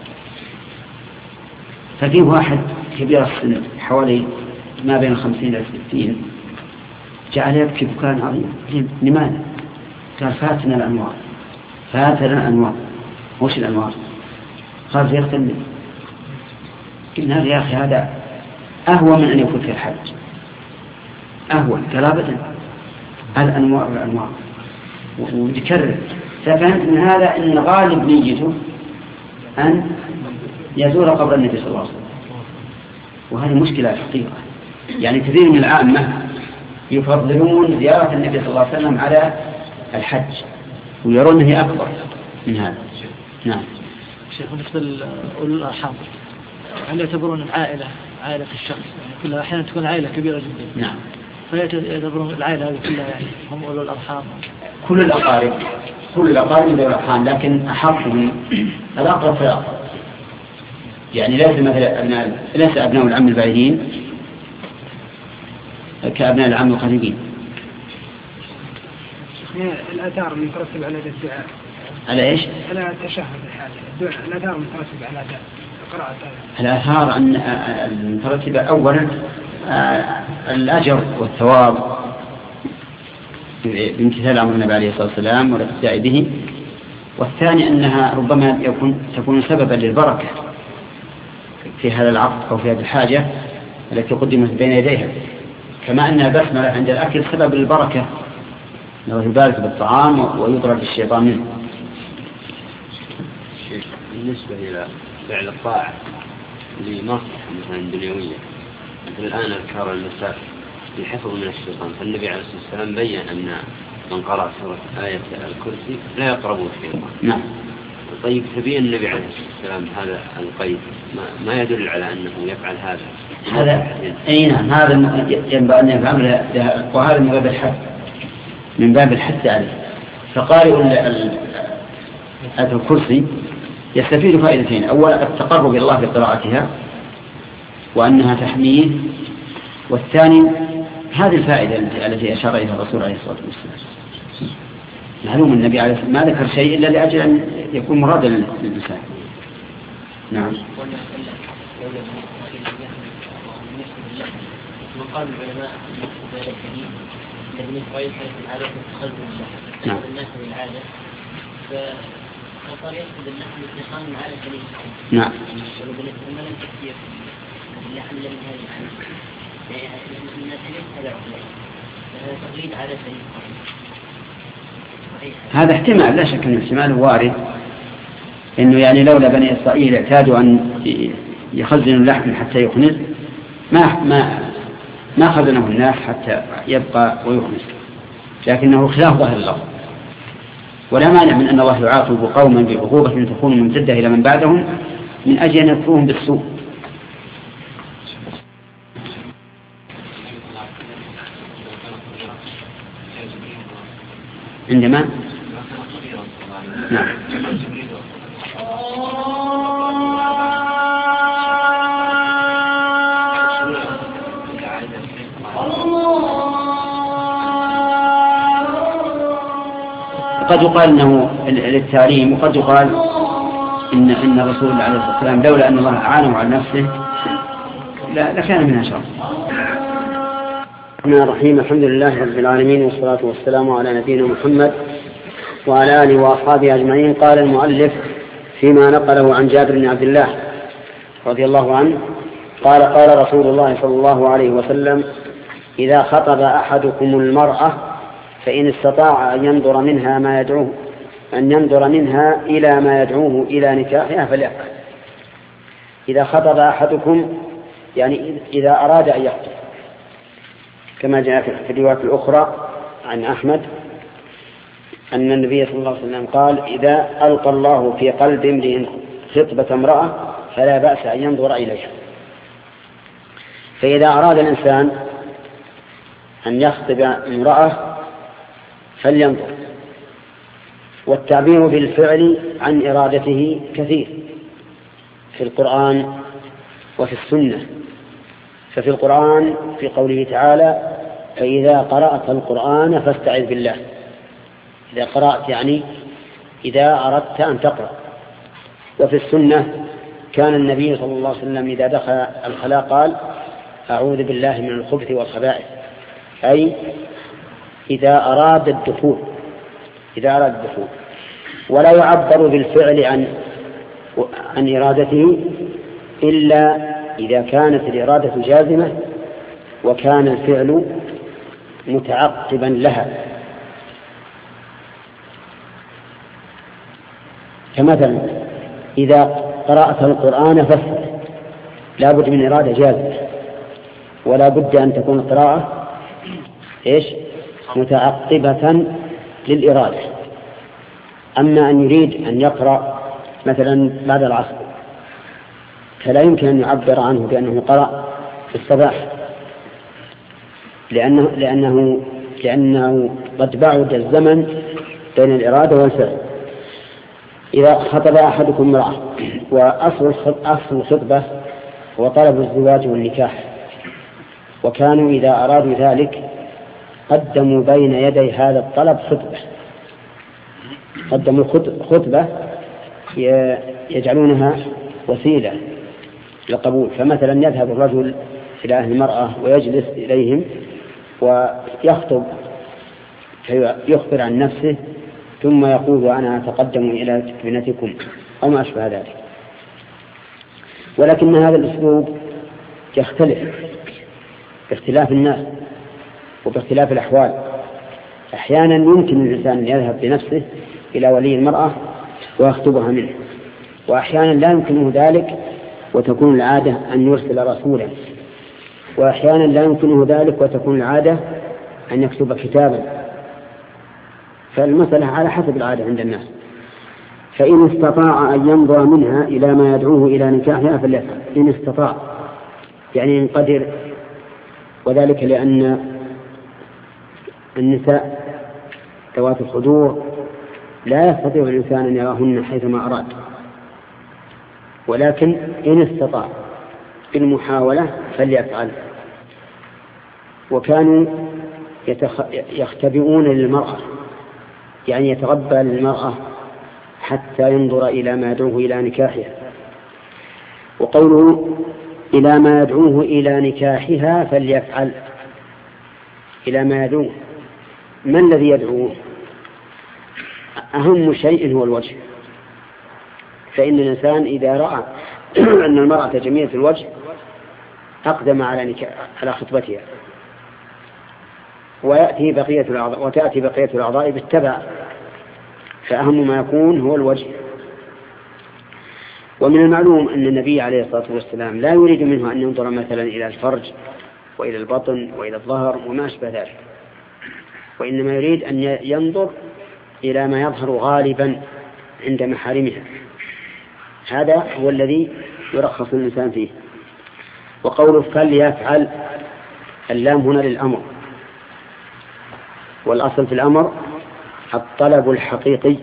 ففيه واحد كبير السن حوالي ما بين 50 إلى 60 جعل يبكي بكاء عظيم. لماذا؟ قال فاتنا الأنوار، فاتنا الأنوار. وش الأنوار؟ قال سيختلني. قلنا يا أخي هذا أهوى من أن يكون في الحج، أهوى. قال أبدا الأنوار ويكرر. ففهمت من هذا أن غالب نيته أن يزور قبر النبي صلى الله عليه وسلم، وهذه مشكلة حقيقة. يعني كثير من العامة يفضلون زيارة النبي صلى الله عليه وسلم على الحج ويرون أنه أكبر من هذا. نعم. شيخ مثل أولو الأرحام يعني يعتبرون العائلة عائلة الشخص، يعني كلها أحيانا تكون عائلة كبيرة جدا. نعم. فيعتبرون العائلة هذه كلها يعني هم أولو الأرحام. كل الأقارب من ذوي الأرحام، لكن أحق من الأقرب فالأقرب. يعني ليس أبناء العم البعيدين كأبناء العم القريبين. الآثار المترتبة على الدعاء على إيش؟ على التشهد الحالي. الآثار المترتبة على قراءة الآثار المترتبة أولا الأجر والثواب بامتثال أمر النبي عليه الصلاة والسلام والاقتداء به، والثاني أنها ربما تكون سببا للبركة في هذا العقد أو في هذه الحاجة التي قدمت بين يديها، كما أن البسملة عند الأكل سبب للبركة، لو يبارك بالطعام ويطرد الشيطان منه. بالنسبة إلى فعل الطاعة لمصلحة مثلا دنيوية، مثل الآن أذكار المساء لحفظ من الشيطان، فالنبي عليه الصلاة والسلام بيّن أن من قرأ سورة آية الكرسي لا يقربه الشيطان. نعم. طيب تبين النبي عليه الصلاة والسلام هذا القيد ما يدل على أنه يفعل هذا. أي نعم، هذا ينبغي أن يفعل، وهذا من باب الحث، من باب الحث عليه. فقارئ آية الكرسي يستفيد فائدتين: أولا التقرب إلى الله بقراءتها وأنها تحميه، والثاني هذه الفائدة التي أشار إليها الرسول عليه الصلاة والسلام. معلوم النبي عليه الصلاة والسلام ما ذكر شيء إلا لأجل أن يكون مرادا للإنسان. نعم. وقال العلماء في ذلك الحديث أن بني إسرائيل كانت العادة تتخذ اللحم نعم. الناس بالعادة فصار يأخذ اللحم اتخاذ من عادة بني إسرائيل. نعم. وبالنسبة لمن كثير اللحم الذي هذه العادة الناس ليس تبعه هذا تقليد عادة بني إسرائيل. هذا احتمال، لا شك أن احتمال وارد، إنه يعني لولا بني إسرائيل اعتادوا أن يخزنوا اللحم حتى يخنز ما خزنه الناس حتى يبقى ويخنز، لكنه خلاف ظاهر اللفظ. ولا مانع من أن الله يعاقب قوما بعقوبة تكون ممتدة إلى من بعدهم من أجل أن يكفرهم بالسوء. عندما نعم. قد يقال انه للتعليم، وقد يقال ان الرسول عليه الصلاه والسلام لولا ان الله اعانه على نفسه لكان منها شر. الرحمن الرحيم. الحمد لله رب العالمين، والصلاه والسلام على نبينا محمد وعلى اله واصحابه اجمعين. قال المؤلف فيما نقله عن جابر بن عبد الله رضي الله عنه قال قال رسول الله صلى الله عليه وسلم: إذا خطب أحدكم المرأة فإن استطاع أن ينظر منها إلى ما يدعوه إلى نكاحها فليفعل. إذا خطب أحدكم يعني إذا أراد أن يخطب، كما جاء في الرواية الأخرى عن أحمد أن النبي صلى الله عليه وسلم قال: إذا ألقى الله في قلب امرئ خطبة امرأة فلا بأس أن ينظر إليها. فإذا أراد الإنسان أن يخطب امرأة فلينظر. والتعبير بالفعل عن إرادته كثير في القرآن وفي السنة. ففي القرآن في قوله تعالى: فإذا قرأت القرآن فاستعذ بالله. إذا قرأت يعني إذا أردت أن تقرأ. وفي السنة كان النبي صلى الله عليه وسلم إذا دخل الخلاء قال: أعوذ بالله من الخبث والخبائث، أي إذا أراد الدخول. ولا يعبر بالفعل عن إرادته إلا إذا كانت الإرادة جازمة وكان الفعل متعقبا لها. كمثلا إذا قرأت القرآن فاستعذ، لا بد من إرادة جازمة، ولا بد أن تكون القراءة متعقبة للإرادة. أما أن يريد أن يقرأ مثلا بعد العصر فلا يمكن أن يعبر عنه بأنه قرأ في الصباح، لأنه قد بعد الزمن بين الإرادة والفعل. إذا خطب أحدكم امرأة، وأصل الخطبة هو طلب الزواج والنكاح، وكانوا إذا أرادوا ذلك قدموا بين يدي هذا الطلب خطبة يجعلونها وسيلة للقبول. فمثلا يذهب الرجل إلى أهل المرأة ويجلس إليهم ويخطب فيخبر عن نفسه ثم يقول: أنا أتقدم إلى ابنتكم أو ما أشبه ذلك. ولكن هذا الأسلوب يختلف باختلاف الناس وباختلاف الأحوال. أحيانا يمكن الإنسان أن يذهب بنفسه إلى ولي المرأة ويخطبها منه، وأحيانا لا يمكنه ذلك وتكون العادة أن يرسل رسولا، وأحيانا لا يمكنه ذلك وتكون العادة أن يكتب كتابا. فالمسألة على حسب العادة عند الناس. فإن استطاع أن ينظر منها إلى ما يدعوه إلى نكاحها فليفعل. إن استطاع يعني إن قدر، وذلك لأن النساء ذوات الخدور لا يستطيع الإنسان أن يراهن حيثما أراد، ولكن إن استطاع بالمحاولة فليفعل. وكانوا يختبئون للمرأة، يعني يتربى للمرأة حتى ينظر إلى ما يدعوه إلى نكاحها. وقوله إلى ما يدعوه إلى نكاحها فليفعل. إلى ما يدعوه، ما الذي يدعوه؟ أهم شيء هو الوجه، فإن الإنسان إذا رأى أن المرأة جميلة الوجه أقدم على خطبتها، وتأتي بقية الأعضاء بالتبع، فأهم ما يكون هو الوجه. ومن المعلوم أن النبي عليه الصلاة والسلام لا يريد منه أن ينظر مثلا إلى الفرج وإلى البطن وإلى الظهر وما أشبه ذلك، وإنما يريد أن ينظر إلى ما يظهر غالبا عند محارمها، هذا هو الذي يرخص الإنسان فيه. وقوله فليفعل، اللام هنا للأمر، والأصل في الأمر الطلب الحقيقي.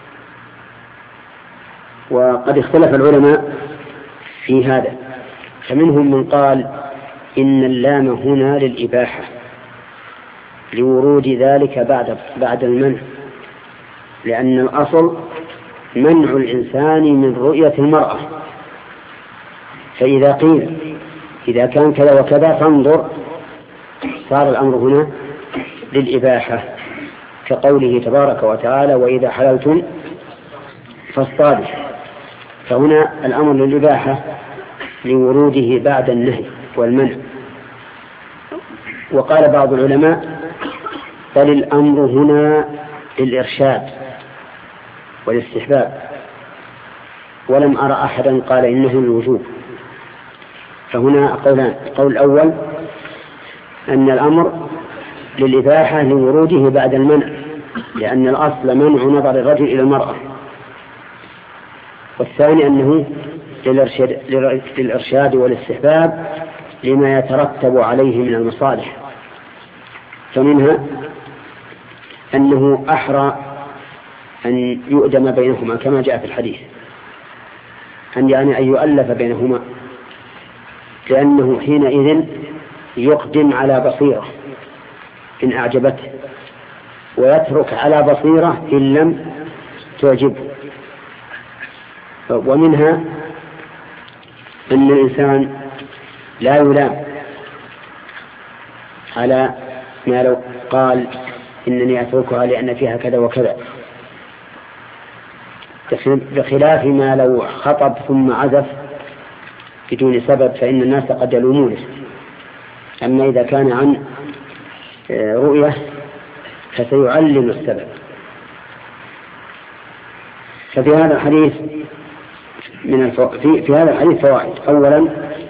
وقد اختلف العلماء في هذا، فمنهم من قال إن اللام هنا للإباحة لورود ذلك بعد المنع، لأن الأصل منع الإنسان من رؤية المرأة، فإذا قيل إذا كان كذا وكذا فانظر، صار الأمر هنا للإباحة، كقوله تبارك وتعالى وإذا حللتم فاصطادوا، فهنا الأمر للإباحة لوروده بعد النهي والمنع. وقال بعض العلماء بل الأمر هنا للإرشاد والاستحباب، ولم أرى أحدا قال إنه للوجوب. فهنا قولان: القول الأول أن الأمر للإباحة لوروده بعد المنع، لأن الأصل منع نظر الرجل إلى المرأة، والثاني أنه للإرشاد والاستحباب لما يترتب عليه من المصالح، فمنها أنه أحرى أن يؤدم بينهما كما جاء في الحديث، أن يؤلف بينهما، لأنه حينئذ يقدم على بصيرة إن أعجبته، ويترك على بصيرة إن لم تعجبه. ومنها أن الإنسان لا يلام على ما لو قال إنني أتركها لأن فيها كذا وكذا، بخلاف ما لو خطب ثم عزف بدون سبب فإن الناس قد يلومونه. أما إذا كان عن رؤية فسيعلم السبب. ففي هذا الحديث في هذا الحديث فوائد: أولا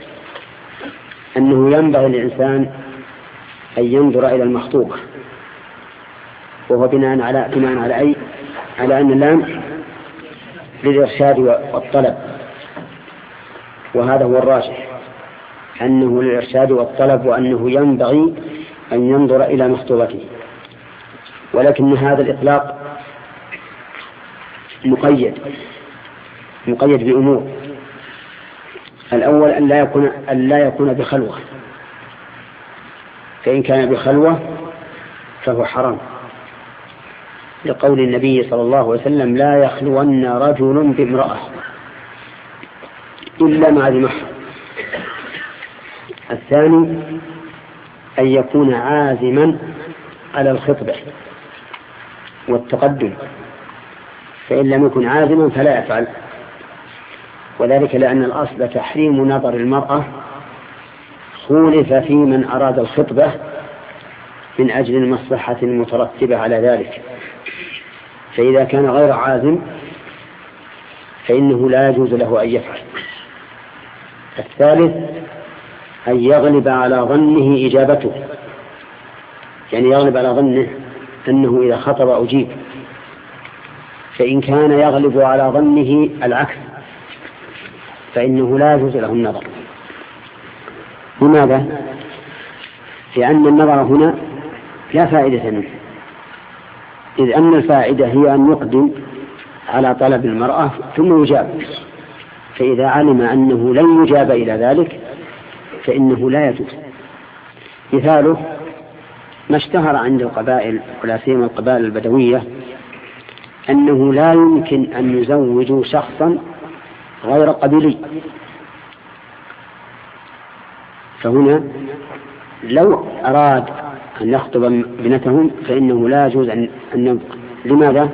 أنه ينبغي للإنسان أن ينظر إلى المخطوبة، وهو بناء على أن اللام للإرشاد والطلب، وهذا هو الراجح أنه للإرشاد والطلب، وأنه ينبغي أن ينظر إلى مخطوبته. ولكن هذا الإطلاق مقيد بأمور: الأول أن لا يكون بخلوة، فإن كان بخلوة فهو حرام، لقول النبي صلى الله عليه وسلم لا يخلون رجل بامرأة إلا مع ذي محرم. الثاني أن يكون عازما على الخطبة والتقدم، فإن لم يكن عازما فلا يفعل، وذلك لأن الأصل تحريم نظر المرأة، خولف في من أراد الخطبة من أجل المصلحة المترتبة على ذلك، فإذا كان غير عازم فإنه لا يجوز له أن يفعل. الثالث أن يغلب على ظنه إجابته، يعني يغلب على ظنه أنه إذا خطب أجيب، فإن كان يغلب على ظنه العكس فإنه لا يجوز له النظر. لماذا؟ لأن النظر هنا لا فائدة منه، إذ أن الفائدة هي أن يقدم على طلب المرأة ثم يجاب، فإذا علم أنه لن يجاب إلى ذلك فإنه لا يجوز. مثاله ما اشتهر عند القبائل ولا سيما القبائل البدوية أنه لا يمكن أن يزوجوا شخصا غير قبيلي، فهنا لو أراد أن يخطب ابنتهم فإنه لا يجوز أن ينطق. لماذا؟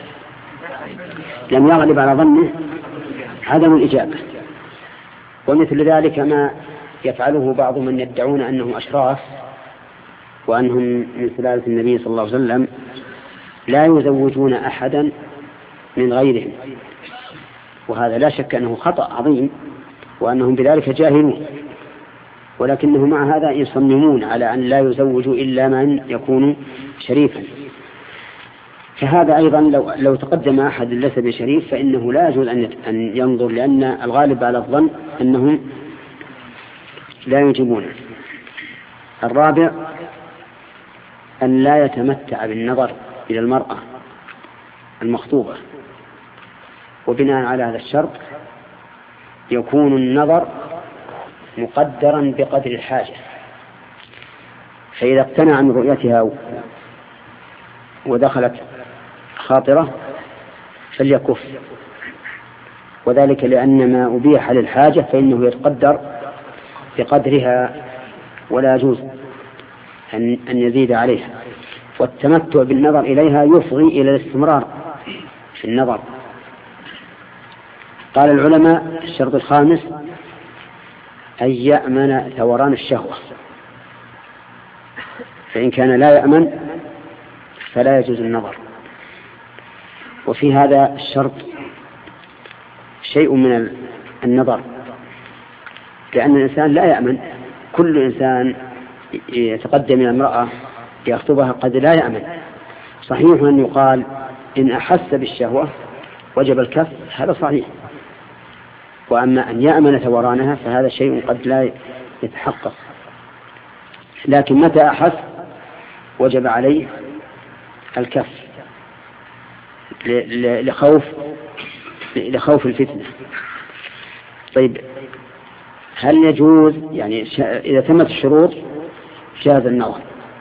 لم يغلب على ظنه عدم الإجابة. ومثل ذلك ما يفعله بعض من يدعون أنهم أشراف وأنهم من سلالة النبي صلى الله عليه وسلم لا يزوجون أحدا من غيرهم، وهذا لا شك أنه خطأ عظيم وأنهم بذلك جاهلون، ولكنهم مع هذا يصممون على أن لا يزوجوا إلا من يكون شريفا. فهذا أيضا لو تقدم أحد ليس بشريف فإنه لا يجوز أن ينظر، لأن الغالب على الظن أنهم لا يجيبون. الرابع أن لا يتمتع بالنظر إلى المرأة المخطوبة، وبناء على هذا الشرط يكون النظر مقدرا بقدر الحاجة، فإذا اقتنع من رؤيتها ودخلت خاطرة فليكف، وذلك لأن ما أبيح للحاجة فإنه يتقدر بقدرها ولا يجوز أن يزيد عليها. والتمتع بالنظر إليها يفضي إلى الاستمرار في النظر. قال العلماء الشرط الخامس أن يأمن ثوران الشهوة، فإن كان لا يأمن فلا يجوز النظر. وفي هذا الشرط شيء من النظر، لأن الإنسان لا يأمن. كل إنسان يتقدم إلى امرأة يخطبها قد لا يأمن. صحيح أن يقال إن أحس بالشهوة وجب الكف، هذا صحيح، وأما أن يأمن ثورانها فهذا شيء قد لا يتحقق. لكن متى أحس وجب عليه الكف لخوف الفتنة. طيب، هل يجوز يعني إذا تمت الشروط جاز النظر؟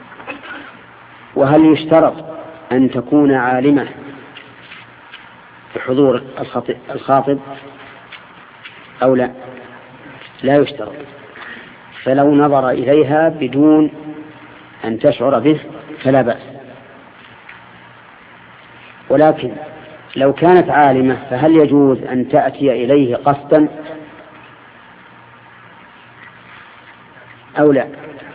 وهل يشترط أن تكون عالمة بحضور الخاطب أو لا؟ لا يشترط. فلو نظر إليها بدون أن تشعر به فلا بأس. ولكن لو كانت عالمة فهل يجوز أن تأتي إليه قصدا أو لا؟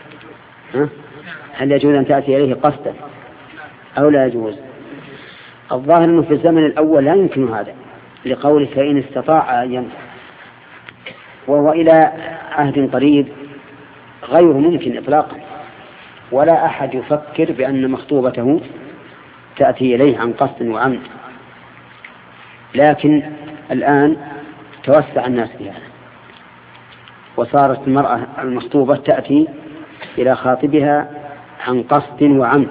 هل يجوز أن تأتي إليه قصدا أو لا يجوز؟ الظاهر أنه في الزمن الأول لا يمكن هذا، لقوله فإن استطاع أن ينفع، وهو إلى عهد قريب غير ممكن إطلاقا، ولا أحد يفكر بأن مخطوبته تأتي إليه عن قصد وعمد. لكن الآن توسع الناس في هذا، وصارت المرأة المخطوبة تأتي إلى خاطبها عن قصد وعمد.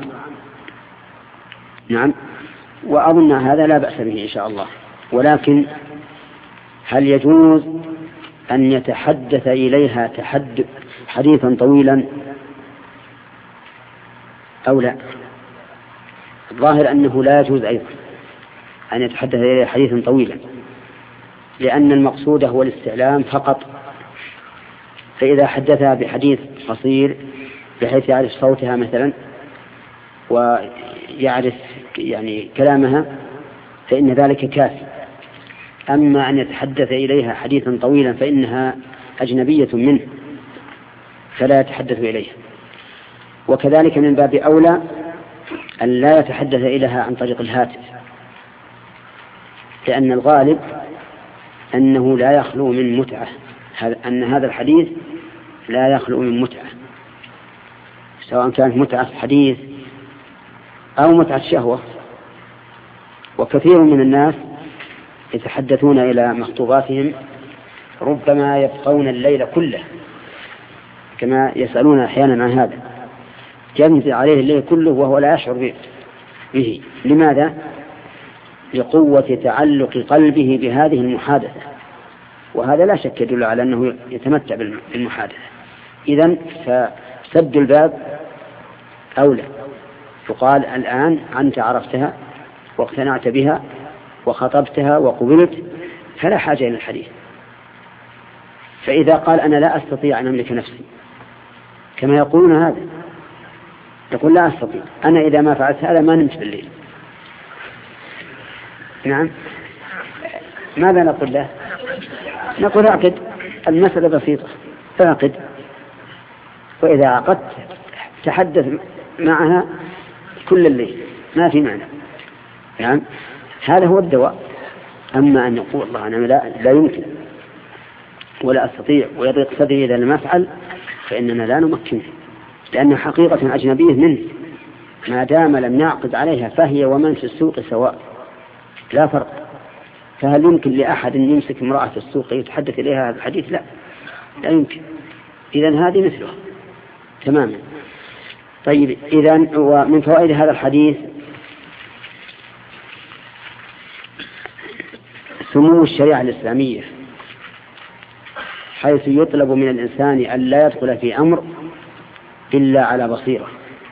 نعم، وأظن هذا لا بأس به إن شاء الله. ولكن هل يجوز أن يتحدث إليها حديثا طويلا أو لا؟ الظاهر أنه لا يجوز أيضا أن يتحدث إليها حديثا طويلا، لأن المقصود هو الاستعلام فقط. فإذا حدثها بحديث قصير بحيث يعرف صوتها مثلا ويعرف يعني كلامها فإن ذلك كافي. أما أن يتحدث إليها حديثا طويلا فإنها أجنبية منه فلا يتحدث إليها. وكذلك من باب أولى أن لا يتحدث إليها عن طريق الهاتف، لأن الغالب أنه لا يخلو من متعة، أن هذا الحديث لا يخلو من متعة، سواء كانت متعة حديث أو متعة شهوة. وكثير من الناس يتحدثون إلى مخطوباتهم ربما يبقون الليل كله، كما يسألون أحيانا عن هذا، يمضي عليه الليل كله وهو لا يشعر به. لماذا؟ لقوة تعلق قلبه بهذه المحادثة، وهذا لا شك يدل على أنه يتمتع بالمحادثة. إذن فسد الباب أولى. يقال الآن أنت عرفتها واقتنعت بها وخطبتها وقبلت فلا حاجة إلى الحديث. فإذا قال أنا لا أستطيع أن أملك نفسي كما يقولون هذا، يقول لا أستطيع، أنا إذا ما فعلت هذا ما نمت بالليل. نعم، ماذا نقول له؟ نقول اعقد، المسألة بسيطة، اعقد، وإذا عقدت تحدث معها كل الليل، ما في معنى. نعم، هذا هو الدواء. أما أن يقول الله أنا لا يمكن ولا أستطيع ويضيق صدري إذا لم أفعل، فإننا لا نمكنه، لأن حقيقة أجنبية منه، ما دام لم يعقد عليها فهي ومن في السوق سواء، لا فرق. فهل يمكن لأحد أن يمسك امرأة في السوق يتحدث إليها هذا الحديث؟ لا يمكن. إذن هذه مثله تماما. طيب، إذن ومن فوائد هذا الحديث سمو الشريعة الإسلامية، حيث يطلب من الإنسان أن لا يدخل في أمر إلا على بصيرة.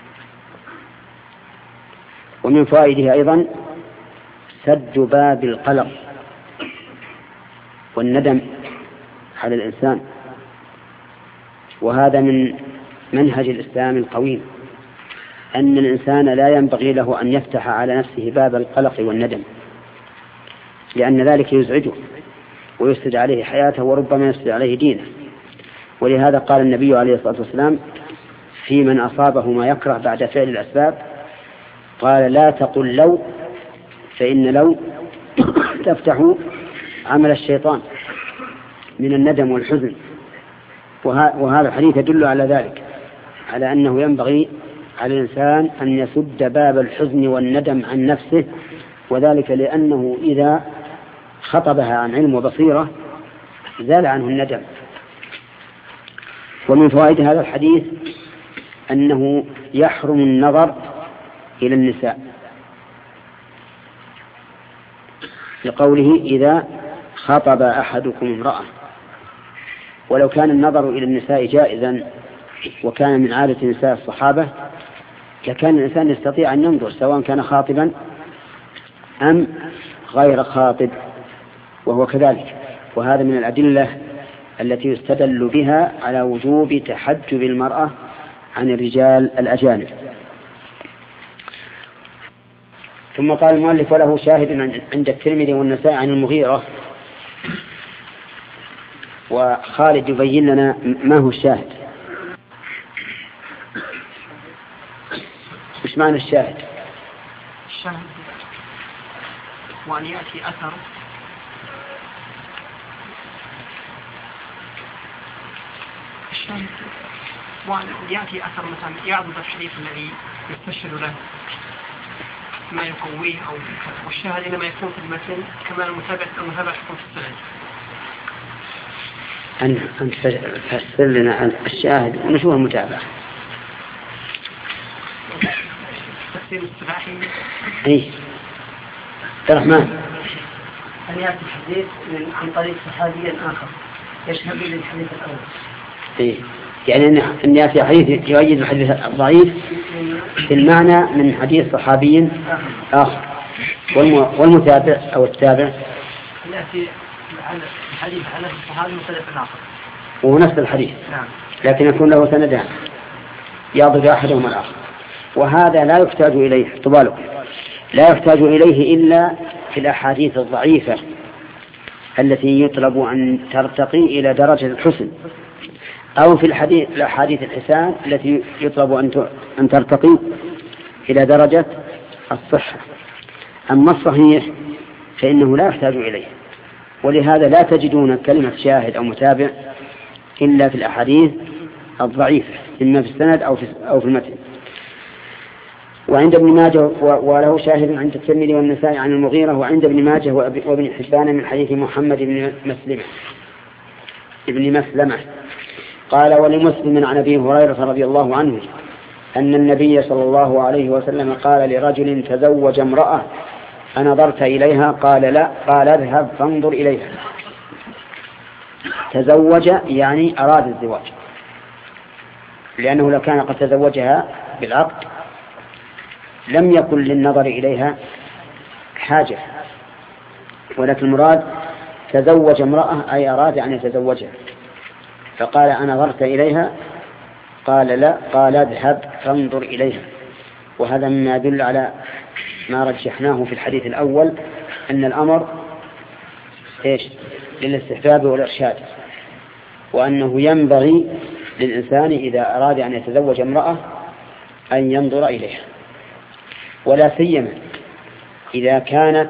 ومن فوائدها أيضا سد باب القلق والندم على الإنسان، وهذا من منهج الإسلام القويم، أن الإنسان لا ينبغي له أن يفتح على نفسه باب القلق والندم، لأن ذلك يزعجه ويفسد عليه حياته وربما يفسد عليه دينه. ولهذا قال النبي عليه الصلاة والسلام في من أصابه ما يكره بعد فعل الأسباب، قال لا تقل لو، فإن لو تفتح عمل الشيطان من الندم والحزن. وهذا الحديث يدل على ذلك، على أنه ينبغي على الإنسان أن يسد باب الحزن والندم عن نفسه، وذلك لأنه إذا خطبها عن علم وبصيرة زال عنه الندم. ومن فوائد هذا الحديث أنه يحرم النظر إلى النساء، لقوله إذا خطب أحدكم امرأة. ولو كان النظر إلى النساء جائزا وكان من عادة نساء الصحابة لكان الإنسان يستطيع أن ينظر سواء كان خاطبا أم غير خاطب، وهو كذلك. وهذا من الأدلة التي يستدل بها على وجوب تحجب المرأة عن الرجال الأجانب. ثم قال المؤلف وله شاهد عند الترمذي والنسائي عن المغيرة. وخالد يبين لنا ما هو الشاهد. وش معنى الشاهد؟ الشاهد وأن يأتي أثر الشاهد وأن يأتي أثر مثلا يعضد الحديث الذي يستشهد له ما يقويه، أو والشاهد إنما يكون في المتن كما المتابعة تكون في السند. أنت فسر لنا عن الشاهد ونشوف المتابعة. تفسير الصباحي. إيه. الرحمن. أن يأتي الحديث عن طريق صحابي آخر يشهد للحديث الأول. إيه. يعني أن يأتي حديث يؤيد الحديث الضعيف في المعنى من حديث صحابي آخر، والمتابع أو التابع يأتي الحديث على الصحابي مختلف آخر وهو نفس الحديث، لكن يكون له سندان يضرب أحدهما الآخر. وهذا لا يحتاج إليه، طبالك لا يحتاج إليه إلا في الأحاديث الضعيفة التي يطلب أن ترتقي إلى درجة الحسن، أو في الأحاديث الحسان التي يطلب أن ترتقي إلى درجة الصحة. أما الصحيح فإنه لا يحتاج إليه، ولهذا لا تجدون كلمة شاهد أو متابع إلا في الأحاديث الضعيفة، إما في السند أو في المتن. وعند ابن ماجه وله شاهد عند الترمذي والنسائي عن المغيرة، وعند ابن ماجه وابن حبان من حديث محمد بن مسلمة قال ولمسلم عن أبي هريرة رضي الله عنه أن النبي صلى الله عليه وسلم قال لرجل تزوج امرأة أنظرت إليها؟ قال لا. قال اذهب فانظر إليها. تزوج يعني أراد الزواج، لأنه لو كان قد تزوجها بالعقد لم يكن للنظر إليها حاجة، ولكن المراد تزوج امرأة أي أراد أن يتزوجها، فقال أنا نظرت إليها قال لا، قال اذهب فانظر إليها. وهذا مما يدل على ما رجحناه في الحديث الأول، أن الأمر للاستحباب والإرشاد، وأنه ينبغي للإنسان إذا أراد أن يتزوج امرأة أن ينظر إليها، ولا سيما إذا كانت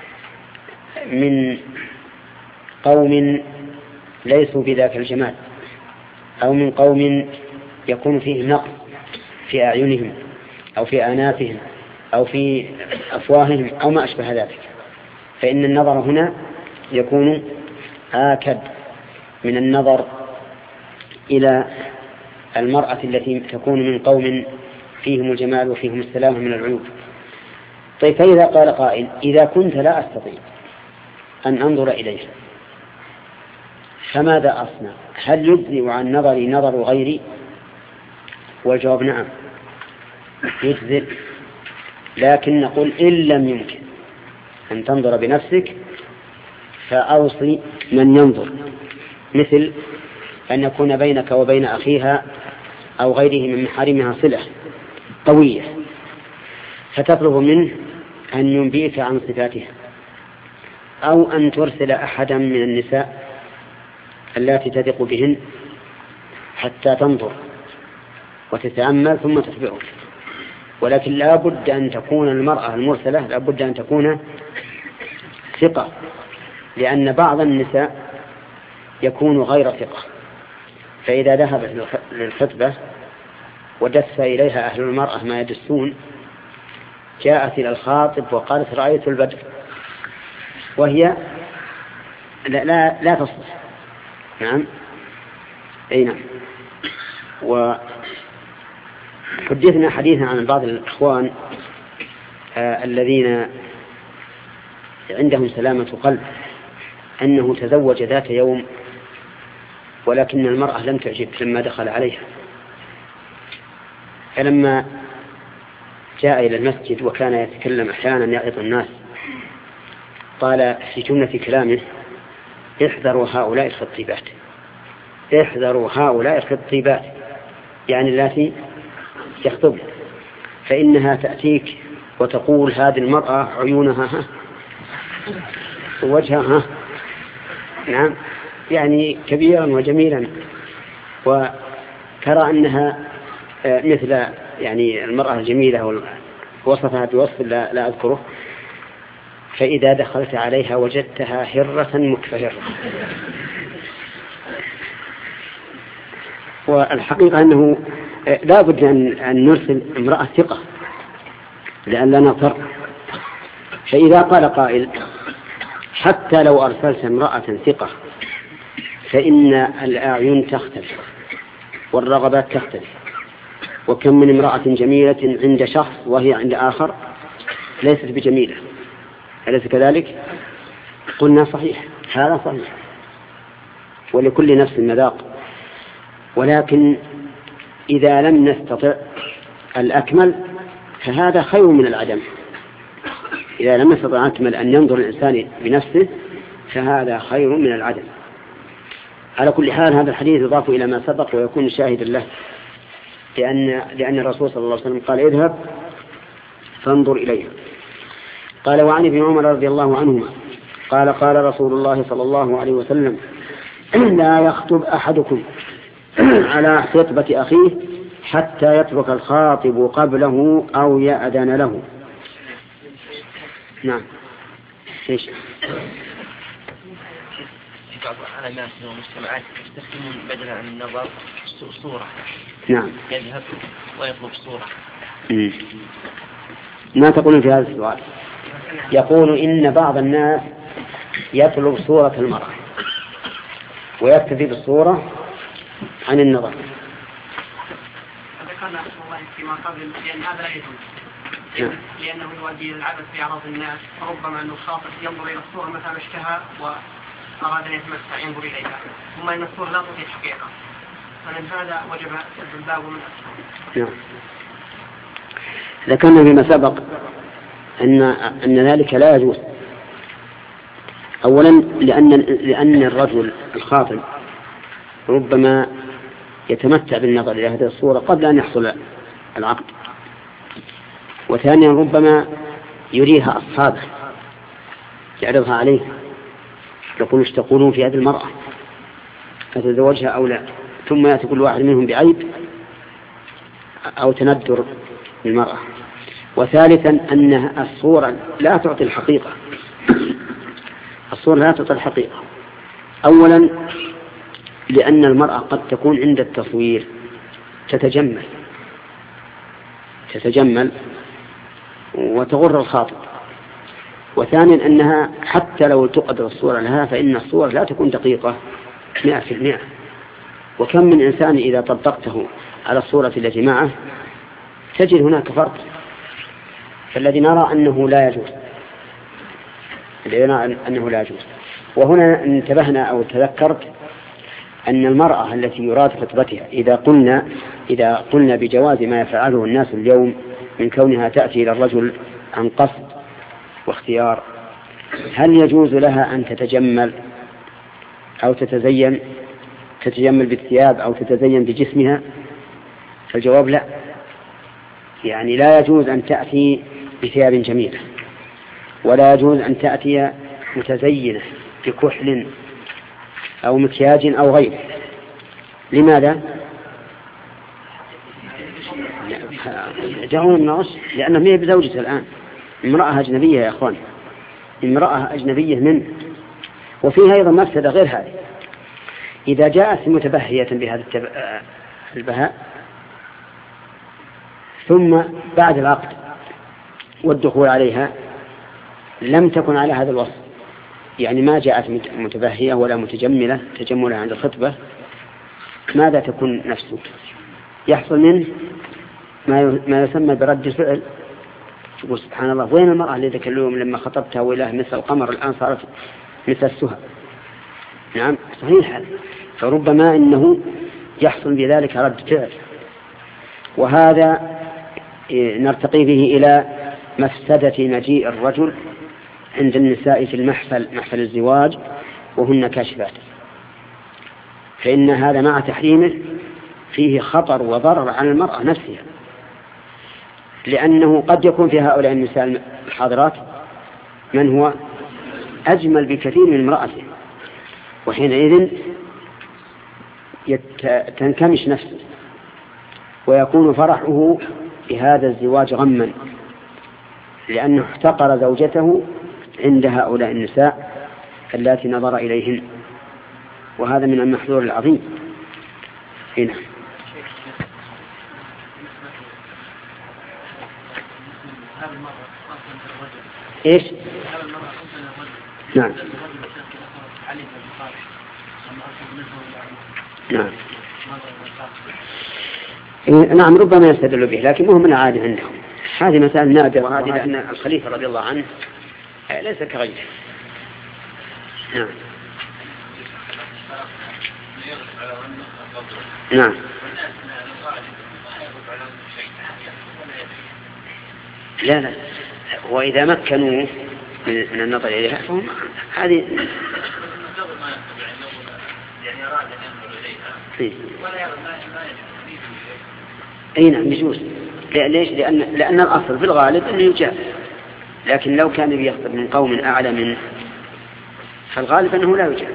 من قوم ليسوا بذاك الجمال، أو من قوم يكون فيه نقص في أعينهم أو في آنافهم أو في أفواههم أو ما أشبه ذلك، فإن النظر هنا يكون آكد من النظر إلى المرأة التي تكون من قوم فيهم الجمال وفيهم السلامة من العيوب. طيب، فإذا قال قائل إذا كنت لا أستطيع أن أنظر إليها فماذا أصنع؟ هل يجزئ عن نظري نظر غيري؟ والجواب نعم يجزئ، لكن نقول إن لم يمكن أن تنظر بنفسك فأوصي من ينظر، مثل أن يكون بينك وبين أخيها أو غيره من محارمها صلة قوية، فتطلب منه أن ينبيك عن صفاتها، أو أن ترسل أحدا من النساء التي تثق بهن حتى تنظر وتتأمل ثم تخبرك. ولكن لا بد أن تكون المرأة المرسلة لا بد أن تكون ثقة، لأن بعض النساء يكون غير ثقة، فإذا ذهبت للخطبة ودس إليها أهل المرأة ما يدسون جاءت إلى الخاطب وقالت رأيت البدر، وهي لا تصلح. نعم، أي نعم. وحدثنا حديثا عن بعض الإخوان الذين عندهم سلامة قلب أنه تزوج ذات يوم ولكن المرأة لم تعجب لما دخل عليها، فلما جاء إلى المسجد وكان يتكلم أحيانا يعظ الناس قال في جملة كلامه: احذروا هؤلاء الخطيبات، احذروا هؤلاء الخطيبات، يعني التي يخطبن، فإنها تأتيك وتقول هذه المرأة عيونها ووجهها نعم يعني كبيرا وجميلا، وترى أنها مثل يعني المرأة الجميلة وصفها بوصف لا أذكره، فإذا دخلت عليها وجدتها هرة مكفهرة. والحقيقة أنه لا بد أن نرسل امرأة ثقة لأن نغتر. فإذا قال قائل حتى لو أرسلت امرأة ثقة فإن الأعين تختلف والرغبات تختلف، وكم من امرأة جميلة عند شخص وهي عند آخر ليست بجميلة، أليس كذلك؟ قلنا صحيح، هذا صحيح، ولكل نفس مذاق. ولكن إذا لم نستطع الأكمل فهذا خير من العدم. إذا لم نستطع أكمل أن ينظر الإنسان بنفسه فهذا خير من العدم. على كل حال هذا الحديث يضاف إلى ما سبق ويكون شاهدا له، لأن الرسول صلى الله عليه وسلم قال: اذهب فانظر إليها. قال: وعن ابن عمر رضي الله عنهما قال: قال رسول الله صلى الله عليه وسلم: لا يخطب أحدكم على خطبة أخيه حتى يترك الخاطب قبله أو يأذن له. نعم. ايش؟ في بعض العلامات والمجتمعات يستخدمون بدلا عن النظر صورة. نعم. يذهب ويطلب صورة. ما تقولون في هذا السؤال؟ يقول إن بعض الناس يطلب صورة المرأة ويكتفي بالصورة عن النظر. ذكرنا الله فيما قبل لأن هذا لا يجوز، لأنه يؤدي إلى العبث في أعراض الناس، فربما أن الخاطب ينظر إلى الصورة مثلا اشتهى وأراد أن يتمتع ينظر إليها، ثم أن الصورة لا تعطي الحقيقة، فمن هذا وجب سد الباب ومن أسفل. نعم. ذكرنا فيما سبق أن ذلك لا يجوز. أولا لأن الرجل الخاطب ربما يتمتع بالنظر إلى هذه الصورة قبل أن يحصل العقد. وثانيا ربما يريها أصحابه، يعرضها عليه، يقول ايش تقولون في هذه المرأة، أتزوجها أو لا، ثم يأتي كل واحد منهم بعيب أو تندر بالمرأة. وثالثا أن الصورة لا تعطي الحقيقة، الصورة لا تعطي الحقيقة. أولا لأن المرأة قد تكون عند التصوير تتجمل وتغر الخاطب. وثانيا أنها حتى لو تقدر الصورة لها فإن الصورة لا تكون دقيقة 100%. وكم من إنسان إذا طبقته على الصورة التي معه تجد هناك فرق. فالذي نرى أنه لا يجوز. وهنا انتبهنا أو تذكرت أن المرأة التي يراد خطبتها إذا قلنا بجواز ما يفعله الناس اليوم من كونها تأتي إلى الرجل عن قصد واختيار، هل يجوز لها أن تتجمل أو تتجمل بالثياب أو تتزين بجسمها؟ فالجواب لا. يعني لا يجوز أن تأتي بثياب جميلة، ولا يجوز أن تأتي متزينة بكحل أو مكياج أو غيره. لماذا؟ دعونا من الغش، لأنه هي بزوجته الآن امرأة أجنبية يا أخوان، امرأة أجنبية منه. وفيها أيضا مفسدة غير هذه، إذا جاءت متبهية بهذا البهاء ثم بعد العقد والدخول عليها لم تكن على هذا الوصف، يعني ما جاءت متبهية ولا متجملة تجملها عند الخطبة، ماذا تكون نفسه؟ يحصل منه ما يسمى برد الفعل. تقول سبحان الله، وين المرأة اللي ذاك اليوم لما خطبتها وإله مثل القمر الآن صارت مثل السهى؟ نعم صحيح. فربما إنه يحصل بذلك رد فعل، وهذا نرتقي به إلى مفسدة مجيء الرجل عند النساء في محفل الزواج وهن كاشفات، فإن هذا مع تحريمه فيه خطر وضرر على المرأة نفسها، لأنه قد يكون في هؤلاء النساء الحاضرات من هو أجمل بكثير من امرأته، وحينئذ تنكمش نفسه ويكون فرحه بهذا الزواج غما، لأنه احتقر زوجته عند هؤلاء النساء التي نظر إليهن، وهذا من المحذور العظيم. هنا إيش؟ نعم نعم نعم ربما يستدل به، لكن مهم من عادة عندهم. هذه مسألة نادرة، وهذه لأن الخليفة رضي الله عنه ليس كغيره. نعم نعم لا وإذا مكنوا من النظر إليها فهم هذه أي نعم يجوز. ليش؟ لأن الأصل في الغالب أنه يجاب، لكن لو كان بيخطب من قوم أعلى منه فالغالب أنه لا يجاب.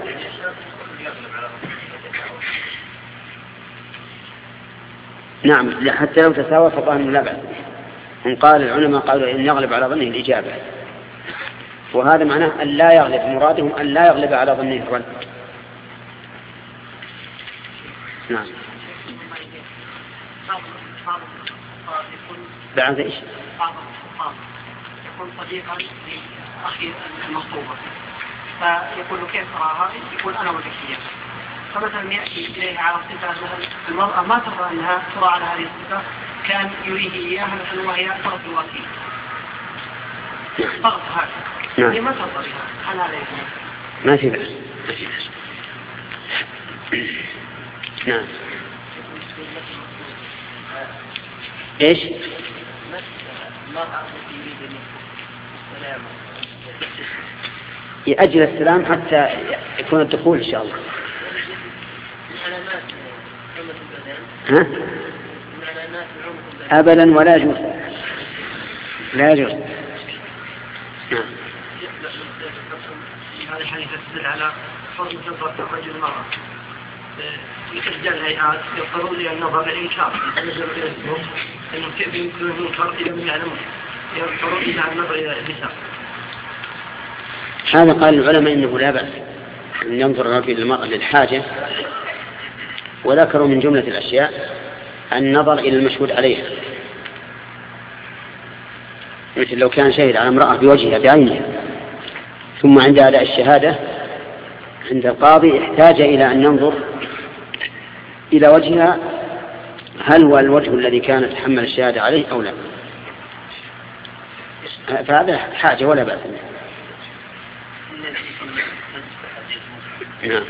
نعم حتى لو تساوى فظاهر لا بأس. إن قال العلماء قالوا إن يغلب على ظنه الإجابة، وهذا معناه أن لا يغلب، مرادهم أن لا يغلب على ظنه الرد. نعم بعد إيش؟ يكون صديقا لأخي المخطوبة فيقول كيف تراها؟ يقول أنا وذكية، فمثلا يأتي إليها على صفة مثلا المرأة ما ترى أنها ترى على هذه الصفة، كان يريه إياها مثلا وهي فرط الوكيل فرط هذا هي ما ترى بها، هل هذا يكون؟ ما في بأس. نعم إيش؟ يأجل السلام حتى يكون الدخول إن شاء الله. ها؟ أبدا ولا يجوز، لا يجوز. هذا الحديث يدل على فضل نظر الرجل المرأة لإحدى الهيئات يضطرون إلى النظر للإنكار، نزلوا إلى السوق أنه كيف يمكن أن ينكر إلى من يعلمون، يضطرون إلى النظر إلى النساء. هذا قال العلماء إنه لا بأس أن ينظر الرجل للمرأة للحاجة، وذكروا من جملة الأشياء النظر إلى المشهود عليها، مثل لو كان شهد على امرأة بوجهها بعينها ثم عند أداء الشهادة عند القاضي احتاج إلى أن ينظر إلى وجهها هل هو الوجه الذي كانت تحمل الشهادة عليه أو لا، فهذا حاجة ولا بأس. نعم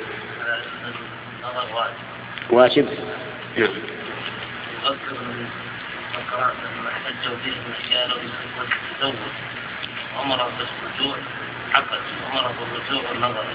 واجب. نعم. أذكر من قرأت أن حجوا فيه الرجال بالتزوج أمر بالرجوع عقد أمر بالرجوع والنظر.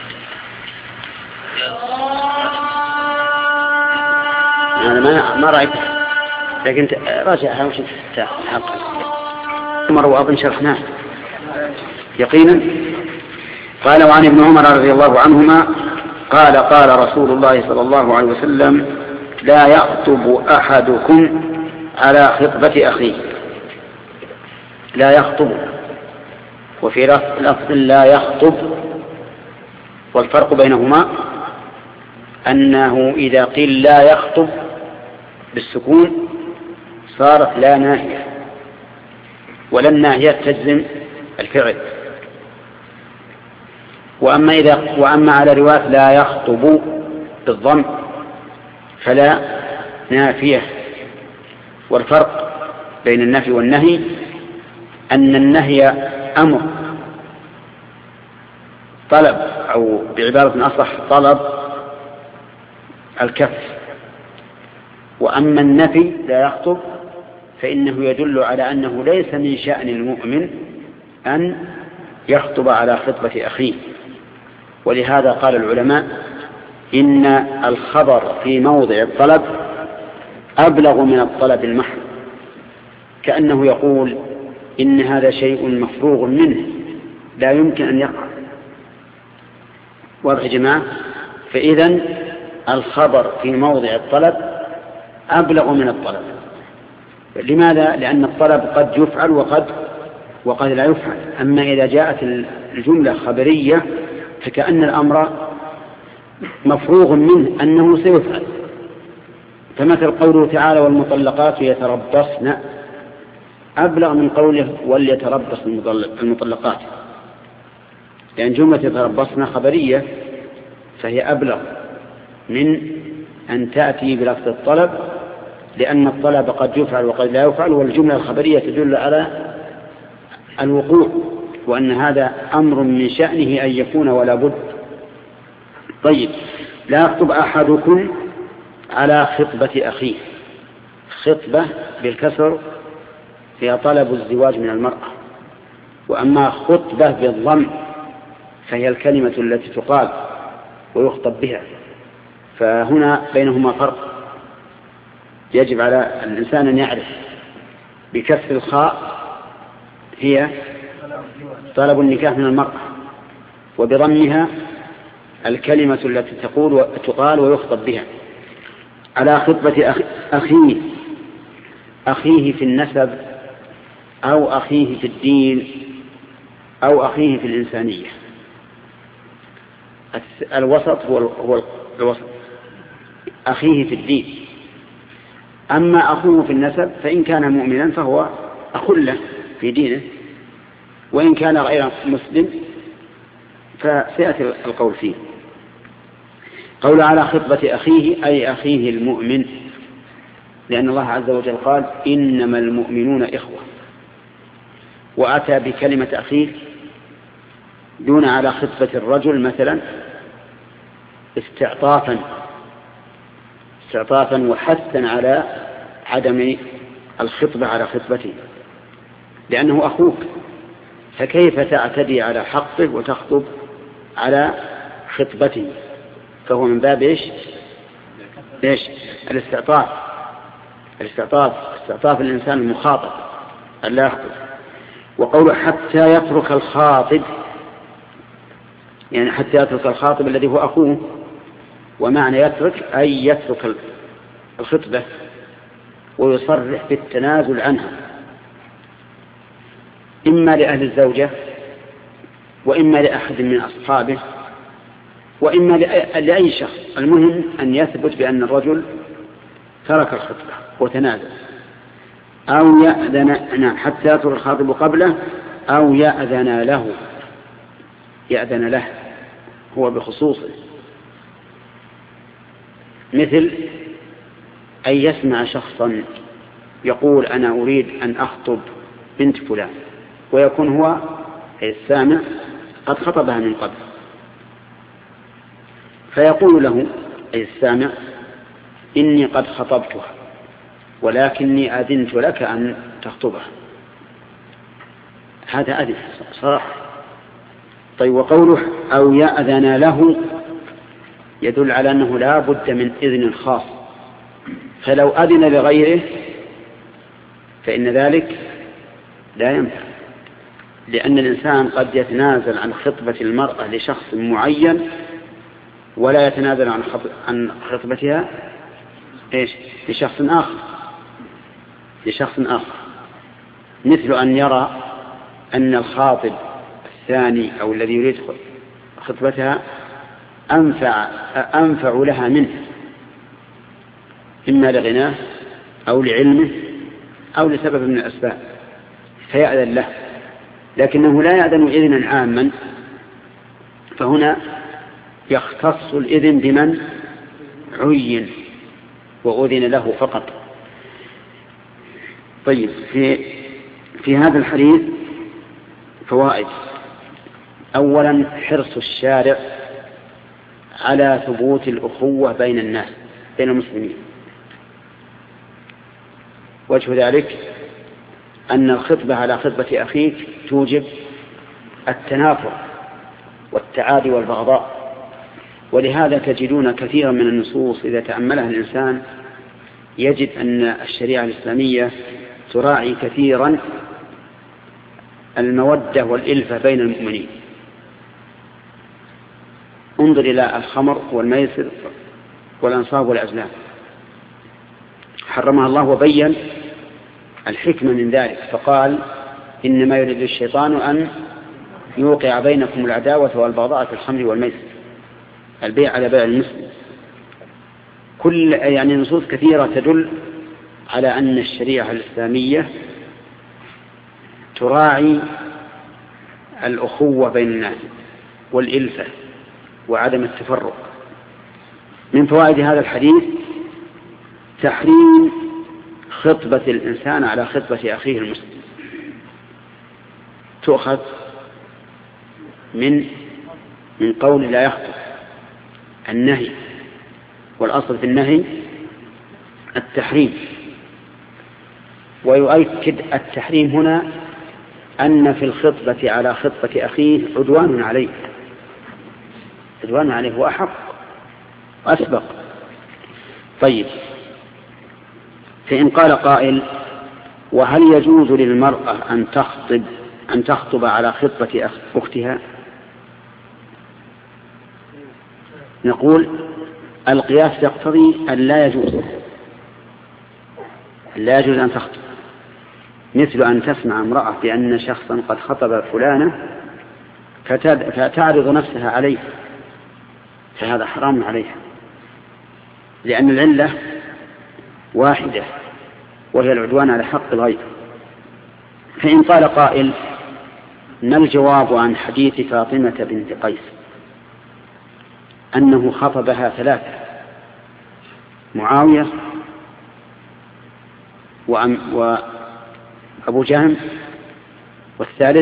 أنا ما رأيت، لكن راجعها وش تحقق عمر وأظن شرحناه يقينا. قال وعن ابن عمر رضي الله عنهما قال قال رسول الله صلى الله عليه وسلم لا يخطب أحدكم على خطبة أخيه، لا يخطب، وفي لفظ لا يخطب، والفرق بينهما أنه إذا قيل لا يخطب بالسكون صارت لا ناهية، ولا الناهية تجزم الفعل. وأما على رواية لا يخطب بالضم فلا نافية. والفرق بين النفي والنهي أن النهي أمر طلب، أو بعبارة أصح طلب الكف، وأما النفي لا يخطب فإنه يدل على أنه ليس من شأن المؤمن أن يخطب على خطبة أخيه. ولهذا قال العلماء إن الخبر في موضع الطلب أبلغ من الطلب المحض، كأنه يقول إن هذا شيء مفروغ منه لا يمكن أن يقع. واضح يا جماعة؟ فإذن الخبر في موضع الطلب أبلغ من الطلب. لماذا؟ لأن الطلب قد يفعل وقد لا يفعل. أما إذا جاءت الجملة خبرية فكأن الأمر مفروغ منه أنه سيفعل. فمثل قوله تعالى والمطلقات يتربصن أبلغ من قوله وليتربص المطلقات، لأن جملة يتربصن خبرية فهي أبلغ من أن تأتي بلفظ الطلب، لأن الطلب قد يفعل وقد لا يفعل، والجملة الخبرية تدل على الوقوع، وأن هذا أمر من شأنه أن يكون ولا بد. طيب، لا يخطب أحدكم على خطبة أخيه. خطبة بالكسر فيها طلب الزواج من المرأة، وأما خطبة بالضم فهي الكلمة التي تقال ويخطب بها. فهنا بينهما فرق يجب على الإنسان أن يعرف. بكسر الخاء هي طلب النكاح من المرأة، وبضمها الكلمة التي تقال ويخطب بها. على خطبة أخيه في النسب أو أخيه في الدين أو أخيه في الإنسانية. الوسط هو الوسط، أخيه في الدين. أما أخوه في النسب فإن كان مؤمنا فهو أخ له في دينه، وإن كان غير مسلم فسيأتي القول فيه. قول على خطبة أخيه أي أخيه المؤمن، لأن الله عز وجل قال إنما المؤمنون إخوة، وأتى بكلمة أخيه دون على خطبة الرجل مثلا استعطافا وحثا على عدم الخطبة على خطبته، لأنه أخوك، فكيف تعتدي على حقه وتخطب على خطبته؟ فهو من باب إيش؟ ليش؟ استعطاف الإنسان المخاطب ألا يخطب. وقوله حتى يترك الخاطب، يعني حتى يترك الخاطب الذي هو أخوه، ومعنى يترك أي يترك الخطبة ويصرح بالتنازل عنها، إما لأهل الزوجة وإما لأحد من أصحابه وإما لأي شخص، المهم أن يثبت بأن الرجل ترك الخطبة وتنازل، أو يأذن حتى يترك الخاطب قبله، أو يأذن له هو بخصوصه، مثل أن يسمع شخصا يقول أنا أريد أن أخطب بنت فلان، ويكون هو السامع قد خطبها من قبل، فيقول له أي السامع إني قد خطبتها ولكني أذنت لك أن تخطبها. هذا أذن صراحة. طيب، وقوله أو يأذن له يدل على أنه لا بد من إذن خاص، فلو أذن لغيره فإن ذلك لا ينفع، لأن الإنسان قد يتنازل عن خطبة المرأة لشخص معين ولا يتنازل عن خطبتها لشخص آخر، مثل أن يرى أن الخاطب الثاني أو الذي يريد خطبتها أنفع لها منه، إما لغناه أو لعلمه أو لسبب من الأسباب، فيأذن له، لكنه لا يأذن إذنا عاما، فهنا يختص الإذن بمن عين وأذن له فقط. طيب، في هذا الحديث فوائد. أولا، حرص الشارع على ثبوت الأخوة بين الناس، بين المسلمين. وجه ذلك أن الخطبة على خطبة أخيك توجب التنافر والتعادي والبغضاء، ولهذا تجدون كثيرا من النصوص إذا تأملها الإنسان يجد أن الشريعة الإسلامية تراعي كثيرا المودة والإلفة بين المؤمنين. انظر إلى الخمر والميسر والأنصاب والأزلام، حرمها الله وبين الحكمة من ذلك، فقال إنما يريد الشيطان أن يوقع بينكم العداوة والبغضاء في الخمر والميسر، البيع على بيع المسلم. يعني نصوص كثيرة تدل على أن الشريعة الإسلامية تراعي الأخوة بين الناس والإلفة وعدم التفرق. من فوائد هذا الحديث تحريم خطبة الإنسان على خطبة أخيه المسلم، تؤخذ من قول لا يخطب، النهي، والأصل في النهي التحريم. ويؤكد التحريم هنا أن في الخطبة على خطبة أخيه عدوان عليه وأحق وأسبق. طيب، فإن قال قائل وهل يجوز للمرأة أن تخطب على خطبة أختها؟ نقول القياس يقتضي أن لا يجوز أن تخطب، مثل أن تسمع امرأة بأن شخصا قد خطب فلانة فتعرض نفسها عليه، فهذا حرام عليها، لأن العلة واحدة وهي العدوان على حق الغير. فإن قال قائل ما الجواب عن حديث فاطمة بنت قيس أنه خطبها 3، معاوية وأبو جهم والثالث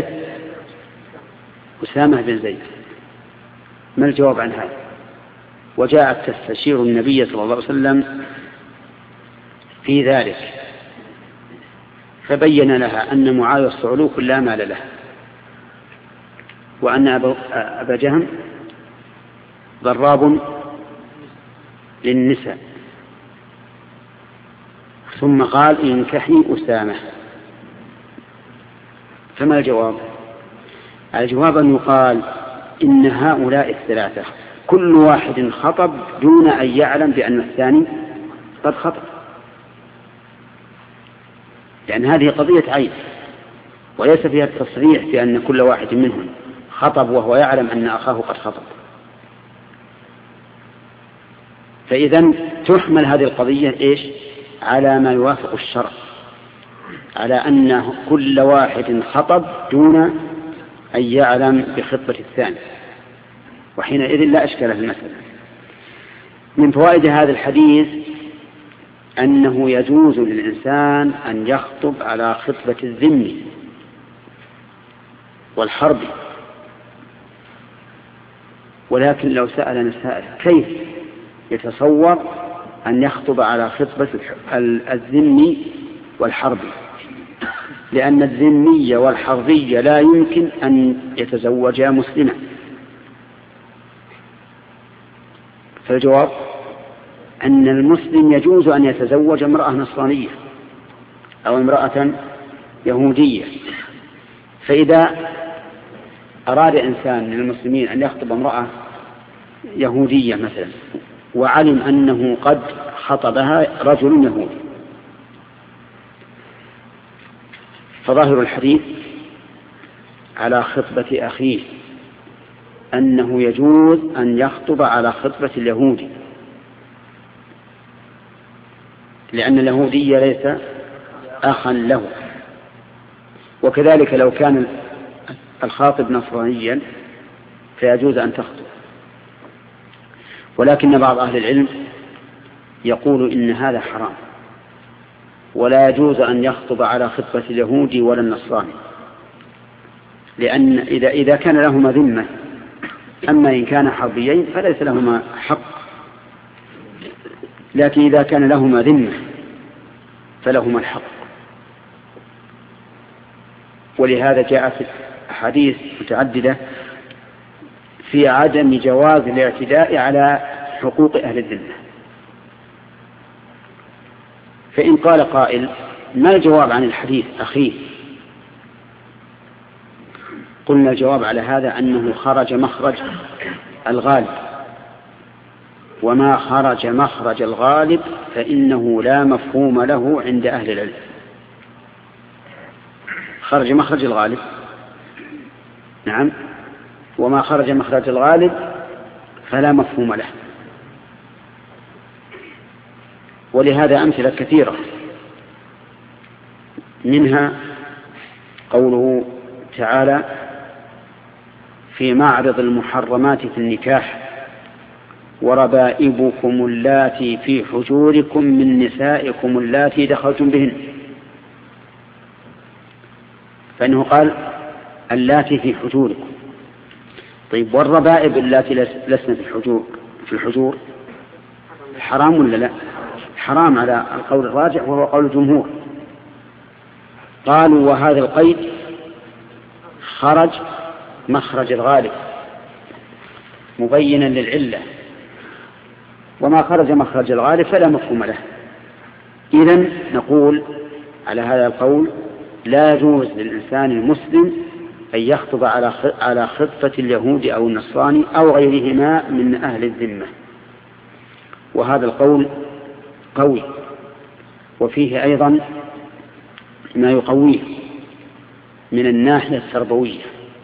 أسامة بن زيد، ما الجواب عن هذا؟ وجاءت تستشير النبي صلى الله عليه وسلم في ذلك، فبين لها أن معاوية الصعلوك لا مال له، وأن أبا جهم ضراب للنساء ثم قال انكحي أسامة. فما الجواب؟ الجواب أن يقال إن هؤلاء الثلاثة كل واحد خطب دون أن يعلم بأن الثاني قد خطب، لأن هذه قضية عين وليس فيها التصريح بأن كل واحد منهم خطب وهو يعلم أن أخاه قد خطب. فإذا تحمل هذه القضية إيش؟ على ما يوافق الشرع، على أن كل واحد خطب دون أن يعلم بخطبة الثاني، وحينئذ لا أشكال في المسألة. من فوائد هذا الحديث أنه يجوز للإنسان أن يخطب على خطبة الذم والحرب، ولكن لو سألنا سائل كيف يتصور أن يخطب على خطبة الذم والحرب، لأن الذمي والحربي لا يمكن أن يتزوجا مسلما. فالجواب أن المسلم يجوز أن يتزوج امرأة نصرانية أو امرأة يهودية. فإذا أراد إنسان من المسلمين أن يخطب امرأة يهودية مثلا وعلم أنه قد خطبها رجل يهودي، فظاهر الحديث على خطبة أخيه أنه يجوز أن يخطب على خطبة اليهودي، لأن اليهودي ليس أخا له. وكذلك لو كان الخاطب نصرانيا فيجوز أن تخطب. ولكن بعض أهل العلم يقول إن هذا حرام، ولا يجوز أن يخطب على خطبة اليهودي ولا النصراني، لأن إذا كان لهما ذمة، أما إن كان حربيين فليس لهما حق، لكن إذا كان لهما ذمة فلهما الحق. ولهذا جاءت أحاديث متعددة في عدم جواز الاعتداء على حقوق أهل الذمة. فإن قال قائل ما الجواب عن الحديث أخيه؟ قلنا الجواب على هذا أنه خرج مخرج الغالب، وما خرج مخرج الغالب فإنه لا مفهوم له عند أهل العلم. خرج مخرج الغالب، نعم، وما خرج مخرج الغالب فلا مفهوم له. ولهذا أمثلة كثيرة، منها قوله تعالى في معرض المحرمات في النكاح وربائبكم اللاتي في حجوركم من نسائكم اللاتي دخلتم بهن، فإنه قال اللاتي في حجوركم. طيب والربائب اللاتي لسنا في الحجور حرام ولا لا؟ حرام على القول الراجح وهو قول الجمهور. قالوا وهذا القيد خرج مخرج الغالب مبينا للعلة، وما خرج مخرج الغالب فلا مفهوم له. إذن نقول على هذا القول لا يجوز للإنسان المسلم أن يخطب على خطبة اليهود أو النصراني أو غيرهما من أهل الذمة، وهذا القول قوي، وفيه أيضا ما يقويه من الناحية التربوية،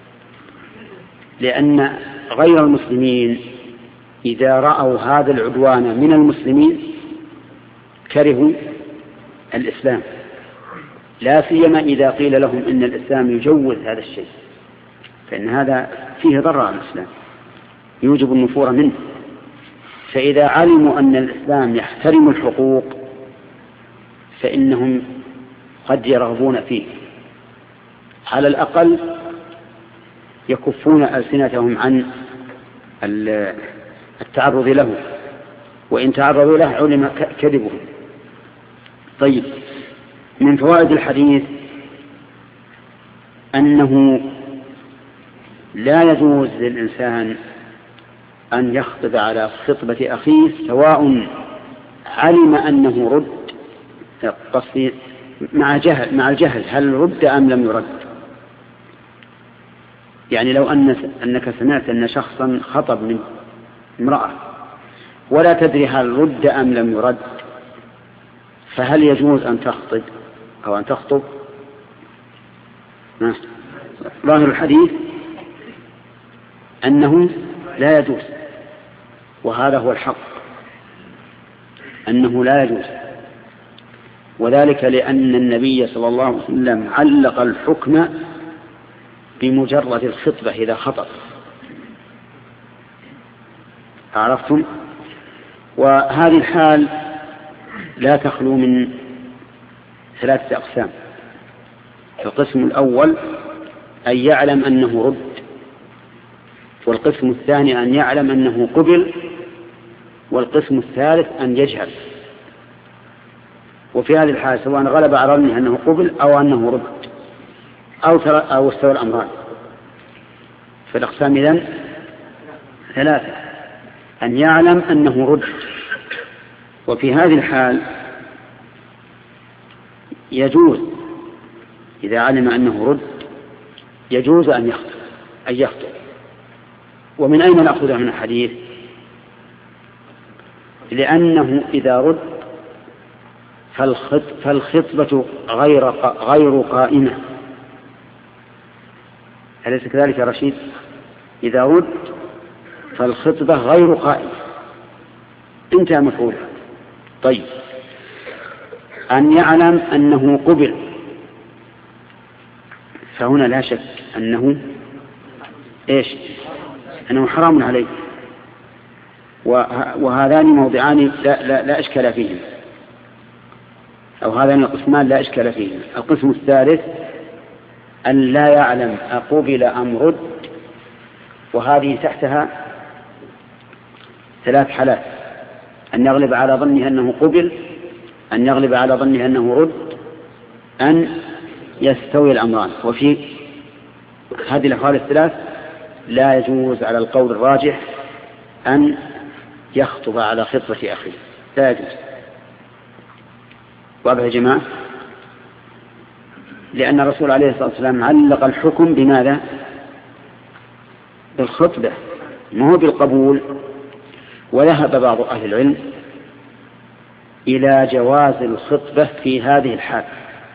لأن غير المسلمين إذا رأوا هذا العدوان من المسلمين كرهوا الإسلام، لا سيما إذا قيل لهم إن الإسلام يجوز هذا الشيء، فإن هذا فيه ضرر على الإسلام يوجب النفور منه. فإذا علموا أن الإسلام يحترم الحقوق فإنهم قد يرغبون فيه، على الأقل يكفون ألسنتهم عن التعرض له، وإن تعرضوا له علم كذبهم. طيب، من فوائد الحديث أنه لا يجوز للإنسان أن يخطب على خطبة أخيه سواء علم أنه رد قصدي مع الجهل هل رد أم لم يرد؟ يعني لو أنك سمعت أن شخصا خطب من امرأة ولا تدري هل رد أم لم يرد، فهل يجوز أن تخطب أو أن تخطب؟ ظاهر الحديث أنه لا يجوز، وهذا هو الحق، أنه لا يجوز، وذلك لأن النبي صلى الله عليه وسلم علق الحكم بمجرد الخطبة إذا خطب. عرفتم؟ وهذه الحال لا تخلو من 3 أقسام. القسم الأول أن يعلم أنه رد، والقسم الثاني أن يعلم أنه قبل، والقسم الثالث أن يجهل. وفي هذه الحال سواء غلب على ظنه أنه قبل أو أنه رد أو استوى الأمران. فالأقسام إذن 3: أن يعلم أنه رد، وفي هذه الحال يجوز إذا علم أنه رد يجوز أن يخطب. ومن أين نأخذه من الحديث؟ لأنه إذا رد فالخطبة غير قائمة. أليس كذلك يا رشيد؟ إذا رد فالخطبة غير قائمة، انتهى مفعولها. طيب، أن يعلم أنه قبل، فهنا لا شك أنه حرام عليه، وهذان موضعان لا إشكال فيهم، أو هذان القسمان لا إشكال فيهم. القسم الثالث أن لا يعلم أقبل أم رد، وهذه تحتها 3 حالات: أن يغلب على ظنه أنه قبل، أن يغلب على ظنه أنه رد، أن يستوي الأمران. وفي هذه الأحوال ال3 لا يجوز على القول الراجح أن يخطب على خطبة أخيه، لا يجوز. واضح يا جماعة؟ لأن الرسول عليه الصلاة والسلام علق الحكم بماذا؟ بالخطبة، ما هو بالقبول. وذهب بعض أهل العلم إلى جواز الخطبة في هذه الحال.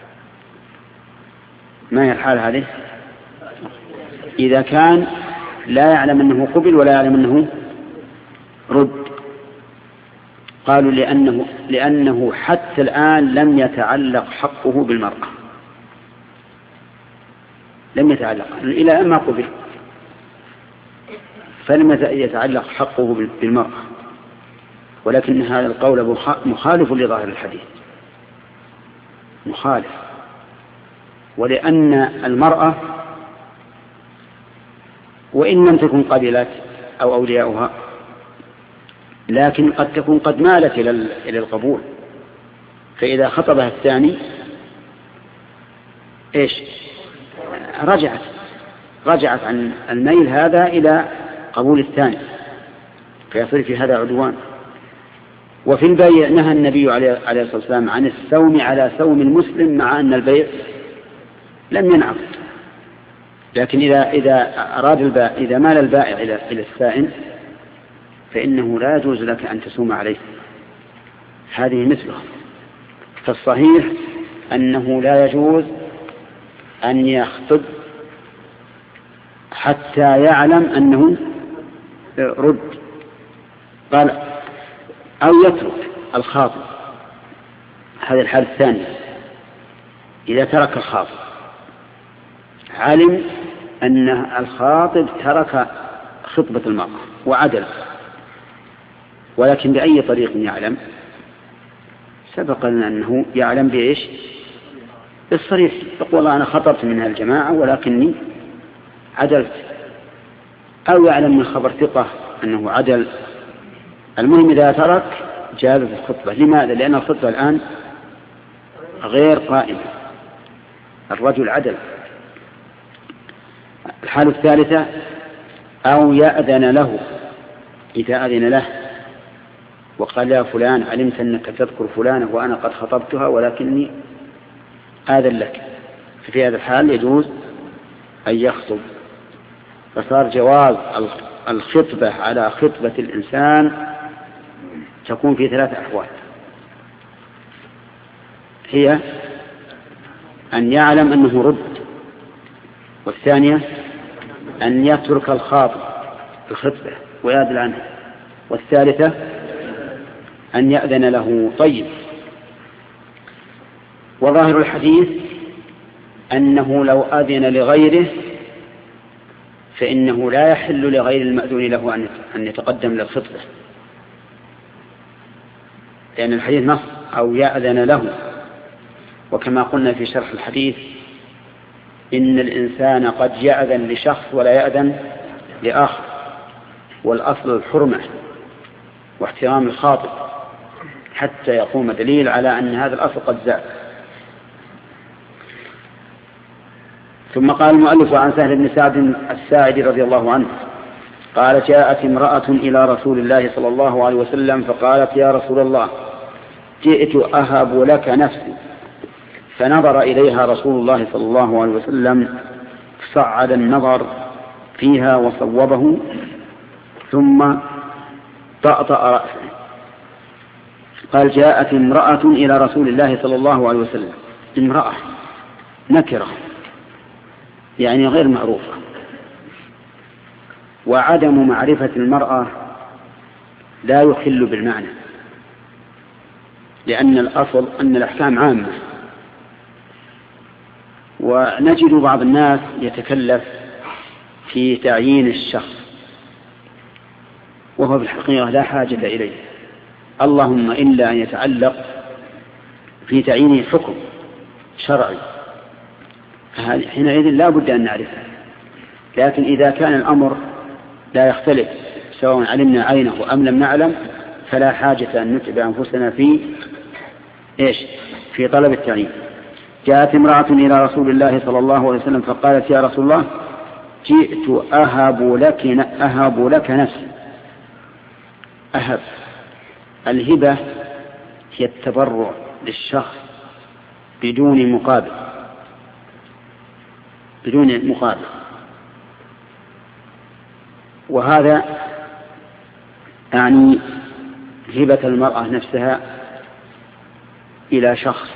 ما هي الحال هذه؟ إذا كان لا يعلم أنه قبل ولا يعلم أنه رد. قالوا لأنه حتى الآن لم يتعلق حقه بالمرأة، لم يتعلق إلى أن ما قبل، فلم يتعلق حقه بالمرأة. ولكن هذا القول مخالف لظاهر الحديث، مخالف. ولأن المرأة وإن لم تكن قبلت أو أولياؤها، لكن قد تكون قد مالت إلى القبول، فإذا خطبها الثاني رجعت عن الميل هذا إلى قبول الثاني، فيصير في هذا عدوان. وفي البيع نهى النبي عليه الصلاة والسلام عن السوم على سوم المسلم، مع أن البيع لم ينعقد. لكن إذا مال البائع إلى السائم فإنه لا يجوز لك أن تسوم عليه، هذه مثله. فالصحيح أنه لا يجوز أن يخطب حتى يعلم أنه رد. قال أو يترك الخاطب، هذه الحالة الثانية. إذا ترك الخاطب، علم أن الخاطب ترك خطبة المرأة وعدل، ولكن بأي طريق يعلم؟ سبق لنا أنه يعلم بإيش؟ بالصريح، يقول والله أنا خطبت من الجماعة ولكني عدلت، أو يعلم من خبر ثقة أنه عدل. المهم إذا ترك جازت الخطبة. لماذا؟ لأن الخطبة الآن غير قائمة، الرجل عدل. الحالة الثالثة أو يأذن له، إذا أذن له وقال يا فلان علمت أنك تذكر فلانة وأنا قد خطبتها ولكني آذن لك، ففي هذا الحال يجوز أن يخطب. فصار جواز الخطبة على خطبة الإنسان تكون في 3 أحوال، هي أن يعلم أنه رد، والثانية أن يترك الخاطب الخطبة ويأذن عنه، والثالثة أن يأذن له. طيب، وظاهر الحديث أنه لو أذن لغيره فإنه لا يحل لغير المأذون له أن يتقدم للخطبة، لأن الحديث نص أو يأذن له. وكما قلنا في شرح الحديث إن الإنسان قد يأذن لشخص ولا يأذن لآخر، والأصل الحرمة واحترام الخاطب حتى يقوم دليل على أن هذا الأصل قد زال. ثم قال المؤلف عن سهل بن سعد الساعدي رضي الله عنه قال جاءت امرأة إلى رسول الله صلى الله عليه وسلم فقالت يا رسول الله جئت أهب لك نفسي، فنظر إليها رسول الله صلى الله عليه وسلم صعد النظر فيها وصوبه ثم طأطأ رأسه. قال جاءت امرأة إلى رسول الله صلى الله عليه وسلم، امرأة نكرة يعني غير معروفة، وعدم معرفة المرأة لا يخل بالمعنى، لأن الأصل أن الأحكام عامة. ونجد بعض الناس يتكلف في تعيين الشخص وهو في الحقيقة لا حاجة إليه، اللهم إلا أن يتعلق في تعيينه حكم شرعي، حينئذ لا بد أن نعرفه. لكن إذا كان الأمر لا يختلف سواء علمنا عينه أم لم نعلم فلا حاجة أن نتعب أنفسنا في طلب التعيين. جاءت امرأة إلى رسول الله صلى الله عليه وسلم فقالت يا رسول الله جئت أهب لك نفسي. أهب الهبة هي التبرع للشخص بدون مقابل، وهذا يعني هبة المرأة نفسها إلى شخص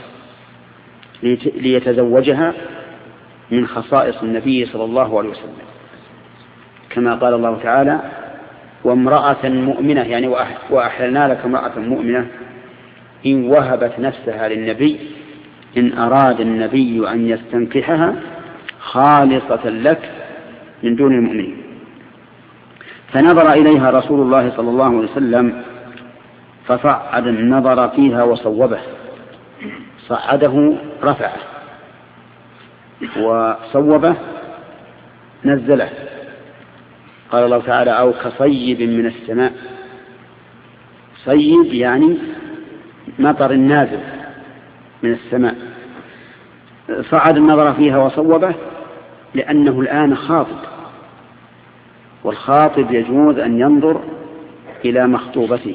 ليتزوجها من خصائص النبي صلى الله عليه وسلم، كما قال الله تعالى وامرأة مؤمنة يعني وأحللنا لك امرأة مؤمنة إن وهبت نفسها للنبي إن أراد النبي أن يستنكحها خالصة لك من دون المؤمنين. فنظر إليها رسول الله صلى الله عليه وسلم فصعد النظر فيها وصوبه، صعده رفعه وصوبه نزله. قال الله تعالى أو كصيب من السماء، صيب يعني مطر نازل من السماء. صعد النظر فيها وصوبه لأنه الآن خاطب، والخاطب يجوز أن ينظر إلى مخطوبته،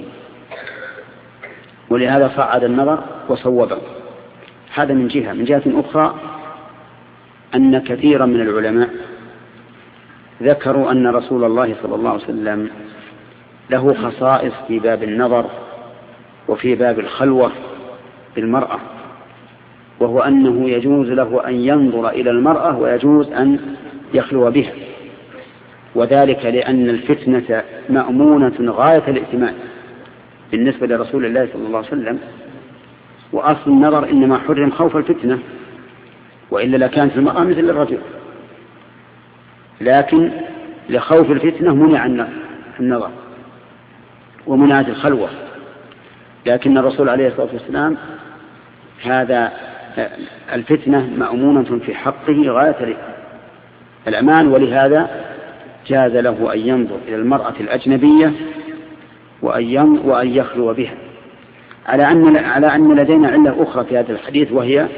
ولهذا صعد النظر وصوبه. هذا من جهة. من جهة أخرى أن كثيرا من العلماء ذكروا أن رسول الله صلى الله عليه وسلم له خصائص في باب النظر وفي باب الخلوة بالمرأة، وهو أنه يجوز له أن ينظر إلى المرأة ويجوز أن يخلو بها، وذلك لأن الفتنة مأمونة غاية الائتمان بالنسبة لرسول الله صلى الله عليه وسلم، وأصل النظر إنما حرم خوف الفتنة، وإلا لكانت المرأة مثل الرجل، لكن لخوف الفتنة منع النظر ومنعت الخلوة. لكن الرسول عليه الصلاة والسلام هذا الفتنة مأمونة في حقه غاية الأمان، ولهذا جاز له أن ينظر إلى المرأة الأجنبية وأن يخلو بها، على أن لدينا علة أخرى في هذا الحديث وهي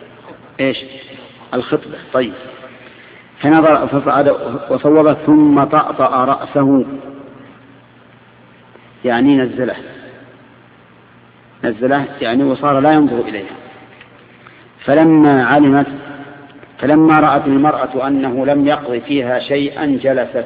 الخطبة. طيب، فنظر فصعد وصوب ثم طأطأ رأسه يعني نزله نزله يعني وصار لا ينظر إليها. فلما رأت المرأة أنه لم يقض فيها شيئا جلست.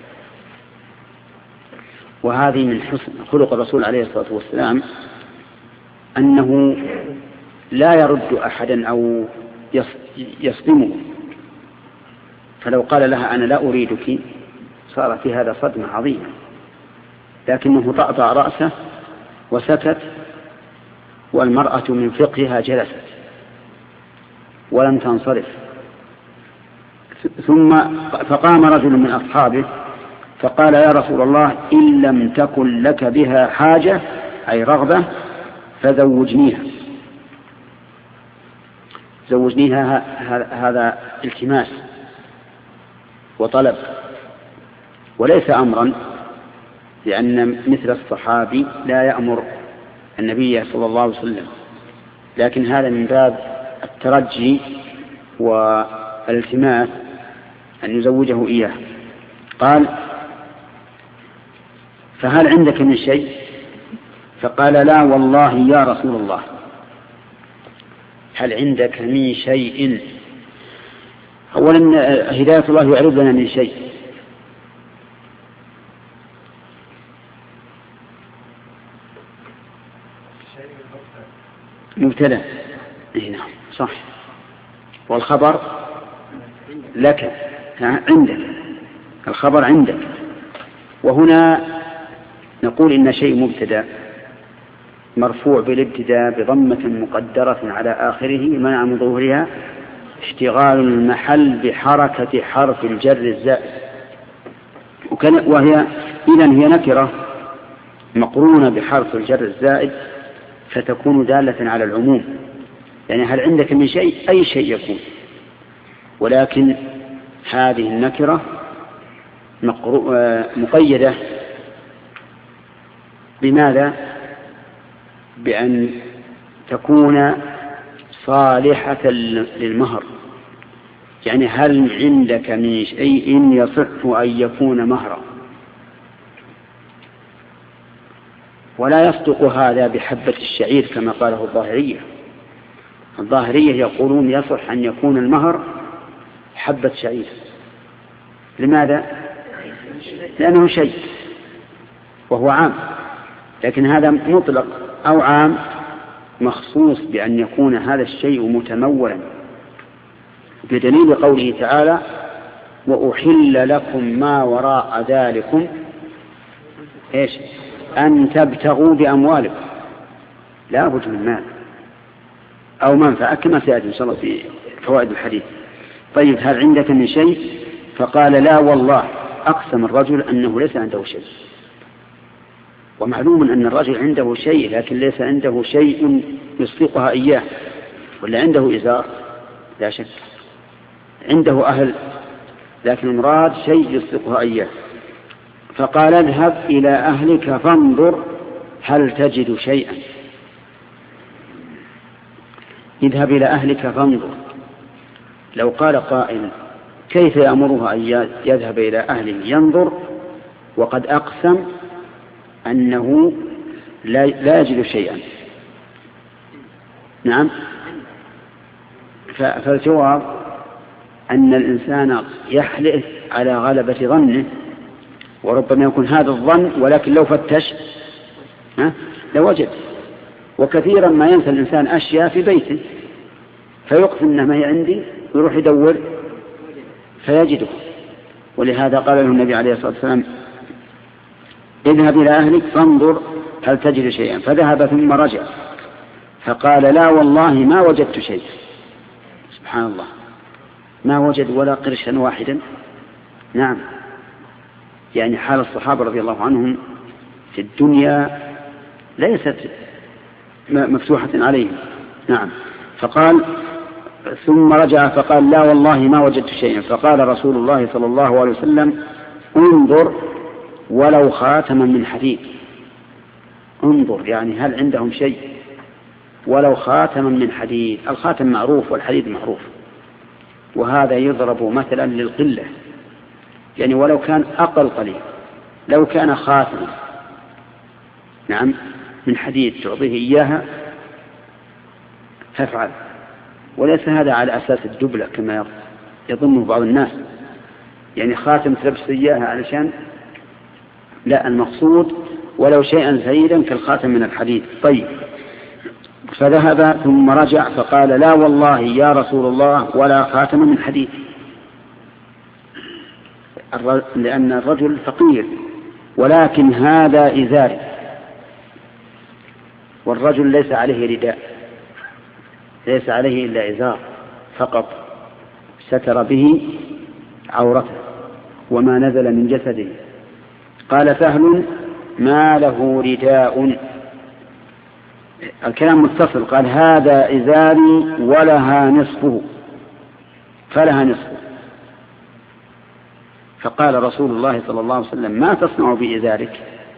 وهذه من حسن خلق الرسول عليه الصلاة والسلام أنه لا يرد أحدا أو يصدمه، فلو قال لها أنا لا أريدك صار في هذا صدمة عظيمة، لكنه طأطأ رأسه وسكت، والمرأة من فقهها جلست ولم تنصرف. ثم فقام رجل من أصحابه فقال يا رسول الله إن لم تكن لك بها حاجة أي رغبة فزوجنيها. زوجنيها هذا التماس وطلب وليس أمرا، لأن مثل الصحابي لا يأمر النبي صلى الله عليه وسلم، لكن هذا من باب الترجي والالتماس أن يزوجه إياه. قال فهل عندك من شيء؟ فقال لا والله يا رسول الله. هل عندك من شيء؟ أولا هداية الله يعرض لنا من شيء، مبتدأ هنا صح، والخبر لك عندك، الخبر عندك. وهنا نقول إن شيء مبتدأ مرفوع بالابتداء بضمة مقدرة على آخره منع من ظهورها اشتغال المحل بحركة حرف الجر الزائد، وهي إذن هي نكرة مقرونة بحرف الجر الزائد فتكون دالة على العموم، يعني هل عندك من شيء أي شيء يكون، ولكن هذه النكرة مقيدة بماذا؟ بأن تكون صالحة للمهر، يعني هل عندك من شيء يصح أن يكون مهرا. ولا يصدق هذا بحبة الشعير كما قاله الظاهرية. الظاهرية يقولون يصح أن يكون المهر حبة شعير. لماذا؟ لأنه شيء وهو عام، لكن هذا مطلق أو عام مخصوص بأن يكون هذا الشيء متمولا، بدليل قوله تعالى وأحل لكم ما وراء ذلكم إيش؟ أن تبتغوا بأموالكم، لا بد من مال أو منفعة كما سيأتي إن شاء الله في فوائد الحديث. طيب هل عندك من شيء؟ فقال لا والله. أقسم الرجل أنه ليس عنده شيء، ومعلوم أن الرجل عنده شيء لكن ليس عنده شيء يصدقها إياه، ولا عنده إزار لا شك، عنده أهل لكن المراد شيء يصدقها إياه. فقال اذهب إلى أهلك فانظر هل تجد شيئا. اذهب إلى أهلك فانظر، لو قال قائل كيف يأمرها أن يذهب إلى أهله ينظر وقد أقسم أنه لا يجد شيئا؟ نعم، فالجواب أن الإنسان يحلف على غلبة ظنه، وربما يكون هذا الظن ولكن لو فتش لوجد. وكثيرا ما ينسى الإنسان أشياء في بيته فيقف إنها ما هي عندي ويروح يدور فيجده. ولهذا قال له النبي عليه الصلاة والسلام اذهب إلى أهلك فانظر هل تجد شيئا. فذهب ثم رجع فقال لا والله ما وجدت شيء. سبحان الله، ما وجد ولا قرشا واحدا. نعم، يعني حال الصحابة رضي الله عنهم في الدنيا ليست مفتوحة عليهم. نعم، فقال ثم رجع فقال لا والله ما وجدت شيئا. فقال رسول الله صلى الله عليه وسلم انظر ولو خاتما من حديد. انظر يعني هل عندهم شيء ولو خاتما من حديد. الخاتم معروف والحديد معروف، وهذا يضرب مثلا للقلة، يعني ولو كان أقل قليل، لو كان خاتما. نعم، من حديد تعطيه إياها فافعل، وليس هذا على أساس الدبلة كما يظن بعض الناس، يعني خاتم تلبس إياها علشان لا، المقصود ولو شيئا زيدا كالخاتم من الحديد. طيب، فذهب ثم رجع فقال لا والله يا رسول الله ولا خاتم من حديد، لأن الرجل فقير، ولكن هذا إزاري، والرجل ليس عليه رداء، ليس عليه إلا إزار فقط ستر به عورته وما نزل من جسده. قال سهل ما له رداء، الكلام متصل، قال هذا إزاري ولها نصفه، فلها نصفه. فقال رسول الله صلى الله عليه وسلم ما تصنع بإزارك؟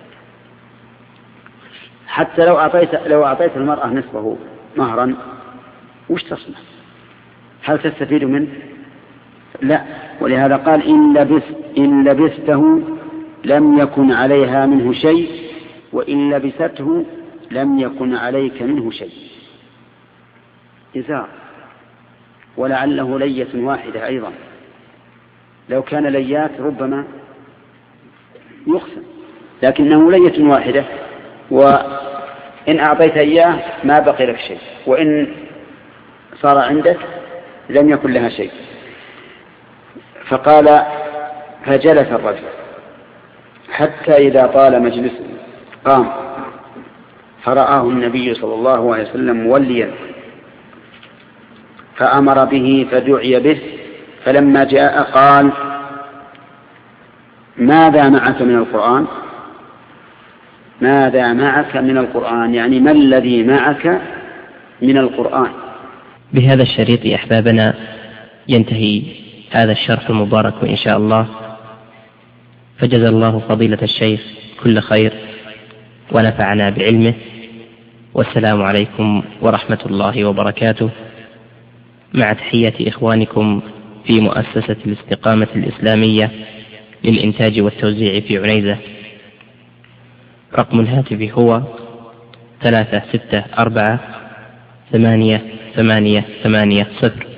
حتى لو أعطيت المرأة نصفه مهرا وش تصنع؟ هل تستفيد منه؟ لا. ولهذا قال إن لبسته لم يكن عليها منه شيء، وإن لبسته لم يكن عليك منه شيء. إزار، ولعله لية واحدة أيضا، لو كان ليات ربما يقسم، لكنه لية واحدة، وإن أعطيت إياه ما بقي لك شيء، وإن صار عندك لم يكن لها شيء. فقال فجلس الرجل حتى إذا طال مجلسه قام، فرآه النبي صلى الله عليه وسلم موليا فأمر به فدعي به، فلما جاء قال ماذا معك من القرآن؟ ماذا معك من القرآن، يعني ما الذي معك من القرآن. بهذا الشريط أحبابنا ينتهي هذا الشرح المبارك إن شاء الله، فجزا الله فضيلة الشيخ كل خير ونفعنا بعلمه، والسلام عليكم ورحمة الله وبركاته، مع تحيات إخوانكم في مؤسسة الاستقامة الإسلامية للإنتاج والتوزيع في عنيزة. رقم الهاتف هو 364 88880.